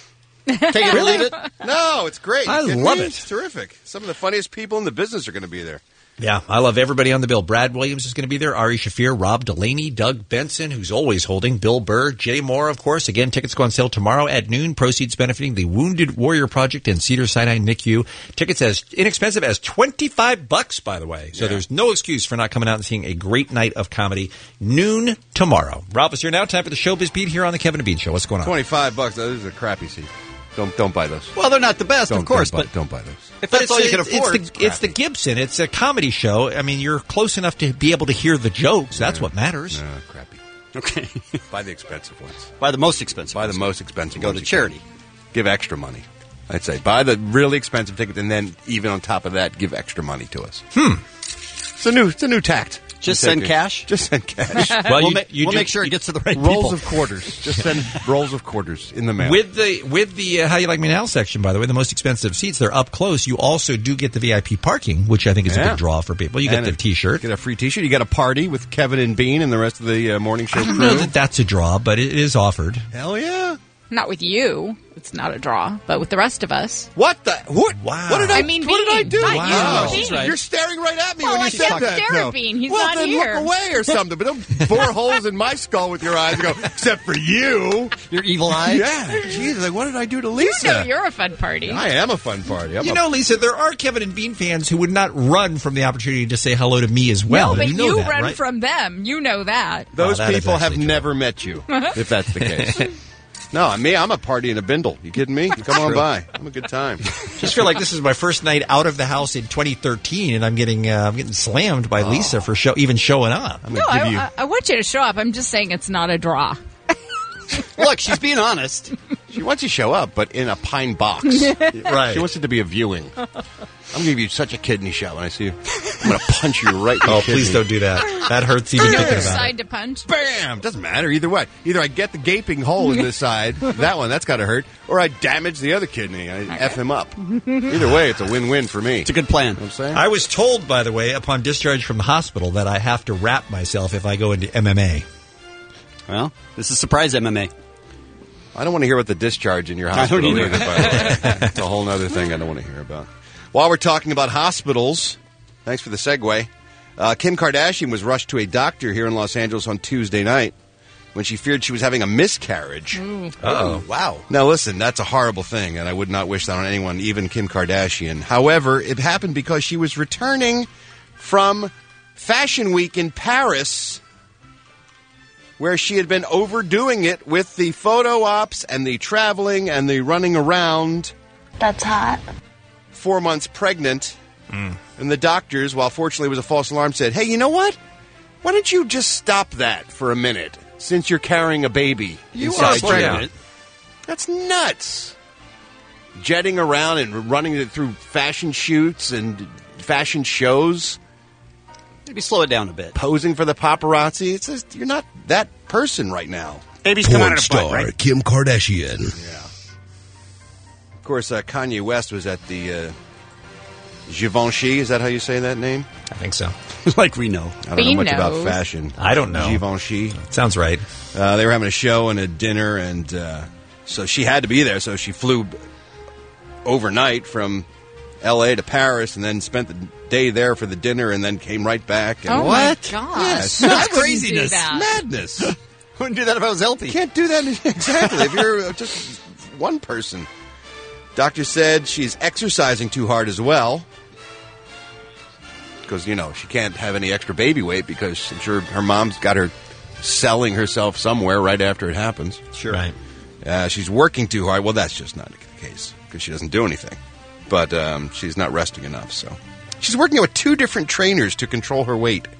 Take it or leave it. No, it's great. I Kidding love me? it. It's terrific. Some of the funniest people in the business are going to be there. Yeah, I love everybody on the bill. Brad Williams is going to be there, Ari Shafir, Rob Delaney, Doug Benson, who's always holding, Bill Burr, Jay Moore, of course. Again, tickets go on sale tomorrow at noon. Proceeds benefiting the Wounded Warrior Project and Cedars-Sinai NICU. Tickets as inexpensive as $25, by the way. So there's no excuse for not coming out and seeing a great night of comedy. Noon tomorrow. Ralph is here now. Time for the Showbiz Beat here on the Kevin and Bean Show. What's going on? $25. Those are crappy seats. Don't buy those. Well, they're not the best, of course, but don't buy those. if that's all you can afford, It's the Gibson. It's a comedy show. I mean, you're close enough to be able to hear the jokes. That's what matters. No, crappy. Okay. Buy the expensive ones. Buy the most expensive. Buy the most expensive Go ones. to charity. Give extra money. I'd say buy the really expensive tickets, and then even on top of that, give extra money to us. It's a new tact. Just send cash? Just send cash. Well, we'll make sure it gets to the right rolls people. of quarters. Just send rolls of quarters in the mail. With the How You Like Me Now section, by the way, the most expensive seats, they're up close. You also do get the VIP parking, which I think is a big draw for people. You get the T-shirt. Get a free T-shirt. You get a party with Kevin and Bean and the rest of the morning show I don't crew. know that that's a draw, but it is offered. Hell yeah. Not with you. It's not a draw. But with the rest of us. What the? What? Wow. What did I? I mean, what did I Bean, do? not you, Wow. Bean. Right. You're staring right at me Well, when I you said can't that. stare at No. Bean. He's well, not then here. look away or something. But don't bore holes in my skull with your eyes and go, except for you. Your evil eye? Yeah. Jeez, like, what did I do to Lisa? You know you're a fun party. I am a fun party. You know, Lisa, there are Kevin and Bean fans who would not run from the opportunity to say hello to me as well. No, but you know that, run right? from them. You know that. Those Wow, that is people have actually true. never met you, if that's the case. No, me, I'm a party in a bindle. You kidding me? Come on by. I'm a good time. Just feel like this is my first night out of the house in 2013, and I'm getting slammed by Lisa for even showing up. I'm No, gonna give you. I want you to show up. I'm just saying it's not a draw. Look, she's being honest. She wants you to show up, but in a pine box. Right. She wants it to be a viewing. I'm going to give you such a kidney shot when I see you. I'm going to punch you right in the Oh, kidney. please don't do that. That hurts even thinking about it. Side to punch. Bam! Doesn't matter either way. Either I get the gaping hole in this side, that's got to hurt, or I damage the other kidney. I F him up. Either way, it's a win-win for me. It's a good plan. You know what I'm saying? I was told, by the way, upon discharge from the hospital that I have to wrap myself if I go into MMA. Well, this is surprise MMA. I don't want to hear about the discharge in your I hospital don't either. by the way. It's a whole other thing I don't want to hear about. While we're talking about hospitals, thanks for the segue, Kim Kardashian was rushed to a doctor here in Los Angeles on Tuesday night when she feared she was having a miscarriage. Oh, wow. Now, listen, that's a horrible thing, and I would not wish that on anyone, even Kim Kardashian. However, it happened because she was returning from Fashion Week in Paris, where she had been overdoing it with the photo ops and the traveling and the running around. That's hot. 4 months pregnant. And the doctors, while fortunately it was a false alarm, said, hey, you know what? Why don't you just stop that for a minute, since you're carrying a baby inside you? pregnant. That's nuts. Jetting around and running it through fashion shoots and fashion shows. Maybe slow it down a bit. Posing for the paparazzi. It's just, you're not that person right now. Baby's come out Porn of the butt, star right? Kim Kardashian. Of course, Kanye West was at the Givenchy. Is that how you say that name? I think so. Like we know. I don't know much about knows. fashion. I don't know. Givenchy. Sounds right. They were having a show and a dinner, and so she had to be there. So she flew overnight from L.A. to Paris and then spent the day there for the dinner and then came right back. And Oh, my gosh. Yeah, it's I nuts. wouldn't Craziness. do that. Madness. Wouldn't do that if I was healthy. You can't do that. Exactly. If you're just one person. Doctor said she's exercising too hard as well. Because, you know, she can't have any extra baby weight because I'm sure her mom's got her selling herself somewhere right after it happens. Sure. Right. She's working too hard. Well, that's just not the case because she doesn't do anything. But she's not resting enough, so. She's working with 2 different trainers to control her weight.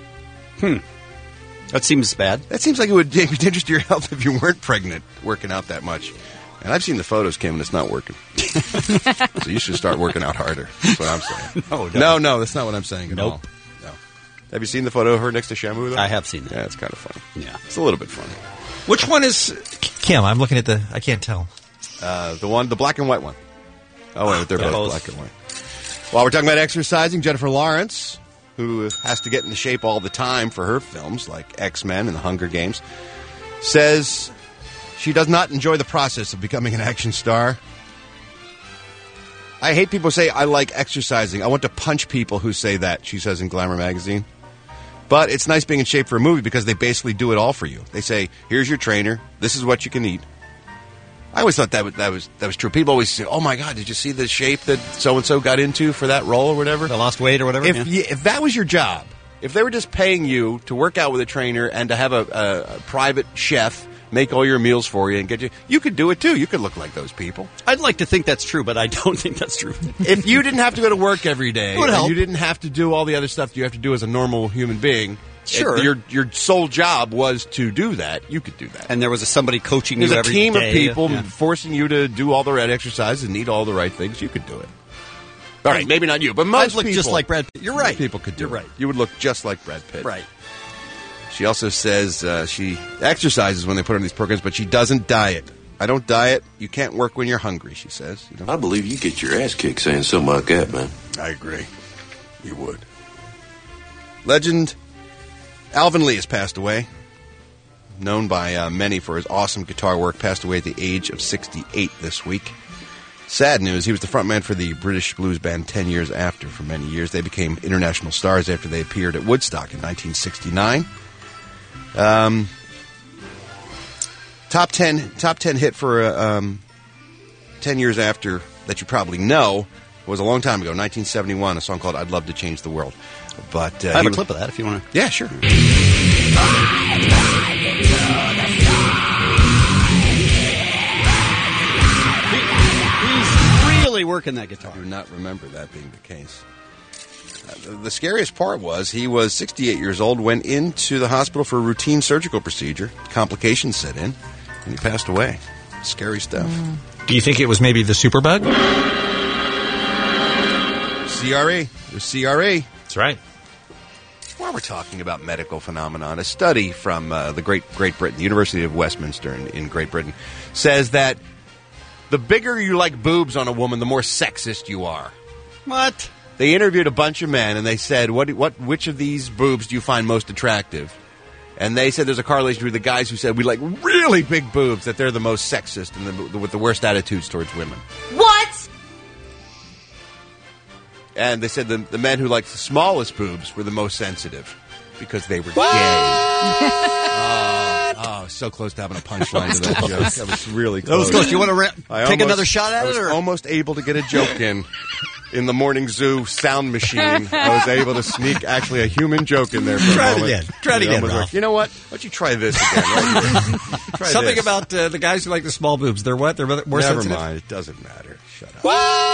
That seems bad. That seems like it would be dangerous to your health if you weren't pregnant working out that much. And I've seen the photos, Kim, and it's not working. So you should start working out harder. That's what I'm saying. No, that's not what I'm saying at all. No. Have you seen the photo of her next to Shamu, though? I have seen that. Yeah, it's kind of funny. Yeah. It's a little bit funny. Which one is Kim? I'm looking at I can't tell. The black and white one. Oh, wait, they're both both. black and white. While we're talking about exercising, Jennifer Lawrence, who has to get into shape all the time for her films, like X-Men and The Hunger Games, says she does not enjoy the process of becoming an action star. I hate people who say, I like exercising. I want to punch people who say that, she says in Glamour magazine. But it's nice being in shape for a movie because they basically do it all for you. They say, here's your trainer. This is what you can eat. I always thought that was true. People always say, oh, my God, did you see the shape that so-and-so got into for that role or whatever? They lost weight or whatever? If that was your job, if they were just paying you to work out with a trainer and to have a private chef make all your meals for you and get you could do it too. You could look like those people. I'd like to think that's true, but I don't think that's true. If you didn't have to go to work every day, It would help. you didn't have to do all the other stuff you have to do as a normal human being, Sure. if your sole job was to do that, you could do that. And there was somebody coaching There's you a every team day. of people Yeah. forcing you to do all the right exercises and eat all the right things. You could do it. All right, maybe not you, but most I'd look people. just like Brad Pitt. You're most right. people could do You're it. right. You would look just like Brad Pitt. Right. She also says she exercises when they put her on these programs, but she doesn't diet. I don't diet. You can't work when you're hungry, she says. You know? I believe you get your ass kicked saying something like that, man. I agree. You would. Legend Alvin Lee has passed away. Known by many for his awesome guitar work, passed away at the age of 68 this week. Sad news, he was the frontman for the British blues band 10 years after. For many years, they became international stars after they appeared at Woodstock in 1969. Top 10 hit for 10 years after that you probably know was a long time ago, 1971, a song called "I'd Love to Change the World." But I have a clip of that if you want to. Yeah, sure. He's really working that guitar. I do not remember that being the case. The scariest part was he was 68 years old, went into the hospital for a routine surgical procedure. Complications set in, and he passed away. Scary stuff. Do you think it was maybe the superbug? CRE. It was CRE. That's right. While we're talking about medical phenomenon, a study from the Great Britain, the University of Westminster in Great Britain, says that the bigger you like boobs on a woman, the more sexist you are. What? They interviewed a bunch of men, and they said, which of these boobs do you find most attractive? And they said there's a correlation between the guys who said we like really big boobs, that they're the most sexist and with the worst attitudes towards women. What? And they said the men who liked the smallest boobs were the most sensitive because they were gay. So close to having a punchline to that joke. That was really close. That was close. You want to take another shot at it? I was almost able to get a joke in the morning zoo sound machine. I was able to sneak actually a human joke in there for a moment. Try it again, Ralph. Like, you know what? Why don't you try this again? Right try Something this. about the guys who like the small boobs. They're what? They're more Never sensitive? Never mind. It doesn't matter. Shut up.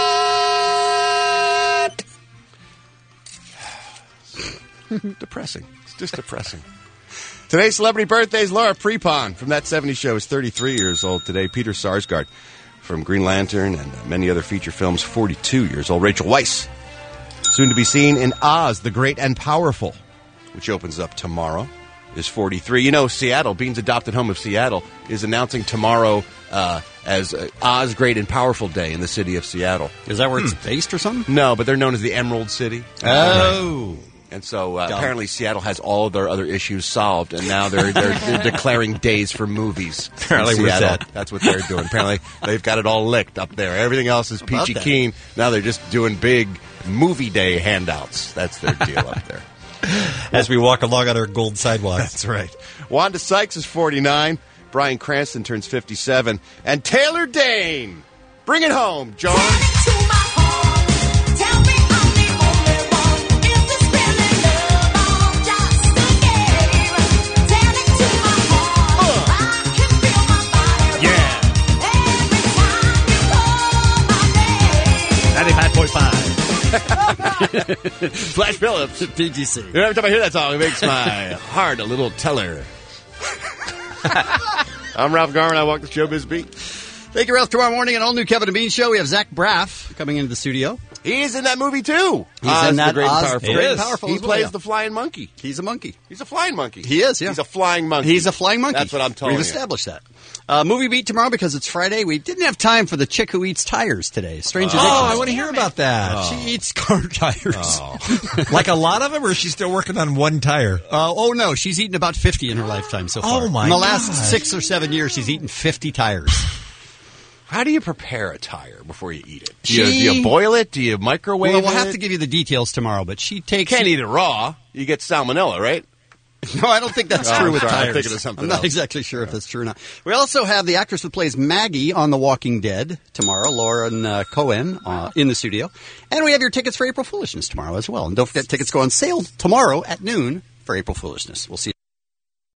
What? Depressing. It's just depressing. Today's celebrity birthdays. Laura Prepon from That 70s Show is 33 years old today. Peter Sarsgaard from Green Lantern and many other feature films, 42 years old. Rachel Weisz, soon to be seen in Oz, the Great and Powerful, which opens up tomorrow, is 43. You know, Seattle, Bean's adopted home of Seattle, is announcing tomorrow as Oz Great and Powerful Day in the city of Seattle. Is that where it's based or something? No, but they're known as the Emerald City. Oh. And so apparently Seattle has all of their other issues solved, and now they're declaring days for movies. Apparently we're set. That's what they're doing. Apparently they've got it all licked up there. Everything else is peachy keen. Now they're just doing big movie day handouts. That's their deal up there. As we walk along on our gold sidewalks. That's right. Wanda Sykes is 49. Bryan Cranston turns 57. And Taylor Dane. Bring it home, John. Flash Phillips, PGC. Every time I hear that song, it makes my heart a little teller. I'm Ralph Garman. I walk the showbiz beat. Thank you, Ralph. Tomorrow morning, an all-new Kevin and Bean show. We have Zach Braff coming into the studio. He's in that movie, too. He's in that Great Oz, and Powerful. Great and Powerful. He plays the flying monkey. He's a monkey. He's a flying monkey. He is, yeah. He's a flying monkey. He's a flying monkey. That's what I'm telling you. We've established that. Movie beat tomorrow because it's Friday. We didn't have time for the chick who eats tires today. Strange Addiction. I want to hear about that. She eats car tires. Like a lot of them, or is she still working on one tire? No. She's eaten about 50 in her lifetime so far. Oh, my In the last God. 6 or 7 years, she's eaten 50 tires. How do you prepare a tire before you eat it? Do you boil it? Do you microwave it? Well, we'll have to give you the details tomorrow, but she takes... You can't eat it raw. You get salmonella, right? No, I don't think that's true with tires. I'm thinking of something I'm not else. exactly sure if that's true or not. We also have the actress who plays Maggie on The Walking Dead tomorrow, Lauren Cohen, in the studio. And we have your tickets for April Foolishness tomorrow as well. And don't forget, tickets go on sale tomorrow at noon for April Foolishness. We'll see you.